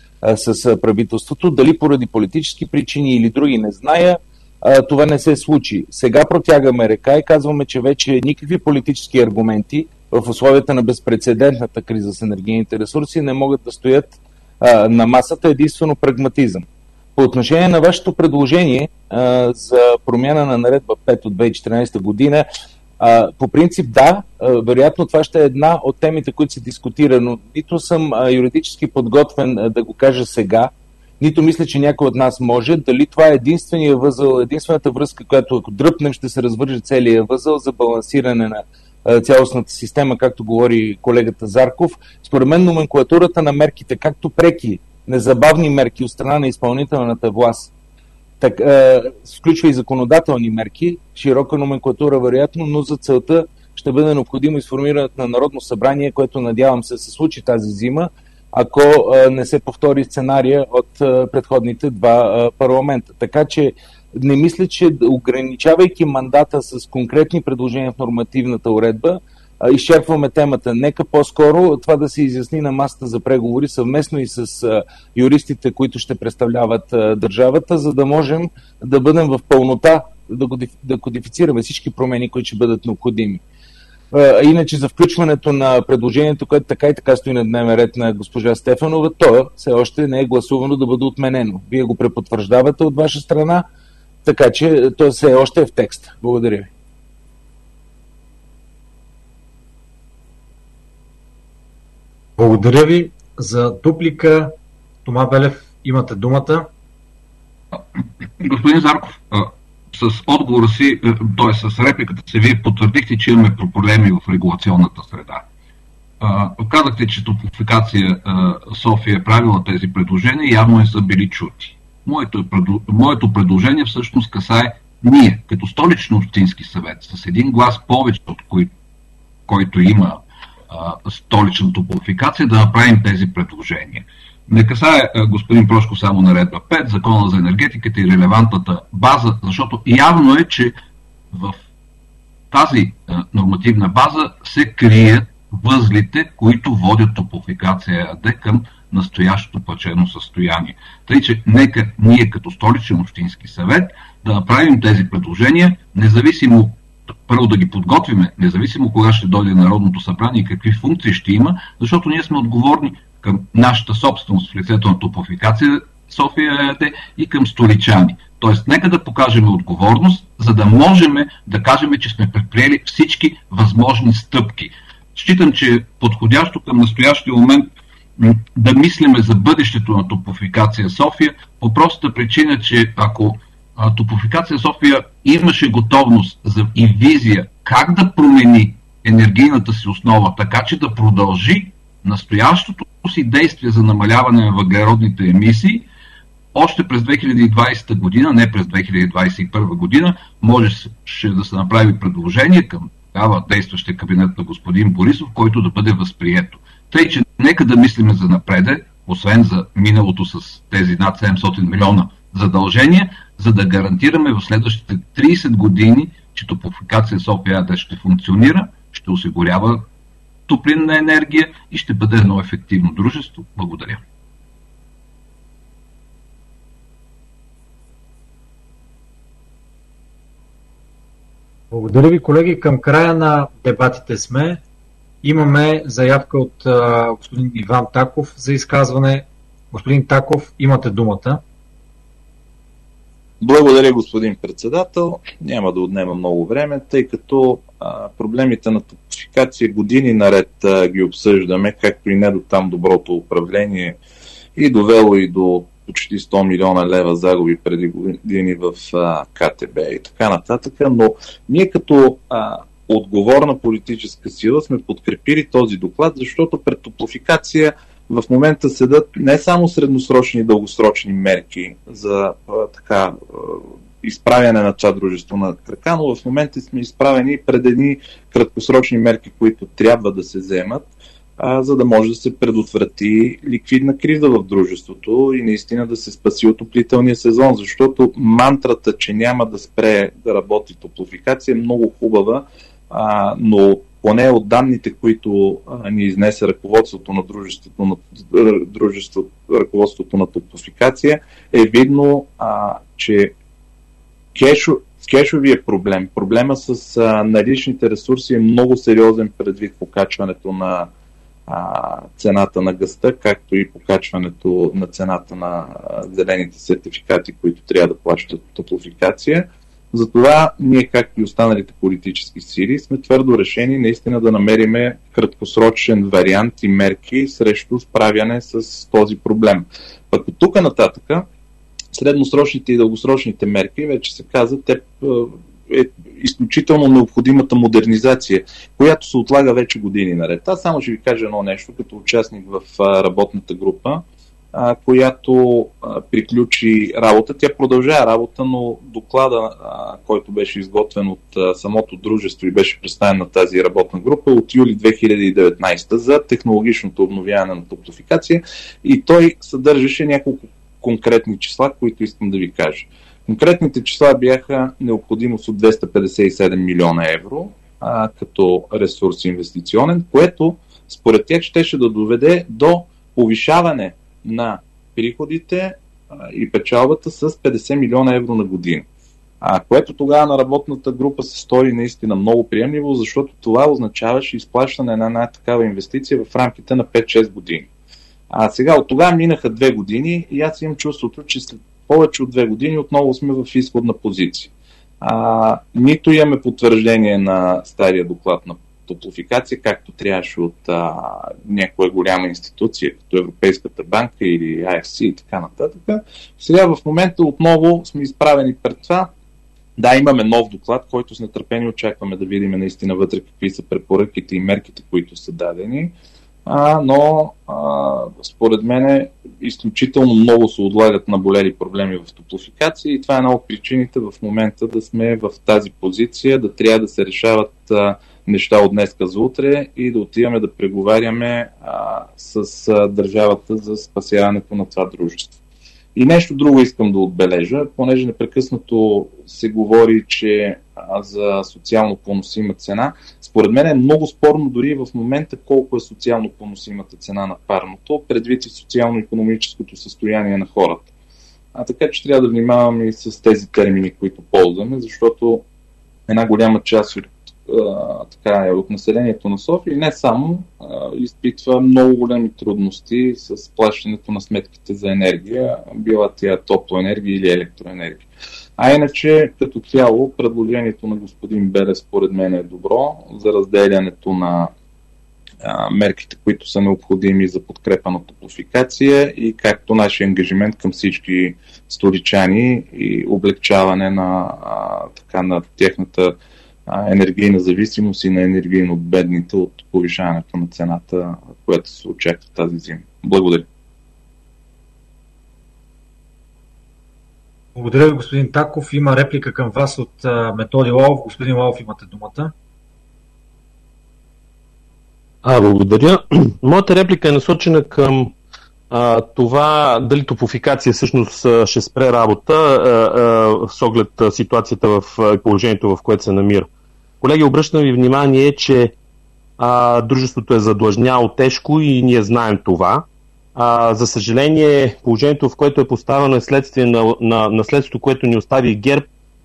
с правителството. Дали поради политически причини или други, не зная, това не се случи. Сега протягаме ръка и казваме, че вече никакви политически аргументи в условията на безпрецедентната криза с енергийните ресурси не могат да стоят а, на масата, единствено прагматизъм. По отношение на вашето предложение а, за промяна на наредба пет от две хиляди и четиринадесета година, а, по принцип да, а, вероятно това ще е една от темите, които се дискутира, но нито съм а, юридически подготвен а, да го кажа сега, нито мисля, че някой от нас може. Дали това е единствения възъл, единствената връзка, която ако дръпнем, ще се развърже целия възъл за балансиране на а, цялостната система, както говори колегата Зарков. Според мен номенклатурата на мерките, както преки, незабавни мерки от страна на изпълнителната власт, так, а, включва и законодателни мерки, широка номенклатура вероятно, но за целта ще бъде необходимо изформирането на Народно събрание, което надявам се се случи тази зима, ако а, не се повтори сценария от а, предходните два а, парламента. Така че не мисля, че ограничавайки мандата с конкретни предложения в нормативната уредба, а, изчерпваме темата. Нека по-скоро това да се изясни на масата за преговори съвместно и с а, юристите, които ще представляват а, държавата, за да можем да бъдем в пълнота, да, го, да кодифицираме всички промени, които ще бъдат необходими. Иначе за включването на предложението, което така и така стои на дневен ред на госпожа Стефанова, то все още не е гласувано да бъде отменено. Вие го препотвърждавате от ваша страна, така че то все още е в текста. Благодаря ви. Благодаря ви за дуплика. Тома Белев, имате думата. Господин Зарков, с отговора си, т.е. с репликата си, вие потвърдихте, че имаме проблеми в регулационната среда. Казахте, че Топлофикация София е правила тези предложения и явно не са били чути. Моето, моето предложение всъщност касае ние, като столично общински съвет, с един глас повече от кой, който има а, столична Топлофикация, да направим тези предложения. Не касае, господин Прошко, само наредба пет, закона за енергетиката и релевантната база, защото явно е, че в тази а, нормативна база се крият възлите, които водят Топлофикация АД към настоящото плачено състояние. Тъй, че нека ние като столичен общински съвет да направим тези предложения, независимо, първо да ги подготвиме, независимо кога ще дойде Народното събрание и какви функции ще има, защото ние сме отговорни към нашата собственост в лицето на Топлофикация София ЕАД и към столичани. Тоест, нека да покажем отговорност, за да можем да кажем, че сме предприели всички възможни стъпки. Считам, че е подходящо към настоящия момент да мислиме за бъдещето на Топлофикация София, по простата причина, че ако а, Топлофикация София имаше готовност за, и визия как да промени енергийната си основа, така че да продължи настоящото си действие за намаляване на въглеродните емисии, още през две хиляди и двадесета година, не през две хиляди двадесет и първа година, може да се направи предложение към тогава действащия кабинет на господин Борисов, който да бъде възприето. Тъй, че нека да мислиме за напреде, освен за миналото с тези над седемстотин милиона задължения, за да гарантираме в следващите тридесет години, че Топлофикация София АД ще функционира, ще осигурява топлинна енергия и ще бъде едно ефективно дружество. Благодаря. Благодаря ви, колеги. Към края на дебатите сме. Имаме заявка от а, господин Иван Таков за изказване. Господин Таков, имате думата. Благодаря, господин председател. Няма да отнема много време, тъй като а, проблемите на топофикация години наред а, ги обсъждаме, както и не до там доброто управление и довело и до почти сто милиона лева загуби преди години в а, КТБ и така нататък, но ние като а, отговорна политическа сила сме подкрепили този доклад, защото пред топлофикация в момента седат не само средносрочни и дългосрочни мерки за а, така а, изправяне на това дружество на крака, но в момента сме изправени пред едни краткосрочни мерки, които трябва да се вземат, а, за да може да се предотврати ликвидна криза в дружеството и наистина да се спаси отоплителния сезон, защото мантрата, че няма да спре да работи топлофикация е много хубава, а, но поне от данните, които а, ни изнесе ръководството на дружеството, на, дружество, ръководството на топлофикация, е видно, а, че кешо, кешовия проблем, проблема с а, наличните ресурси е много сериозен предвид покачването на а, цената на газта, както и покачването на цената на а, зелените сертификати, които трябва да плащат топлофикация. Затова ние, както и останалите политически сили, сме твърдо решени наистина да намериме краткосрочен вариант и мерки срещу справяне с този проблем. Пък от тук нататъка, средносрочните и дългосрочните мерки, вече се каза, те е изключително необходимата модернизация, която се отлага вече години наред. Аз само ще ви кажа едно нещо, като участник в работната група, която приключи работа. Тя продължава работа, но доклада, който беше изготвен от самото дружество и беше представен на тази работна група от юли две хиляди и деветнадесета за технологичното обновяване на топлофикация и той съдържаше няколко конкретни числа, които искам да ви кажа. Конкретните числа бяха необходимост от двеста петдесет и седем милиона евро а, като ресурс инвестиционен, което според тях щеше да доведе до повишаване на приходите а, и печалбата с петдесет милиона евро на година. А, което тогава на работната група се стори наистина много приемливо, защото това означаваше изплащане на една такава инвестиция в рамките на пет-шест години. А сега от тогава минаха две години и аз имам чувството, че след повече от две години отново сме в изходна позиция. А, нито имаме потвърждение на стария доклад на топлофикация, както трябваше от а, някоя голяма институция, като Европейската банка или Ай Еф Си и така нататък. Сега в момента отново сме изправени пред това. Да, имаме нов доклад, който с нетърпение очакваме да видим наистина вътре какви са препоръките и мерките, които са дадени. А, но а, според мен изключително много се отлагат наболели проблеми в топлофикация и това е една от причините в момента да сме в тази позиция, да трябва да се решават а, неща от днеска за утре и да отиваме да преговаряме а, с а, държавата за спасяването на това дружество. И нещо друго искам да отбележа, понеже непрекъснато се говори, че а, за социално поносима цена. Според мен е много спорно дори в момента колко е социално поносимата цена на парното, предвид и социално-икономическото състояние на хората. А така че трябва да внимаваме и с тези термини, които ползваме, защото една голяма част от, а, така е, от населението на София и не само а, изпитва много големи трудности с плащането на сметките за енергия, била тя топлоенергия или електроенергия. А иначе, като цяло, предложението на господин Белев според мен е добро за разделянето на а, мерките, които са необходими за подкрепа на топлофикация и както нашия ангажимент към всички столичани и облегчаване на, а, така, на тяхната а, енергийна зависимост и на енергийно бедните от повишаването на цената, която се очаква тази зима. Благодаря. Благодаря ви, господин Таков. Има реплика към вас от а, Методи Лалов. Господин Лалов, имате думата. А, благодаря. Моята реплика е насочена към а, това дали топлофикация всъщност ще спре работа а, а, с оглед а, ситуацията в а, положението, в което се намира. Колеги, обръщам ви внимание, че а, дружеството е задлъжняло тежко и ние знаем това. А, за съжаление, положението, в което е поставено, е следствие на, на наследството, което ни остави ГЕРБ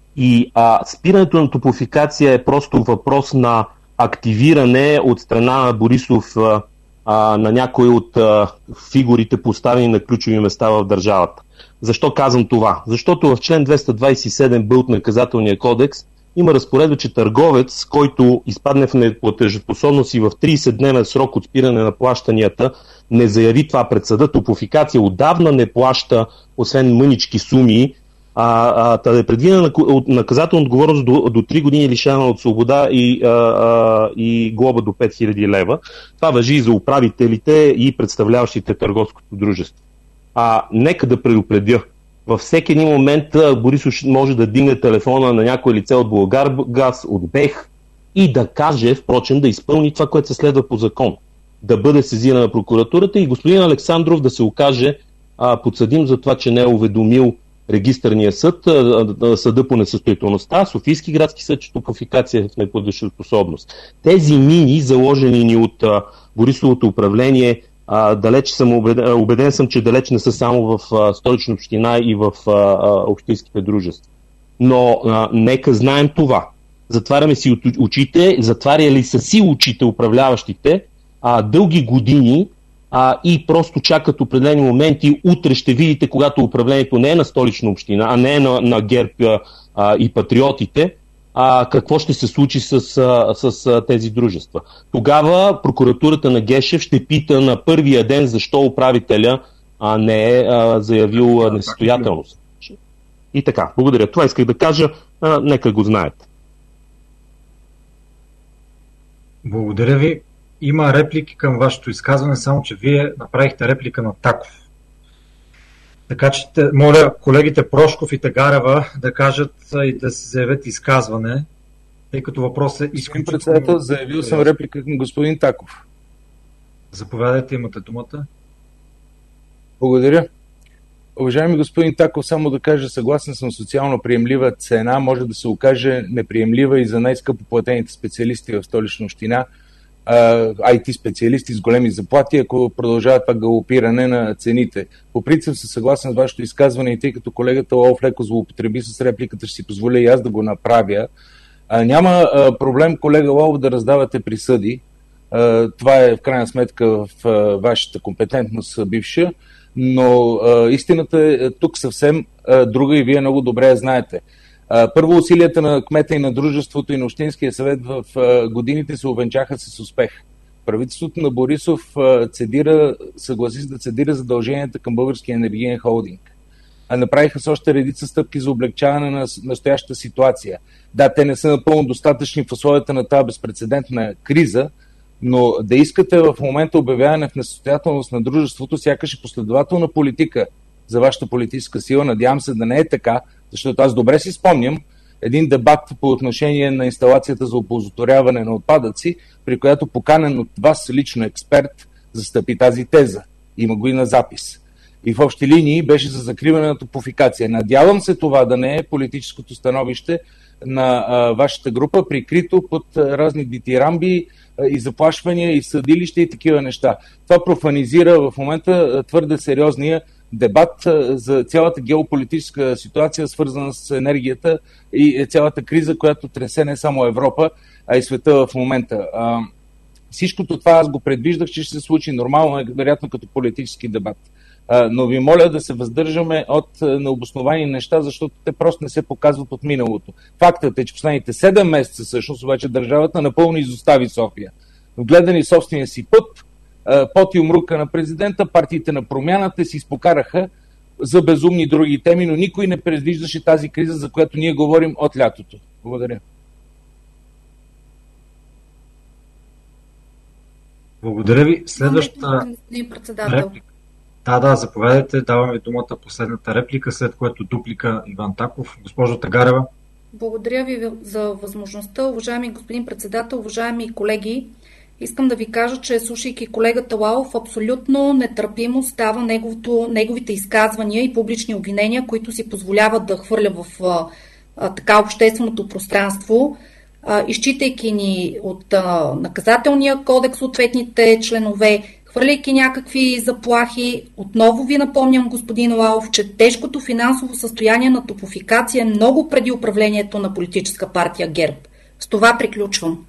И а, спирането на Топлофикация е просто въпрос на активиране от страна на Борисов а, а, на някои от а, фигурите, поставени на ключови места в държавата. Защо казвам това? Защото в член двеста двадесет и седем б от наказателния кодекс има разпоредба, че търговец, който изпадне в неплатежоспособност и в тридесетдневен срок от спиране на плащанията не заяви това пред съда, Топлофикация отдавна не плаща, освен мънички суми, а, а, е предвидена наказателна отговорност до, до три години лишаване от свобода и, а, а, и глоба до пет хиляди лева. Това важи и за управителите и представляващите търговското дружество. А, нека да предупредя. Във всеки един момент Борисов може да дигне телефона на някое лице от Булгаргаз, от БЕХ и да каже, впрочем, да изпълни това, което се следва по закон. Да бъде сезирана на прокуратурата и господин Александров да се окаже а, подсъдим за това, че не е уведомил регистърния съд, а, а, съда по несъстоятелността, Софийски градски съд, че Топлофикация е в неплатежоспособност. Тези мини, заложени ни от а, Борисовото управление, А, далеч съм убеден, убеден съм, че далеч не са само в а, Столична община и в а, а, общинските дружества. Но а, нека знаем това. Затваряме си очите, затваряли са си очите управляващите а, дълги години а, и просто чакат определени моменти. Утре ще видите, когато управлението не е на Столична община, а не е на, на ГЕРБ а, и патриотите, А, какво ще се случи с, с, с тези дружества. Тогава прокуратурата на Гешев ще пита на първия ден защо управителя а, не е а, заявил а, несъстоятелност. И така, благодаря. Това исках да кажа, а, нека го знаете. Благодаря ви. Има реплики към вашето изказване, само че вие направихте реплика на Таков. Така че моля колегите Прошков и Тагарева да кажат и да се заявят изказване, тъй като въпросът е изключително... Председател, заявил съм реплика към господин Таков. Заповядайте, имате думата. Благодаря. Уважаеми господин Таков, само да кажа, съгласен съм, социално приемлива цена може да се окаже неприемлива и за най-скъпо платените специалисти в Столична община, ай ти специалисти с големи заплати, ако продължава това галопиране на цените. По принцип съм съгласен с вашето изказване и тъй като колегата Лов леко злоупотреби с репликата, ще си позволя и аз да го направя. А, няма а, проблем, колега Лов, да раздавате присъди. А, това е в крайна сметка в а, вашата компетентност бивша, но а, истината е тук съвсем а, друга и вие много добре я знаете. Първо, усилията на кмета и на дружеството и на Общинския съвет в годините се увенчаха с успех. Правителството на Борисов цедира, съгласи се да цедира задълженията към Българския енергиен холдинг. Направиха се още редица стъпки за облегчаване на настоящата ситуация. Да, те не са напълно достатъчни в условията на тази безпрецедентна криза, но да искате в момента обявяване в несъстоятелност на дружеството, сякаш е последователна политика за вашата политическа сила. Надявам се да не е така, защото аз добре си спомням един дебат по отношение на инсталацията за оползотворяване на отпадъци, при която поканен от вас лично експерт застъпи тази теза. Има го и на запис. И в общи линии беше за закриване на Топлофикация. Надявам се това да не е политическото становище на а, вашата група, прикрито под а, разни дитирамби а, и заплашвания и съдилища и такива неща. Това профанизира в момента а, твърде сериозния дебат за цялата геополитическа ситуация, свързана с енергията и цялата криза, която тресе не само Европа, а и света в момента. А, всичкото това аз го предвиждах, че ще се случи нормално, вероятно като политически дебат. А, но ви моля да се въздържаме от необосновани неща, защото те просто не се показват от миналото. Фактът е, че последните седем месеца всъщност обаче държавата напълно изостави София. Вгледани собствения си път, пот и умрука на президента, партиите на промяната си изпокараха за безумни други теми, но никой не предвиждаше тази криза, за която ние говорим от лятото. Благодаря. Благодаря ви. Следващата реплика. Да, да, заповядайте. Давам ви думата последната реплика, след което дуплика Иван Таков. Госпожо Тагарева. Благодаря ви за възможността. Уважаеми господин председател, уважаеми колеги, искам да ви кажа, че слушайки колегата Лалов, абсолютно нетърпимо става неговото, неговите изказвания и публични обвинения, които си позволяват да хвърля в а, така общественото пространство, а, изчитайки ни от а, наказателния кодекс, съответните членове, хвърляйки някакви заплахи. Отново ви напомням, господин Лалов, че тежкото финансово състояние на Топлофикация е много преди управлението на политическа партия ГЕРБ. С това приключвам.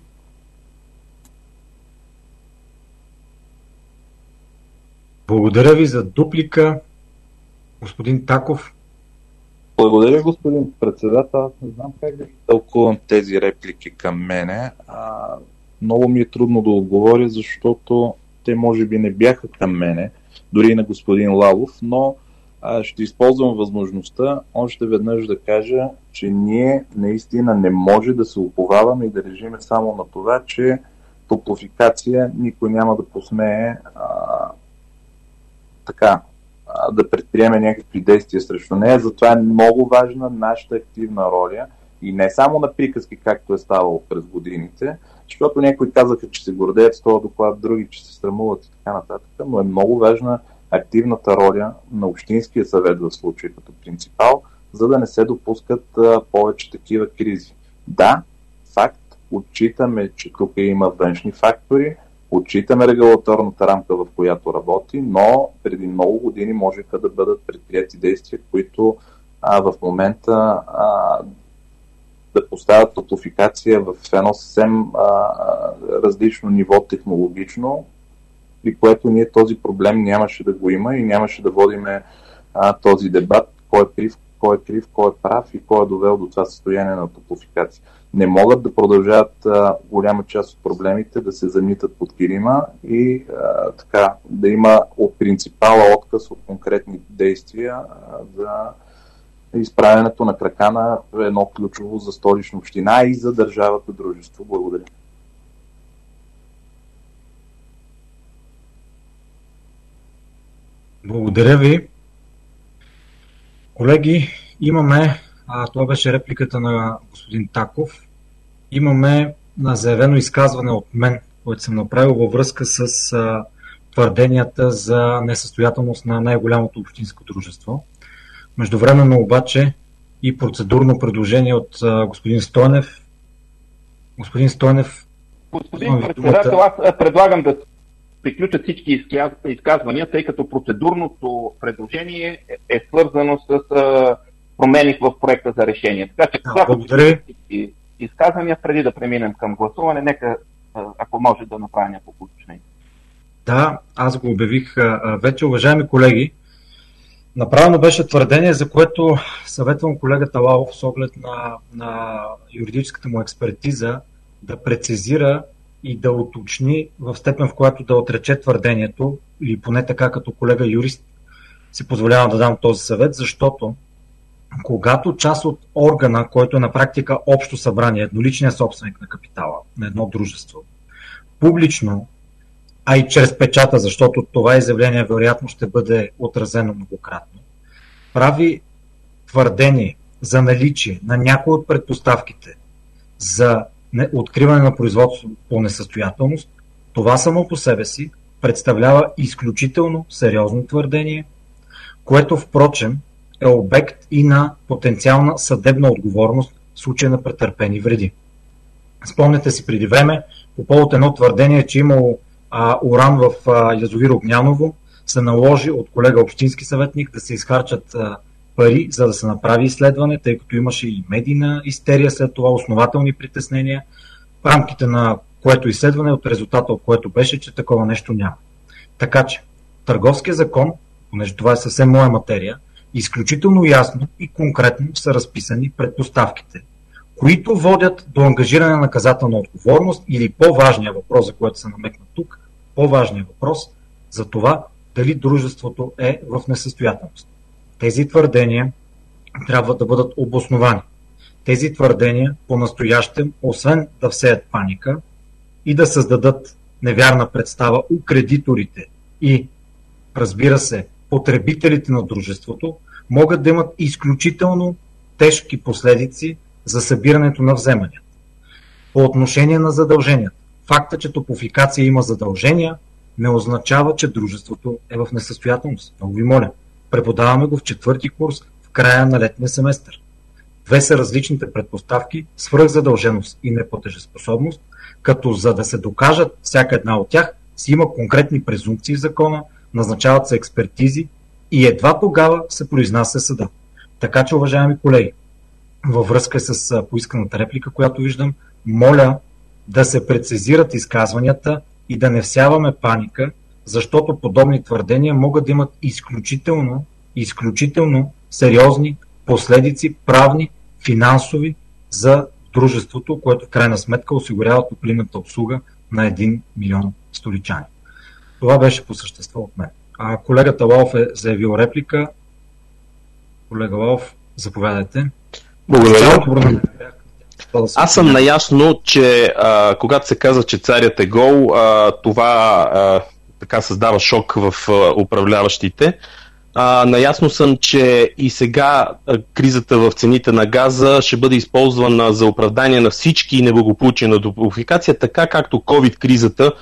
Благодаря ви за дуплика, господин Таков. Благодаря, господин председател. Не знам как да тълкувам тези реплики към мене. А, много ми е трудно да отговоря, защото те може би не бяха към мене, дори и на господин Лалов, но а, ще използвам възможността още веднъж да кажа, че ние наистина не може да се уповаваме и да режиме само на това, че Топлофикация никой няма да посмее а, така да предприеме някакви действия срещу нея. Затова е много важна нашата активна роля и не само на приказки, както е ставало през годините, защото някои казаха, че се гордеят с този доклад, други, че се срамуват и така нататък, но е много важна активната роля на Общинския съвет в случая като принципал, за да не се допускат а, повече такива кризи. Да, факт, отчитаме, че тук има външни фактори, отчитаме регулаторната рамка, в която работи, но преди много години можеха да бъдат предприяти действия, които а, в момента а, да поставят Топлофикация в едно съвсем а, различно ниво технологично, при което ние този проблем нямаше да го има и нямаше да водиме а, този дебат, кой е крив, кой е крив, кой е прав и кой е довел до това състояние на Топлофикация. Не могат да продължават а, голяма част от проблемите да се замитат под килима и а, така да има от принципала отказ от конкретни действия а, за изправянето на крака на едно ключово за Столична община и за държавата дружество. Благодаря. Благодаря ви. Колеги, имаме, а, това беше репликата на господин Таков, имаме на заявено изказване от мен, което съм направил във връзка с а, твърденията за несъстоятелност на най-голямото общинско дружество. Междувременно обаче и процедурно предложение от а, господин Стойнев. Господин Стойнев, господин председател, аз предлагам да приключат всички изказвания, тъй като процедурното предложение е свързано с а, промени в проекта за решение. Така че, да, благодаря. Изказвания, преди да преминем към гласуване, нека, ако може, да направя няколко уточнения. Да, аз го обявих а, вече. Уважаеми колеги, направено беше твърдение, за което съветвам колегата Лалов с оглед на, на юридическата му експертиза да прецизира и да уточни в степен, в която да отрече твърдението, или поне така като колега юрист си позволявам да дам този съвет, защото когато част от органа, който е на практика общо събрание, едноличният собственик на капитала на едно дружество, публично, а и чрез печата, защото това изявление вероятно ще бъде отразено многократно, прави твърдение за наличие на някои от предпоставките за откриване на производство по несъстоятелност, това само по себе си представлява изключително сериозно твърдение, което впрочем е обект и на потенциална съдебна отговорност в случай на претърпени вреди. Спомняте си преди време, по повод едно твърдение, че имало а, уран в а, язовир Огняново, се наложи от колега общински съветник да се изхарчат а, пари, за да се направи изследване, тъй като имаше и медийна истерия след това, основателни притеснения, в рамките на което изследване, от резултата от което беше, че такова нещо няма. Така че, Търговския закон, понеже това е съвсем моя материя, изключително ясно и конкретно са разписани предпоставките, които водят до ангажиране на наказателна отговорност или по-важния въпрос, за който се намекна тук, по-важният въпрос за това дали дружеството е в несъстоятелност. Тези твърдения трябва да бъдат обосновани. Тези твърдения по-настоящем, освен да всеят паника и да създадат невярна представа у кредиторите и, разбира се, потребителите на дружеството, могат да имат изключително тежки последици за събирането на вземания. По отношение на задълженията, факта, че Топлофикация има задължения, не означава, че дружеството е в несъстоятелност. Много ви моля, преподаваме го в четвърти курс в края на летния семестър. Две са различните предпоставки, свръхзадълженост и неплатежеспособност, като за да се докажат всяка една от тях, си има конкретни презумпции в закона, назначават се експертизи и едва тогава се произнася съда. Така че, уважаеми колеги, във връзка с поисканата реплика, която виждам, моля да се прецизират изказванията и да не всяваме паника, защото подобни твърдения могат да имат изключително, изключително сериозни последици, правни, финансови за дружеството, което в крайна сметка осигурява топлинната обслуга на един милион столичани. Това беше по същество от мен. А колегата Лалов е заявил реплика. Колега Лалов, заповядайте. Благодаря. Аз съм наясно, че а, когато се казва, че царят е гол, а, това а, така създава шок в а, управляващите. А, наясно съм, че и сега а, кризата в цените на газа ще бъде използвана за оправдание на всички неблагополучия на топлофикация, така както COVID-кризата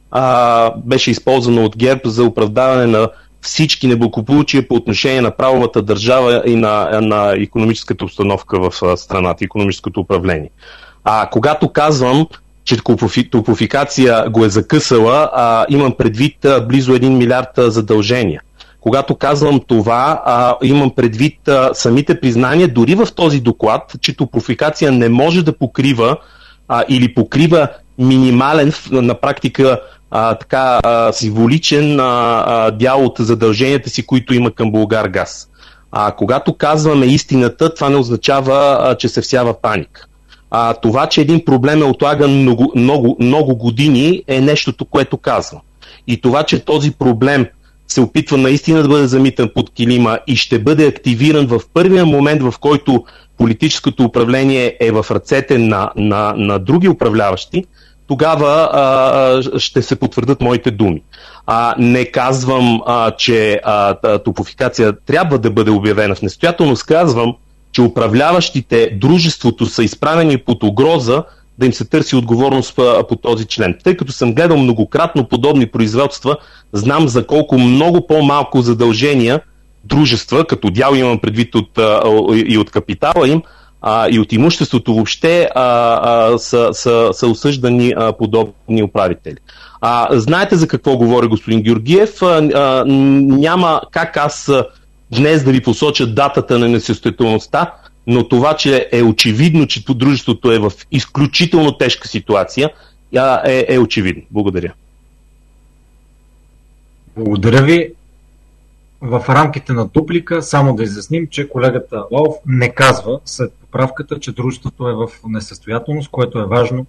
а, беше използвана от ГЕРБ за оправдаване на всички неблагополучия по отношение на правовата държава и на, на икономическата обстановка в страната, икономическото управление. А когато казвам, че топлофикация го е закъсала, а, имам предвид а, близо един милиард задължения. Когато казвам това, а, имам предвид а, самите признания, дори в този доклад, че топлофикация не може да покрива а, или покрива минимален на практика а, така а, символичен а, а, дял от задълженията си, които има към Булгаргаз. А когато казваме истината, това не означава, а, че се всява паника. А, това, че един проблем е отлаган много, много, много години, е нещото, което казвам. И това, че този проблем се опитва наистина да бъде замитан под килима и ще бъде активиран в първия момент, в който политическото управление е в ръцете на, на, на други управляващи, тогава а, ще се потвърдят моите думи. А, не казвам, а, че а, топлофикация трябва да бъде обявена в несъстоятелност, казвам, че управляващите дружеството са изправени под угроза да им се търси отговорност по, по този член. Тъй като съм гледал многократно подобни производства, знам за колко много по-малко задължения дружества, като дял имам предвид от, а, и от капитала им, а, и от имуществото въобще а, а, са, са, са осъждани а, подобни управители. А, знаете за какво говори господин Георгиев? А, а, няма как аз днес да ви посоча датата на несъстоятелността, но това, че е очевидно, че дружеството е в изключително тежка ситуация, е, е очевидно. Благодаря. Благодаря ви. В рамките на дуплика само да изясним, че колегата Лов не казва след поправката, че дружеството е в несъстоятелност, което е важно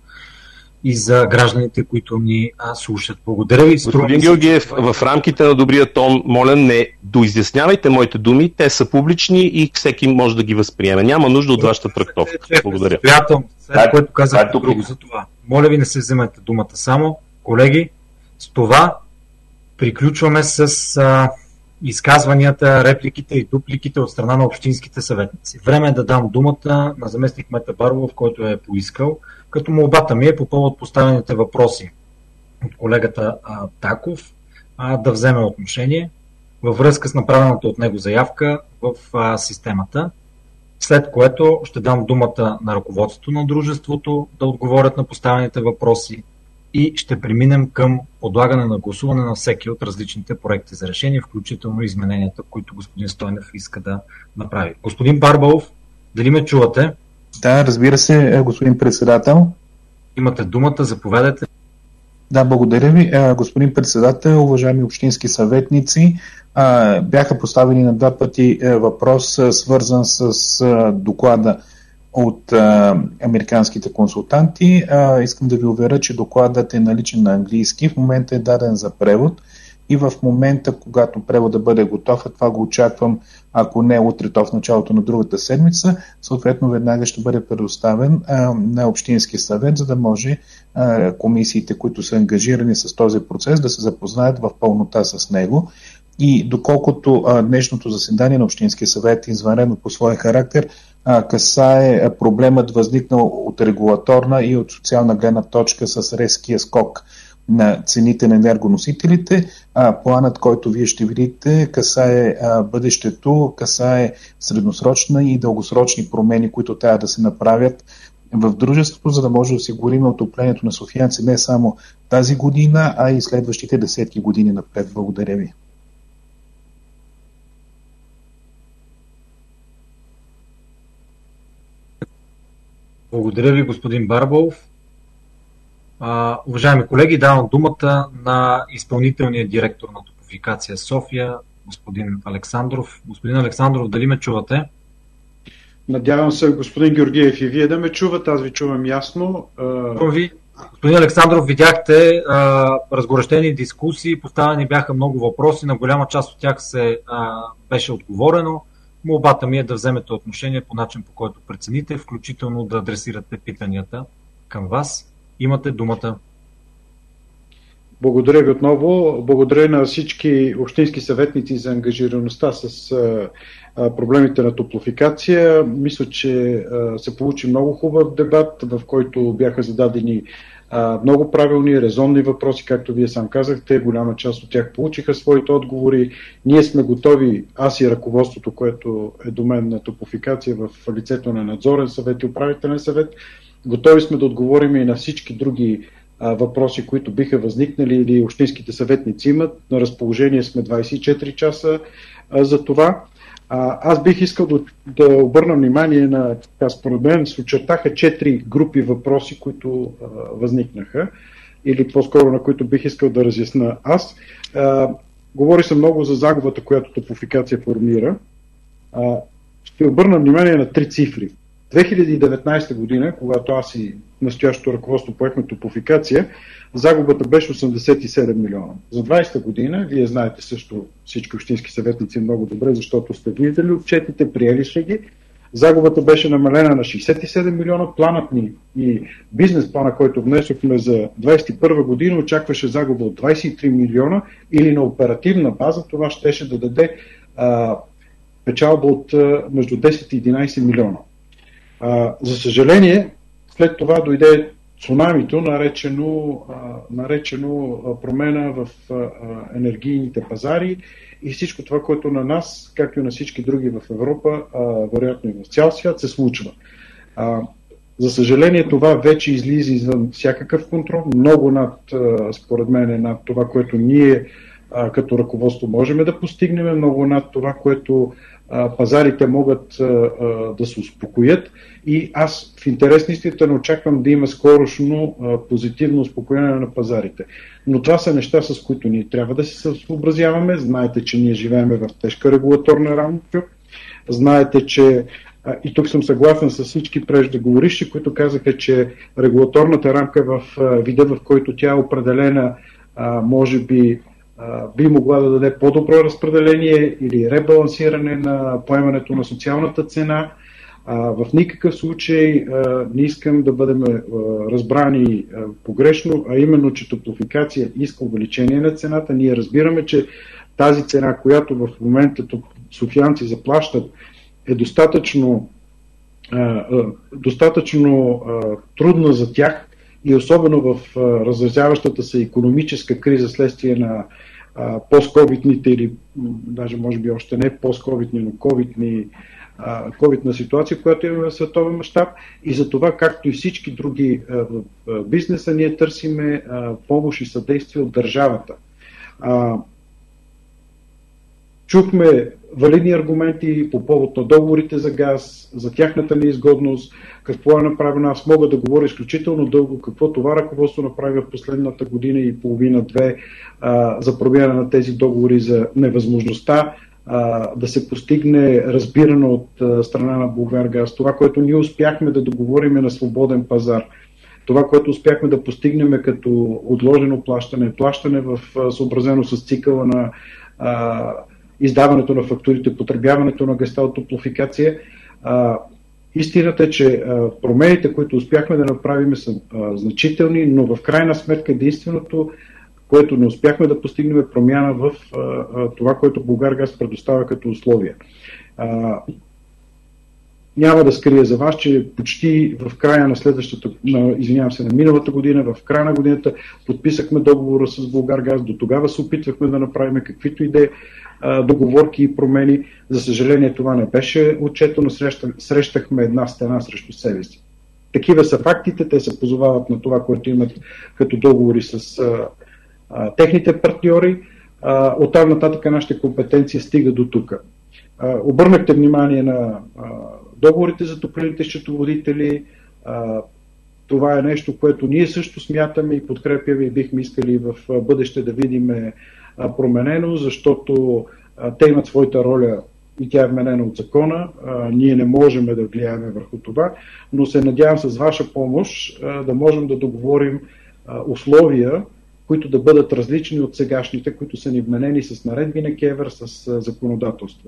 и за гражданите, които ни а, слушат. Благодаря ви. Господин Георгиев, в рамките на добрия тон, моля, не доизяснявайте моите думи, те са публични и всеки може да ги възприеме. Няма нужда от вашата трактовка. Благодаря. След което казах друго за това. Моля ви, не се вземайте думата само. Колеги, с това приключваме с а, изказванията, репликите и дупликите от страна на общинските съветници. Време е да дам думата на заместник кмета Барбов, който е поискал, като молбата ми е по повод поставените въпроси от колегата а, Таков а, да вземе отношение във връзка с направената от него заявка в а, системата, след което ще дам думата на ръководството на дружеството да отговорят на поставените въпроси и ще преминем към подлагане на гласуване на всеки от различните проекти за решение, включително измененията, които господин Стойнев иска да направи. Господин Барбалов, дали ме чувате? Да, разбира се, господин председател. Имате думата, заповядайте. Да, благодаря ви. Господин председател, уважаеми общински съветници, бяха поставени на два пъти въпрос, свързан с доклада от американските консултанти. Искам да ви уверя, че докладът е наличен на английски, в момента е даден за превод и в момента, когато преводът бъде готов, а това го очаквам, ако не утре, то в началото на другата седмица, съответно веднага ще бъде предоставен а, на Общинския съвет, за да може а, комисиите, които са ангажирани с този процес, да се запознаят в пълнота с него. И доколкото а, днешното заседание на Общинския съвет, извънредно по своя характер, а, касае проблемът възникнал от регулаторна и от социална гледна точка с резкия скок на цените на енергоносителите. А, планът, който вие ще видите, касае а, бъдещето, касае средносрочни и дългосрочни промени, които трябва да се направят в дружеството, за да може да осигурим отоплението на софиянци не само тази година, а и следващите десетки години напред. Благодаря ви. Благодаря ви, господин Барбалов. А, уважаеми колеги, давам думата на изпълнителния директор на Топлофикация София, господин Александров. Господин Александров, дали ме чувате? Надявам се, господин Георгиев, и вие да ме чувате, аз ви чувам ясно. Ви, господин Александров, видяхте а, разгорещени дискусии, поставени бяха много въпроси, на голяма част от тях се а, беше отговорено. Молбата ми е да вземете отношение по начин, по който прецените, включително да адресирате питанията към вас. Имате думата. Благодаря ви отново. Благодаря на всички общински съветници за ангажираността с а, а, проблемите на Топлофикация. Мисля, че а, се получи много хубав дебат, в който бяха зададени а, много правилни, резонни въпроси, както вие сам казахте. Голяма част от тях получиха своите отговори. Ние сме готови, аз и ръководството, което е до мен на Топлофикация в лицето на надзорен съвет и управителен съвет, готови сме да отговорим и на всички други а, въпроси, които биха възникнали или общинските съветници имат. На разположение сме двадесет и четири часа а, за това. А, аз бих искал да, да обърна внимание на, така, според мен, се очертаха четири групи въпроси, които а, възникнаха, или по-скоро на които бих искал да разясна аз. А, говори се много за загубата, която Топлофикация формира. А, ще обърна внимание на три цифри. две хиляди и деветнадесета година, когато аз и настоящото ръководство поехме Топлофикация, загубата беше осемдесет и седем милиона. За двадесета година, вие знаете също всички общински съветници много добре, защото сте виждали отчетите, приели сте ги, загубата беше намалена на шейсет и седем милиона. Планът ни и бизнес плана, който внесохме за двадесет и първа година, очакваше загуба от двадесет и три милиона, или на оперативна база това щеше да даде а, печалба от а, между десет и единадесет милиона. А, за съжаление, след това дойде цунамито, наречено, а, наречено а, промена в а, енергийните пазари и всичко това, което на нас, както и на всички други в Европа, а, вероятно и в цял свят, се случва. А, за съжаление, това вече излиза извън всякакъв контрол, много над, а, според мен, над това, което ние а, като ръководство можем да постигнем, много над това, което пазарите могат а, а, да се успокоят, и аз в интерес на истината не очаквам да има скорошно а, позитивно успокоение на пазарите. Но това са неща, с които ние трябва да се съобразяваме. Знаете, че ние живеем в тежка регулаторна рамка. Знаете, че а, и тук съм съгласен с всички преждеговоривши, които казаха, че регулаторната рамка в а, вида, в който тя е определена, а, може би би могла да даде по-добро разпределение или ребалансиране на поемането на социалната цена. В никакъв случай не искам да бъдем разбрани погрешно, а именно, че Топлофикация иска увеличение на цената. Ние разбираме, че тази цена, която в момента софиянци заплащат, е достатъчно, достатъчно трудна за тях, и особено в разразяващата се икономическа криза следствие на постковидните, или даже може би още не постковидни, но ковидни, ковидна ситуация, която имаме в световен мащаб, и за това, както и всички други в бизнеса, ние търсиме помощ и съдействие от държавата. Чухме валидни аргументи по повод на договорите за газ, за тяхната неизгодност, какво е направено. Аз мога да говоря изключително дълго какво това ръководство направи в последната година и половина-две за промяна на тези договори, за невъзможността а, да се постигне разбиране от а, страна на Булгаргаз. Това, което ние успяхме да договориме на свободен пазар, това, което успяхме да постигнем като отложено плащане, плащане в а, съобразено с цикъла на а, издаването на фактурите, потребяването на газта от Топлофикация. А, истината е, че а, промените, които успяхме да направим, са а, значителни, но в крайна сметка единственото, което не успяхме да постигнем, е промяна в а, а, това, което Булгаргаз предоставя като условия. А, няма да скрия за вас, че почти в края на следващата, на, извинявам се, на миналата година, в края на годината подписахме договора с Булгаргаз. До тогава се опитвахме да направим каквито и да е договорки и промени. За съжаление, това не беше отчетено. Срещахме една стена срещу себе си. такива са фактите, те се позовават на това, което имат като договори с а, а, техните партньори. А, оттам нататък нашите компетенции стига до тук. А, обърнахте внимание на а, договорите за топлинните счетоводители. А, това е нещо, което ние също смятаме и подкрепяме и бихме искали в бъдеще да видим а, променено, защото а, те имат своята роля и тя е вменена от закона. А, ние не можем да влияеме върху това, но се надявам с ваша помощ а, да можем да договорим а, условия, които да бъдат различни от сегашните, които са ни вменени с наредби на КЕВР, с а, законодателство.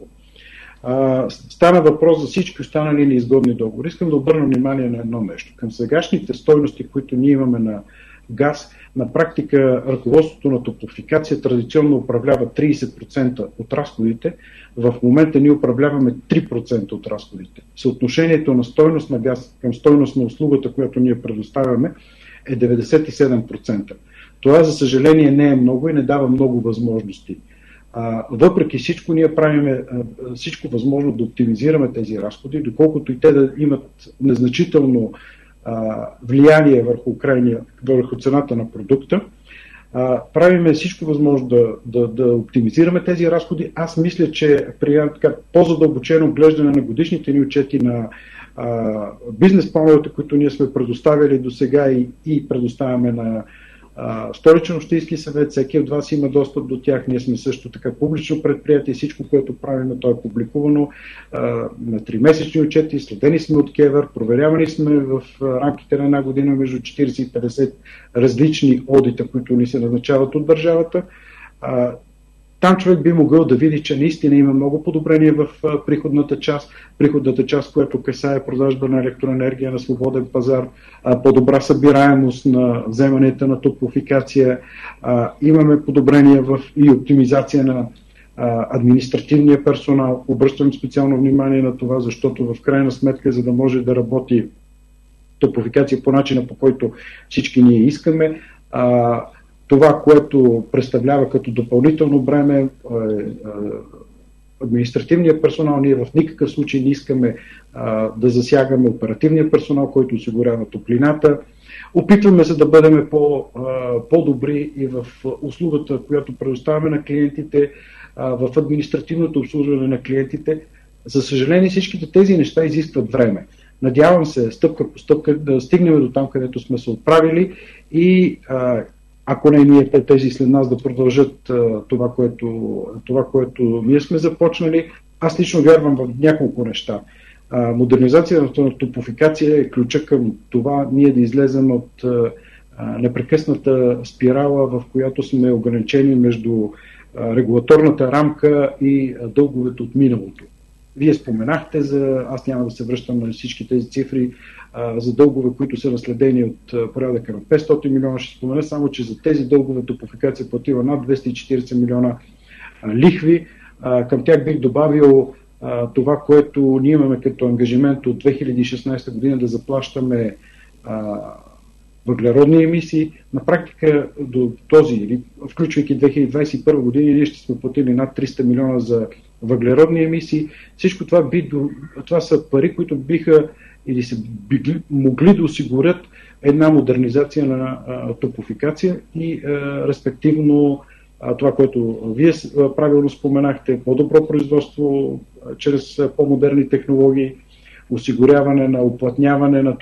А, стана въпрос за всички останали неизгодни договори. Искам да обърна внимание на едно нещо. Към сегашните стойности, които ние имаме на газ, на практика ръководството на Топлофикация традиционно управлява трийсет процента от разходите. В момента ние управляваме три процента от разходите. Съотношението на стойност на газ към стойност на услугата, която ние предоставяме, е деветдесет и седем процента. Това, за съжаление, не е много и не дава много възможности. А, въпреки всичко, ние правим а, всичко възможно да оптимизираме тези разходи, доколкото и те да имат незначително а, влияние върху, крайния, върху цената на продукта. А, правиме всичко възможно да, да, да оптимизираме тези разходи. Аз мисля, че при по-задълбочено глеждане на годишните ни отчети на а, бизнес плановете, които ние сме предоставили до сега и, и предоставяме на Столичен общински съвет, всеки от вас има достъп до тях. Ние сме също така публично предприятие. Всичко, което правим, то е публикувано а, на тримесечни отчети. Следени сме от КЕВР, проверявани сме в рамките на една година между четирийсет и петдесет различни одита, които ни се назначават от държавата. А, Там човек би могъл да види, че наистина има много подобрение в приходната част. Приходната част, която касае продажба на електроенергия на свободен пазар, по-добра събираемост на вземанията на Топлофикация. Имаме подобрение в и оптимизация на административния персонал. Обръщам специално внимание на това, защото в крайна сметка, за да може да работи Топлофикация по начина, по който всички ние искаме, това, което представлява като допълнително бреме е, е, административния персонал, ние в никакъв случай не искаме а, да засягаме оперативния персонал, който осигурява топлината. Опитваме се да бъдем по, а, по-добри и в услугата, която предоставяме на клиентите, а, в административното обслужване на клиентите. За съжаление, всичките тези неща изискват време. Надявам се стъпка по стъпка да стигнем до там, където сме се отправили и а, ако не ние, тези след нас да продължат а, това, което, това, което ние сме започнали. Аз лично вярвам в няколко неща. А, модернизацията на Топлофикация е ключа към това ние да излезем от а, непрекъсната спирала, в която сме ограничени между а, регулаторната рамка и а, дълговете от миналото. Вие споменахте за, аз няма да се връщам на всички тези цифри, а, за дългове, които са наследени от а, порядъка на петстотин милиона. Ще спомена само, че за тези дългове Топлофикация платила над двеста и четирийсет милиона а, лихви. А, към тях бих добавил а, това, което ние имаме като ангажимент от две хиляди и шестнадесета година да заплащаме а, въглеродни емисии. На практика до този, включвайки две хиляди двадесет и първа година, ние ще сме платили над триста милиона за въглеродни емисии. Всичко това, би, това са пари, които биха или се би могли да осигурят една модернизация на а, Топлофикация и а, респективно а, това, което вие а, правилно споменахте, по-добро производство а, чрез а, по-модерни технологии, осигуряване на уплътняване на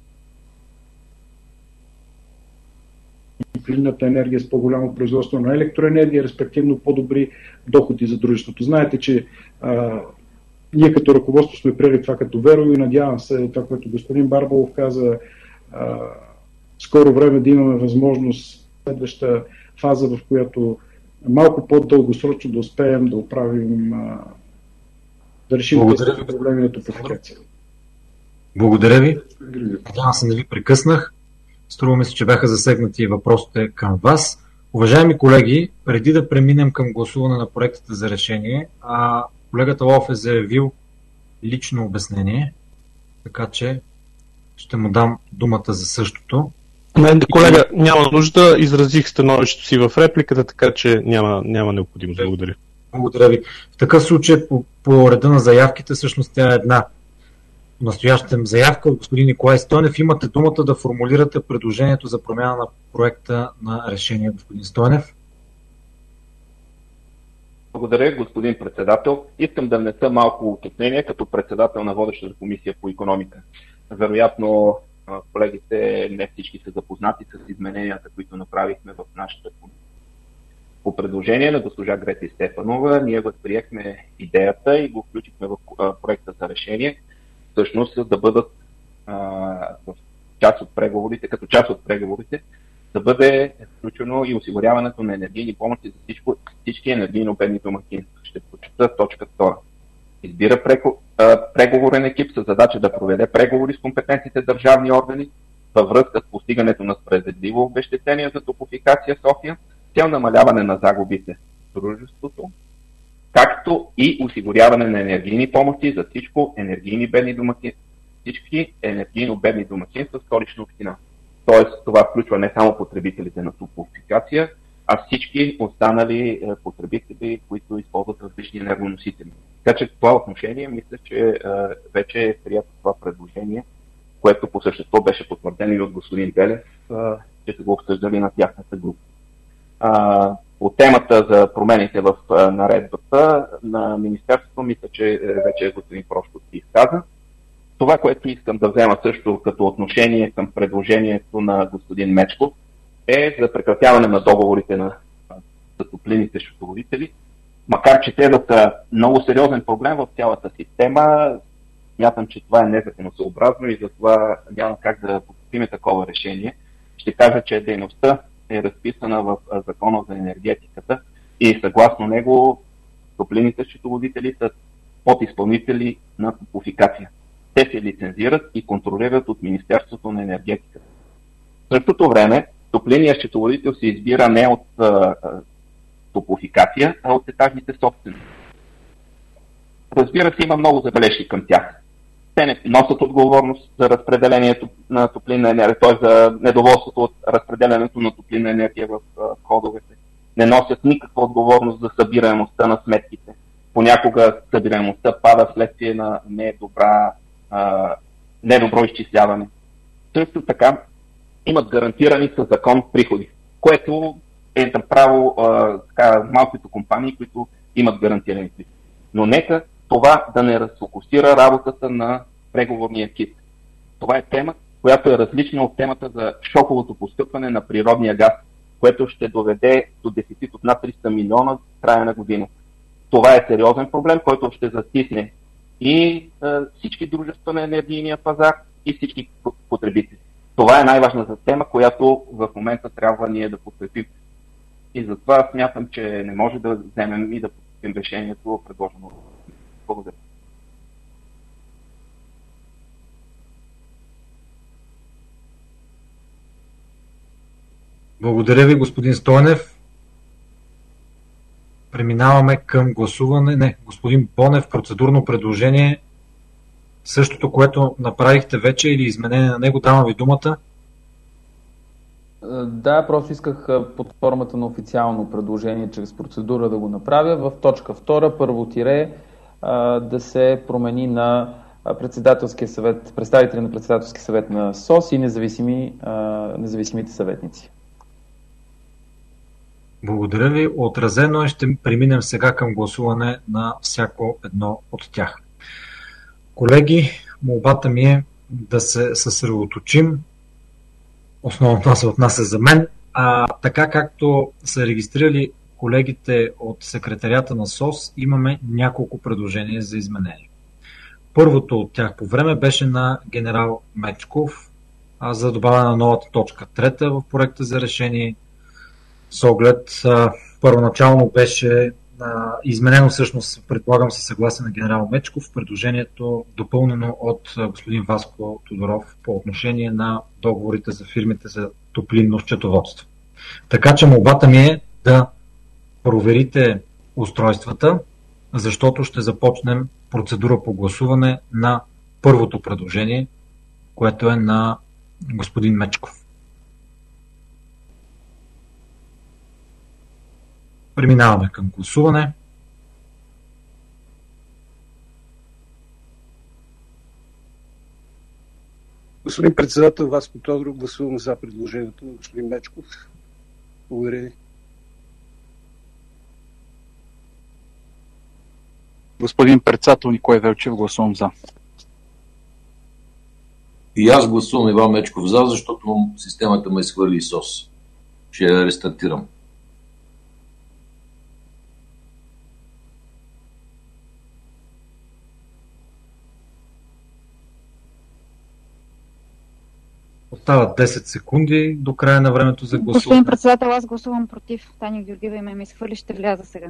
топлинната енергия с по-голямо производство на електроенергия, респективно по-добри доходи за дружеството. Знаете, че а, ние като ръководство сме приели това като веро и надявам се, това, което господин Барбалов каза, а, скоро време да имаме възможност следваща фаза, в която малко по-дългосрочно да успеем да оправим, а, да решим тези проблеми на Топлофикация. Благодаря ви. Надявам се, не ви прекъснах. Струва ми се, че бяха засегнати въпросите към вас. Уважаеми колеги, преди да преминем към гласуване на проектите за решение, а, колегата Лов е заявил лично обяснение, така че ще му дам думата за същото. Не, колега, няма нужда, изразих становището си в репликата, така че няма, няма необходимост. Благодаря. Благодаря ви. В такъв случай, по, по реда на заявките, всъщност тя е една. настоящем заявка от господин Николай Стойнев. Имате думата да формулирате предложението за промяна на проекта на решение, господин Стойнев. Благодаря, господин председател. Искам да внеса малко уточнение като председател на водещата комисия по икономика. Вероятно, колегите не всички са запознати с измененията, които направихме в нашата комисия. По предложение на госпожа Грети Стефанова, ние възприехме идеята и го включихме в проекта за решение, всъщност да бъдат а, в част от преговорите, като част от преговорите, да бъде включено и осигуряването на енергийни помощи за всичко, всички енергийно бедни домакинства. Ще прочета точка втора. Избира преговорен екип с задача да проведе преговори с компетентните държавни органи във връзка с постигането на справедливо обезщетение за Топлофикация София, цел намаляване на загубите в дружеството, както и осигуряване на енергийни помощи за всичко енергийни бедни домакинства, всички енергийно бедни домакинства в Столична община. Тоест, това включва не само потребителите на Топлофикация, а всички останали потребители, които използват различни енергоносители. Така че в това отношение мисля, че вече е прието това предложение, което по същество беше потвърдено и от господин Белев, че са го обсъждали на тяхната група. По темата за промените в наредбата на Министерството, мисля, че вече господин Прошков си изказа. Това, което искам да взема също като отношение към предложението на господин Мечков, е за прекратяване на договорите на топлинните счетоводители. Макар че те да са много сериозен проблем в цялата система, смятам, че това е незаконосъобразно и затова няма как да подкрепим такова решение. Ще кажа, че дейността е разписана в Закона за енергетиката и съгласно него топлинните счетоводители са подизпълнители на Топлофикация. Те се лицензират и контролират от Министерството на енергетиката. В същото време топлинният счетоводител се избира не от а, Топлофикация, а от етажните собственици. Разбира се, има много забележки към тях. Те не носят отговорност за разпределението на топлинна енергия, т.е. за недоволството от разпределението на топлинна енергия в входовете. Не носят никаква отговорност за събираемостта на сметките. Понякога събираемостта пада вследствие на недобра, а, недобро изчисляване. Също така имат гарантирани със закон приходи, което е направо а, така, малките компании, които имат гарантирани приходи. Но нека това да не разфокусира работата на преговорния екип. Това е тема, която е различна от темата за шоковото постъпване на природния газ, което ще доведе до дефицит от над триста милиона в края на година. Това е сериозен проблем, който ще затисне и а, всички дружества на енергийния пазар и всички потребители. Това е най-важната тема, която в момента трябва ние да подкрепим. И затова смятам, че не може да вземем и да подкрепим решението, предложено. Благодаря. Благодаря ви, господин Стойнев. Преминаваме към гласуване. Не, господин Бонев, процедурно предложение. Същото, което направихте вече или изменение на него, давам ви думата. Да, просто исках под формата на официално предложение чрез процедура да го направя. В точка втора, първо тире, да се промени на председателския съвет, представители на председателски съвет на СОС и независими, независимите съветници. Благодаря ви. Отразено е. Ще преминем сега към гласуване на всяко едно от тях. Колеги, молбата ми е да се съсредоточим. Основно това се отнася за мен. А така както са регистрирали колегите от секретарията на СОС, имаме няколко предложения за изменение. Първото от тях по време беше на генерал Мечков а, за добавяне на новата точка трета в проекта за решение. С оглед а, първоначално беше а, изменено, всъщност предполагам със съгласие на генерал Мечков, предложението допълнено от а, господин Васко Тодоров по отношение на договорите за фирмите за топлинно счетоводство. Така че молбата ми е да проверите устройствата, защото ще започнем процедура по гласуване на първото предложение, което е на господин Мечков. Преминаваме към гласуване. Господин председател, Васко Тодоров, гласувам за предложението на господин Мечков. Благодаря ви. Господин председател, Николай Велчев, гласувам за. И аз гласувам Иван Мечков за, защото системата ме изхвърли СОС. Ще я рестартирам. Остават десет секунди до края на времето за гласуване. Господин председател, аз гласувам против. Таня Георгиева и ме ме изхвърли, ще вляза сега.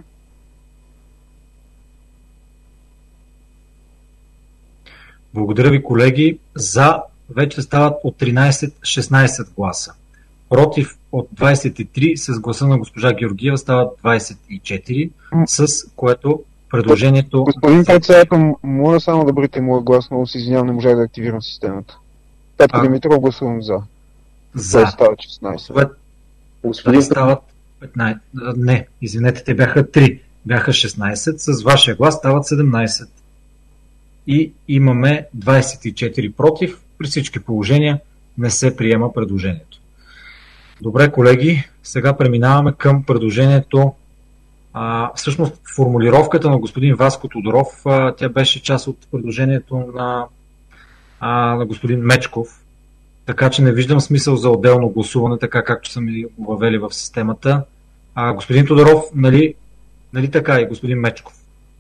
Благодаря ви, колеги. За вече стават от тринайсет шестнайсет гласа. Против от двайсет и три с гласа на госпожа Георгиева стават двайсет и четири, с което предложението... Господин председател, моля само да бъдете моя глас, много се извинявам, не можах да активирам системата. Петко а... Димитров, гласувам за. За. Това стават шестнайсет. Господин стават петнайсет. Не, извинете, те бяха три. Бяха шестнайсет. С вашия глас стават седемнайсет. И имаме двайсет и четири против. При всички положения не се приема предложението. Добре, колеги, сега преминаваме към предложението. А, всъщност формулировката на господин Васко Тодоров, а, тя беше част от предложението на, а, на господин Мечков, така че не виждам смисъл за отделно гласуване, така както са ми го въвели в системата. А, господин Тодоров, нали, нали така и господин Мечков?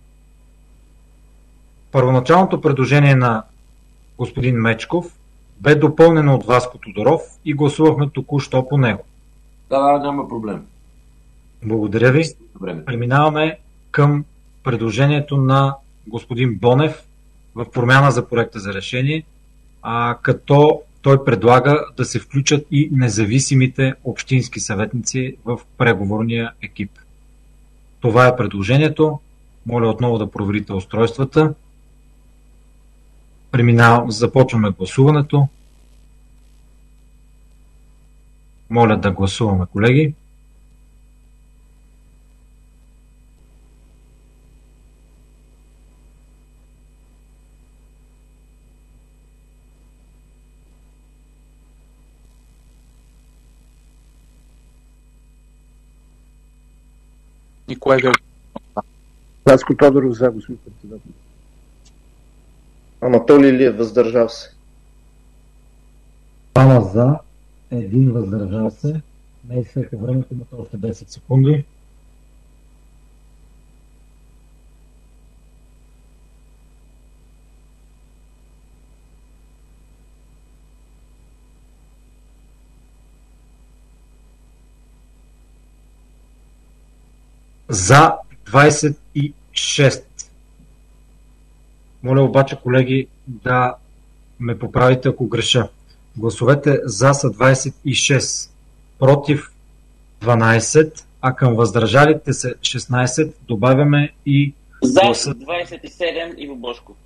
Първоначалното предложение на господин Мечков бе допълнено от Васко Тодоров и гласувахме току-що по него. Да, да, няма проблем. Благодаря ви. Преминаваме към предложението на господин Бонев в промяна за проекта за решение, а, като той предлага да се включат и независимите общински съветници в преговорния екип. Това е предложението. Моля отново да проверите устройствата. Преминаваме, започваме гласуването. Моля да гласуваме, колеги. Николай Велчев. Васко Тодоров за, господин председател. Анатолий Илиев, въздържал се. Пама за, един въздържал се. Не изсеха времето, имате още десет секунди. За двайсет и шест. Моля обаче, колеги, да ме поправите, ако греша. Гласовете за са двайсет и шест, против дванайсет, а към въздържалите са шестнайсет. Добавяме и за гласа... двайсет и седем Иво Божков.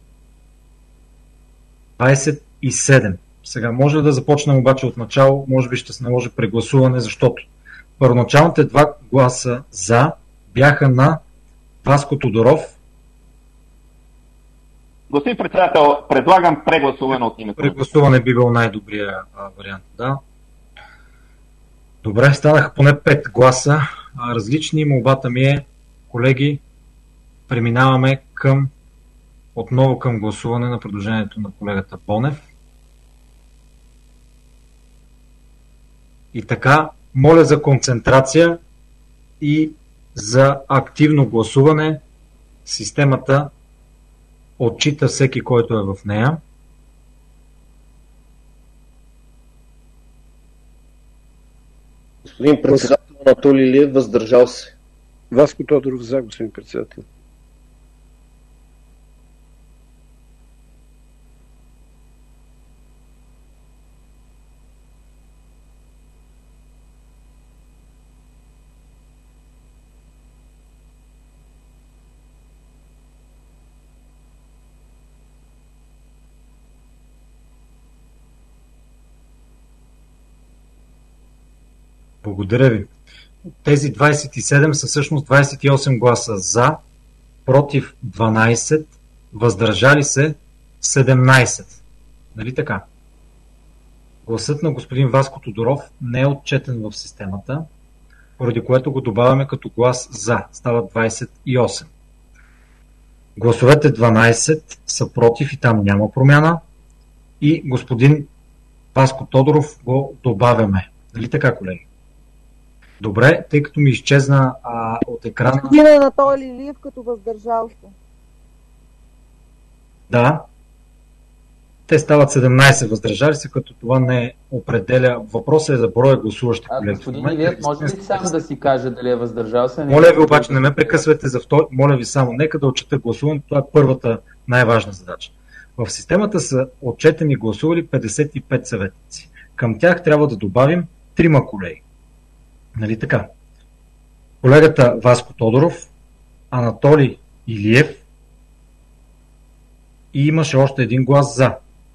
двайсет и седем. Сега може да започнем обаче от начало, може би ще се наложи прегласуване, защото първоначалните два гласа за бяха на Васко Тодоров. Господин председател, предлагам прегласуване от името. Прегласуване би бил най-добрия а, вариант, да. Добре, станаха поне пет гласа. А, различни. Молбата ми е, колеги, преминаваме към отново към гласуване на предложението на колегата Бонев. И така, моля за концентрация и за активно гласуване. Системата отчита всеки, който е в нея. Господин председател, Анатолий Илиев, въздържал се. Васко Тодоров за, господин председател. Благодаря ви. Тези двайсет и седем са всъщност двайсет и осем гласа за, против дванайсет, въздържали се седемнайсет. Нали така? Гласът на господин Васко Тодоров не е отчетен в системата, поради което го добавяме като глас за. Става двадесет и осем. Гласовете дванадесет са против и там няма промяна. И господин Васко Тодоров го добавяме. Нали така, колеги? Добре, тъй като ми изчезна а, от екрана... Господин Анатолий Илиев като въздържал се. Да. Те стават седемнадесет въздържали се, като това не определя. Въпросът е за броя гласуващи, колеги. Господин Илиев, може ли само да си каже дали е въздържал се? Моля ви обаче, не ме прекъсвайте за втори. Моля ви само, нека да отчета гласуването. Това е първата най-важна задача. В системата са отчетени гласували петдесет и пет съветници. Към тях трябва да добавим трима колеги. Нали така? Колегата Васко Тодоров, Анатолий Илиев и имаше още един глас за.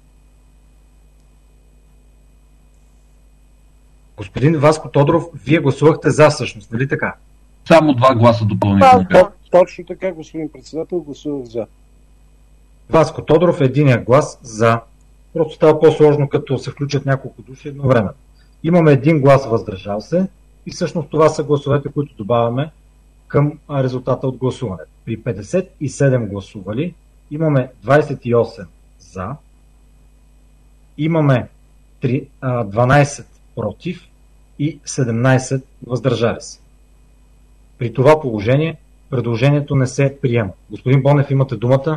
Господин Васко Тодоров, вие гласувахте за всъщност, нали така? Само два гласа допълнително. Точно така, господин председател, гласувах за. Васко Тодоров е единия глас за. Просто става по-сложно, като се включат няколко души едновременно. Имаме един глас въздържал се и всъщност това са гласовете, които добавяме към резултата от гласуването. При петдесет и седем гласували имаме двадесет и осем за, имаме дванадесет против и седемнадесет въздържали се. При това положение предложението не се приема. Господин Бонев, имате думата.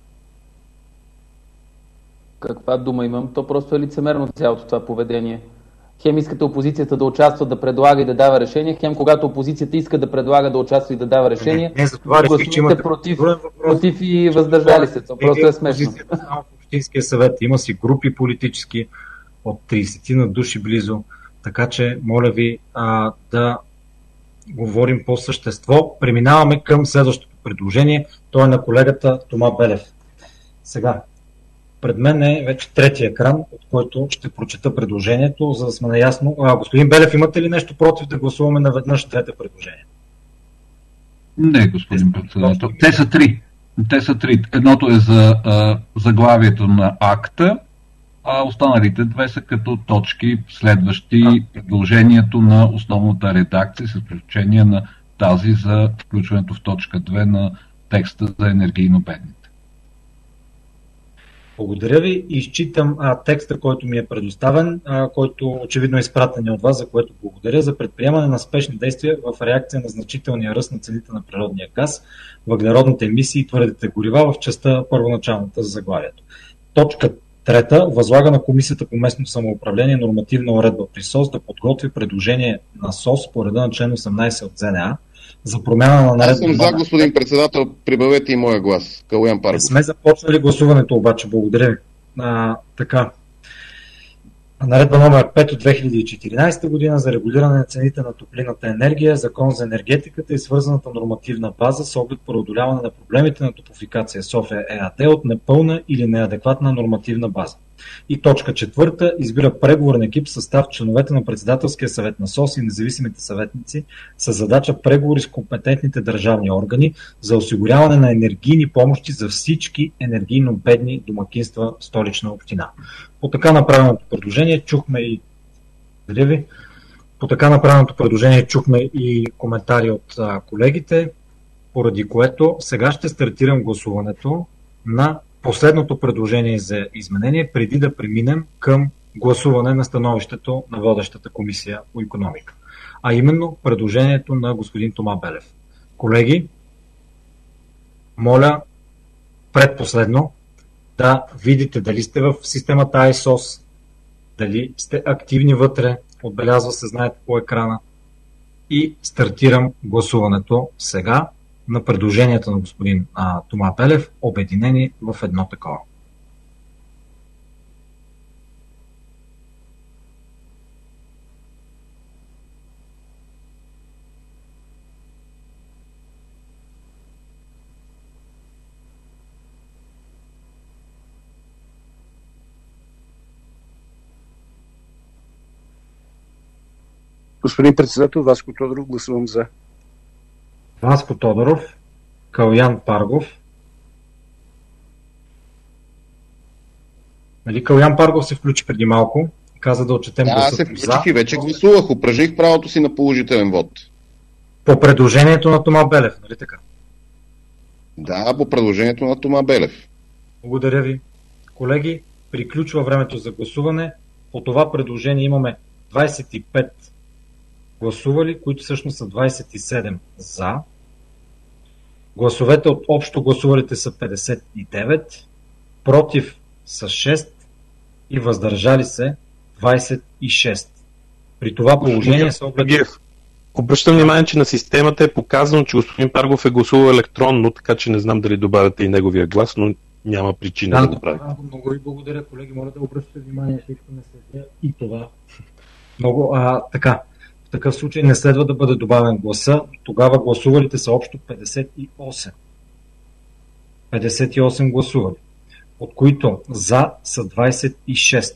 Каква дума имам? То просто е лицемерно цялото това поведение. Хем искате опозицията да участва, да предлага и да дава решение, хем когато опозицията иска да предлага, да участва и да дава решение, не, не, за това реших, че имате против, против и въздържали се. Това просто е смешно. Само в Общинския съвет има си групи политически от тридесет на души близо, така че моля ви а, да говорим по същество. Преминаваме към следващото предложение. То е на колегата Тома Белев. Сега, пред мен е вече третия екран, от който ще прочета предложението, за да сме наясно. А, господин Белев, имате ли нещо против да гласуваме наведнъж двете предложения? Не, господин председател. Те са три. Те са три. Едното е за а, заглавието на акта, а останалите две са като точки, следващи а. предложението на основната редакция, с изключение на тази за включването в точка две на текста за енергийно бедните. Благодаря ви. Изчитам а, текста, който ми е предоставен, а, който очевидно е изпратен от вас, за което благодаря, за предприемане на спешни действия в реакция на значителния ръст на цените на природния газ, въглеродните емисии и твърдите горива в частта първоначалната за заглавието. Точка трета. Възлага на Комисията по местно самоуправление нормативна уредба при СОС да подготви предложение на СОС по реда на член осемнадесет от ЗНА за промяна на наредба. Аз съм за, господин председател, прибавете и моя глас. Калуян Паргов. Не сме започнали гласуването обаче, благодаря ви. А, така. Наредба номер пет от две хиляди и четиринадесета година за регулиране на цените на топлинната енергия, Закон за енергетиката и свързаната нормативна база с оглед преодоляване на проблемите на Топлофикация София ЕАД от непълна или неадекватна нормативна база. И точка четвърта. Избира преговорен екип в състав членовете на председателския съвет на СОС и независимите съветници с задача преговори с компетентните държавни органи за осигуряване на енергийни помощи за всички енергийно бедни домакинства в Столична община. По така направеното предложение чухме и ви, по така направеното предложение чухме и коментари от а, колегите, поради което сега ще стартирам гласуването на последното предложение за изменение, преди да преминем към гласуване на становището на водещата комисия по икономика. А именно предложението на господин Тома Белев. Колеги, моля предпоследно да видите дали сте в системата ай ес о ес, дали сте активни вътре, отбелязва се, знаете, по екрана, и стартирам гласуването сега на предложението на господин а, Тома Белев, обединени в едно такова. Господин председател, Васко Тодоров, гласувам за. Васко Тодоров, Калуян Паргов. Нали, Калуян Паргов се включи преди малко. каза да отчетем Да, аз гласа се за. включих и вече гласувах. Упражних правото си на положителен вод. По предложението на Тома Белев, нали така? Да, по предложението на Тома Белев. Благодаря ви. Колеги, приключва времето за гласуване. По това предложение имаме двадесет и пет гласували, които всъщност са двадесет и седем за. Гласовете от общо гласувалите са петдесет и девет, против са шест и въздържали се двадесет и шест. При това положение се оглед... Обръщам внимание, че на системата е показано, че господин Паргов е гласувал електронно, така че не знам дали добавяте и неговия глас, но няма причина да, да го правите. Много ви благодаря, колеги. Моля да обръщате внимание, тъй като не следя и това. Много, а, така. В такъв случай не следва да бъде добавен гласа. Тогава гласувалите са общо петдесет и осем. петдесет и осем гласували, от които за са двадесет и шест.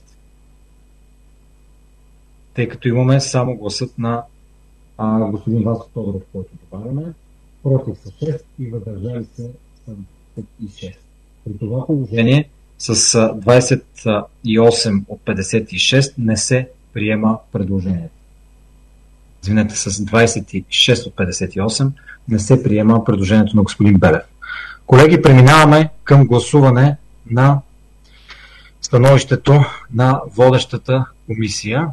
Тъй като имаме само гласът на а, господин Васко Тодоров, който добавяме. Против са шест и въздържали се са двадесет и шест. При това положение с двадесет и осем от петдесет и шест не се приема предложението. Извинете, с двадесет и шест от петдесет и осем не се приема предложението на господин Белев. Колеги, преминаваме към гласуване на становището на водещата комисия.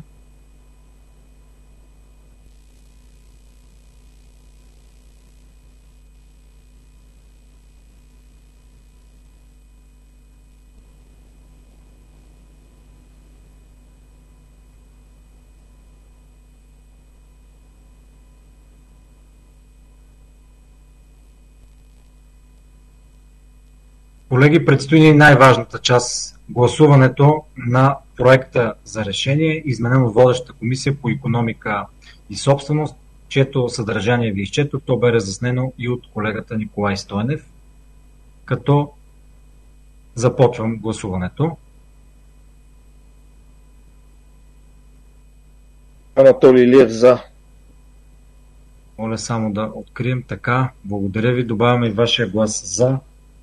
Колеги, предстои ни най-важната част – гласуването на проекта за решение, изменено от водещата комисия по икономика и собственост, чието съдържание ви изчетох. То бе разяснено и от колегата Николай Стойнев, като започвам гласуването. Анатолий Илиев за. Моля само да открием така. Благодаря ви. Добавяме и вашия глас за.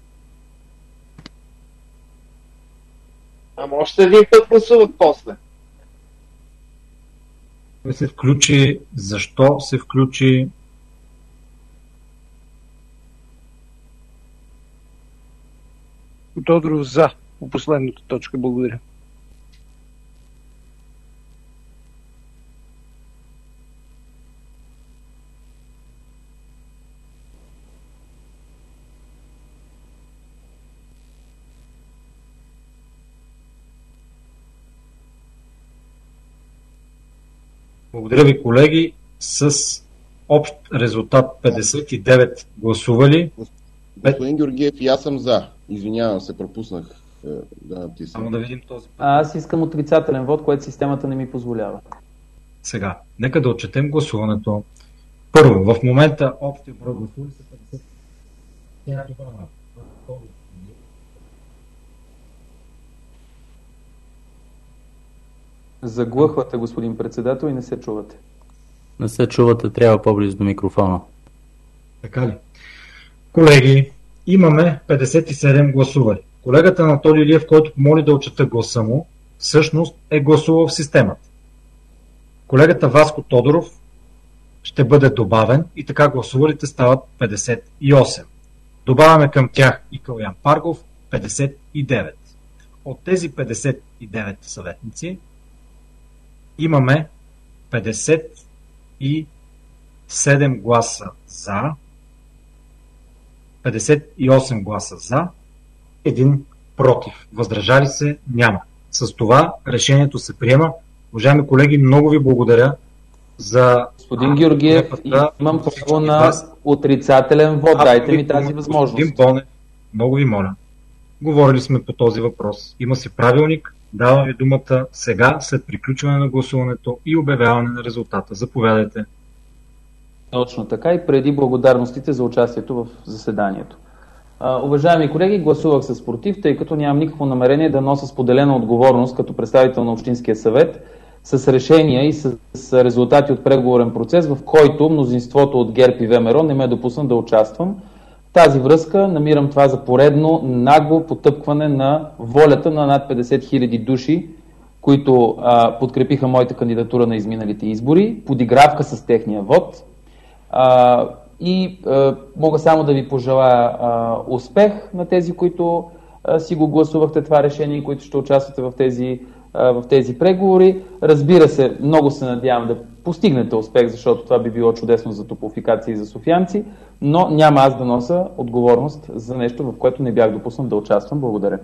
Ама още един път гласуват после. Се включи. Защо се включи? Тодоров за по последната точка. Благодаря. Благодаря ви, колеги. С общ резултат петдесет и девет гласували. Господин Георгиев, и аз съм за. Извинявам се, пропуснах е, да натисна. Само да видим този път. Аз искам отрицателен вод, което системата не ми позволява. Сега, нека да отчетем гласуването. Първо, в момента общия брой гласували са петдесет. Заглъхвате, господин председател, и не се чувате. Не се чувате, трябва по-близо до микрофона. Така ли? Колеги, имаме петдесет и седем гласували. Колегата Анатолий Илиев, който помоли да отчета гласа му, всъщност е гласувал в системата. Колегата Васко Тодоров ще бъде добавен и така гласувалите стават петдесет и осем. Добавяме към тях и Калян Паргов петдесет и девет. От тези петдесет и девет съветници имаме петдесет и седем гласа за, петдесет и осем гласа за, един против. Въздържали се няма. С това решението се приема. Уважаеми колеги, много ви благодаря за... Господин Георгиев, имам право на отрицателен вод. Дайте ми тази възможност. Господин Бонев, много ви моля. Говорили сме по този въпрос. Има си правилник. Давам ви думата сега, след приключване на гласуването и обявяване на резултата. Заповядайте. Точно така, и преди благодарностите за участието в заседанието. Uh, уважаеми колеги, гласувах с против, тъй като нямам никакво намерение да нося споделена отговорност като представител на Общинския съвет с решения и с, с резултати от преговорен процес, в който мнозинството от ГЕРБ и ВМРО не ме допусна да участвам. В тази връзка намирам това за поредно нагло потъпкване на волята на над петдесет хиляди души, които а, подкрепиха моята кандидатура на изминалите избори, подигравка с техния вод. А, и а, мога само да ви пожелая а, успех на тези, които а, си го гласувахте това решение и които ще участвате в тези, а, в тези преговори. Разбира се, много се надявам да постигнете успех, защото това би било чудесно за топлофикация и за софиянци, но няма аз да нося отговорност за нещо, в което не бях допуснат да участвам. Благодаря.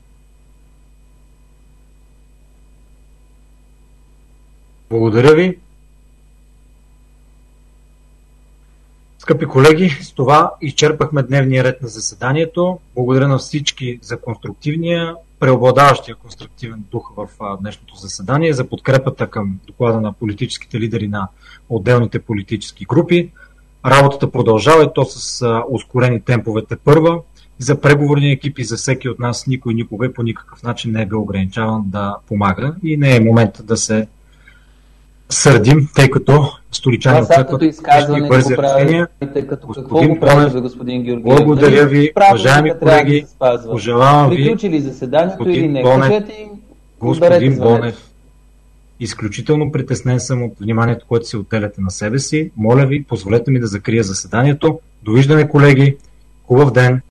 Благодаря ви. Скъпи колеги, с това изчерпахме дневния ред на заседанието. Благодаря на всички за конструктивния, преобладаващия конструктивен дух в днешното заседание, за подкрепата към доклада на политическите лидери на отделните политически групи. Работата продължава и то с ускорени темповете първа. За преговорни екипи, за всеки от нас, никой никога и по никакъв начин не е бил ограничаван да помага и не е момент да се сърдим, тъй като столичани очакват и бързи решения. Господин Бонев, благодаря ви, уважаеми колеги, пожелавам ви, господин Бонев, господин Бонев, изключително притеснен съм от вниманието, което си отделяте на себе си. Моля ви, позволете ми да закрия заседанието. Довиждане, колеги, хубав ден!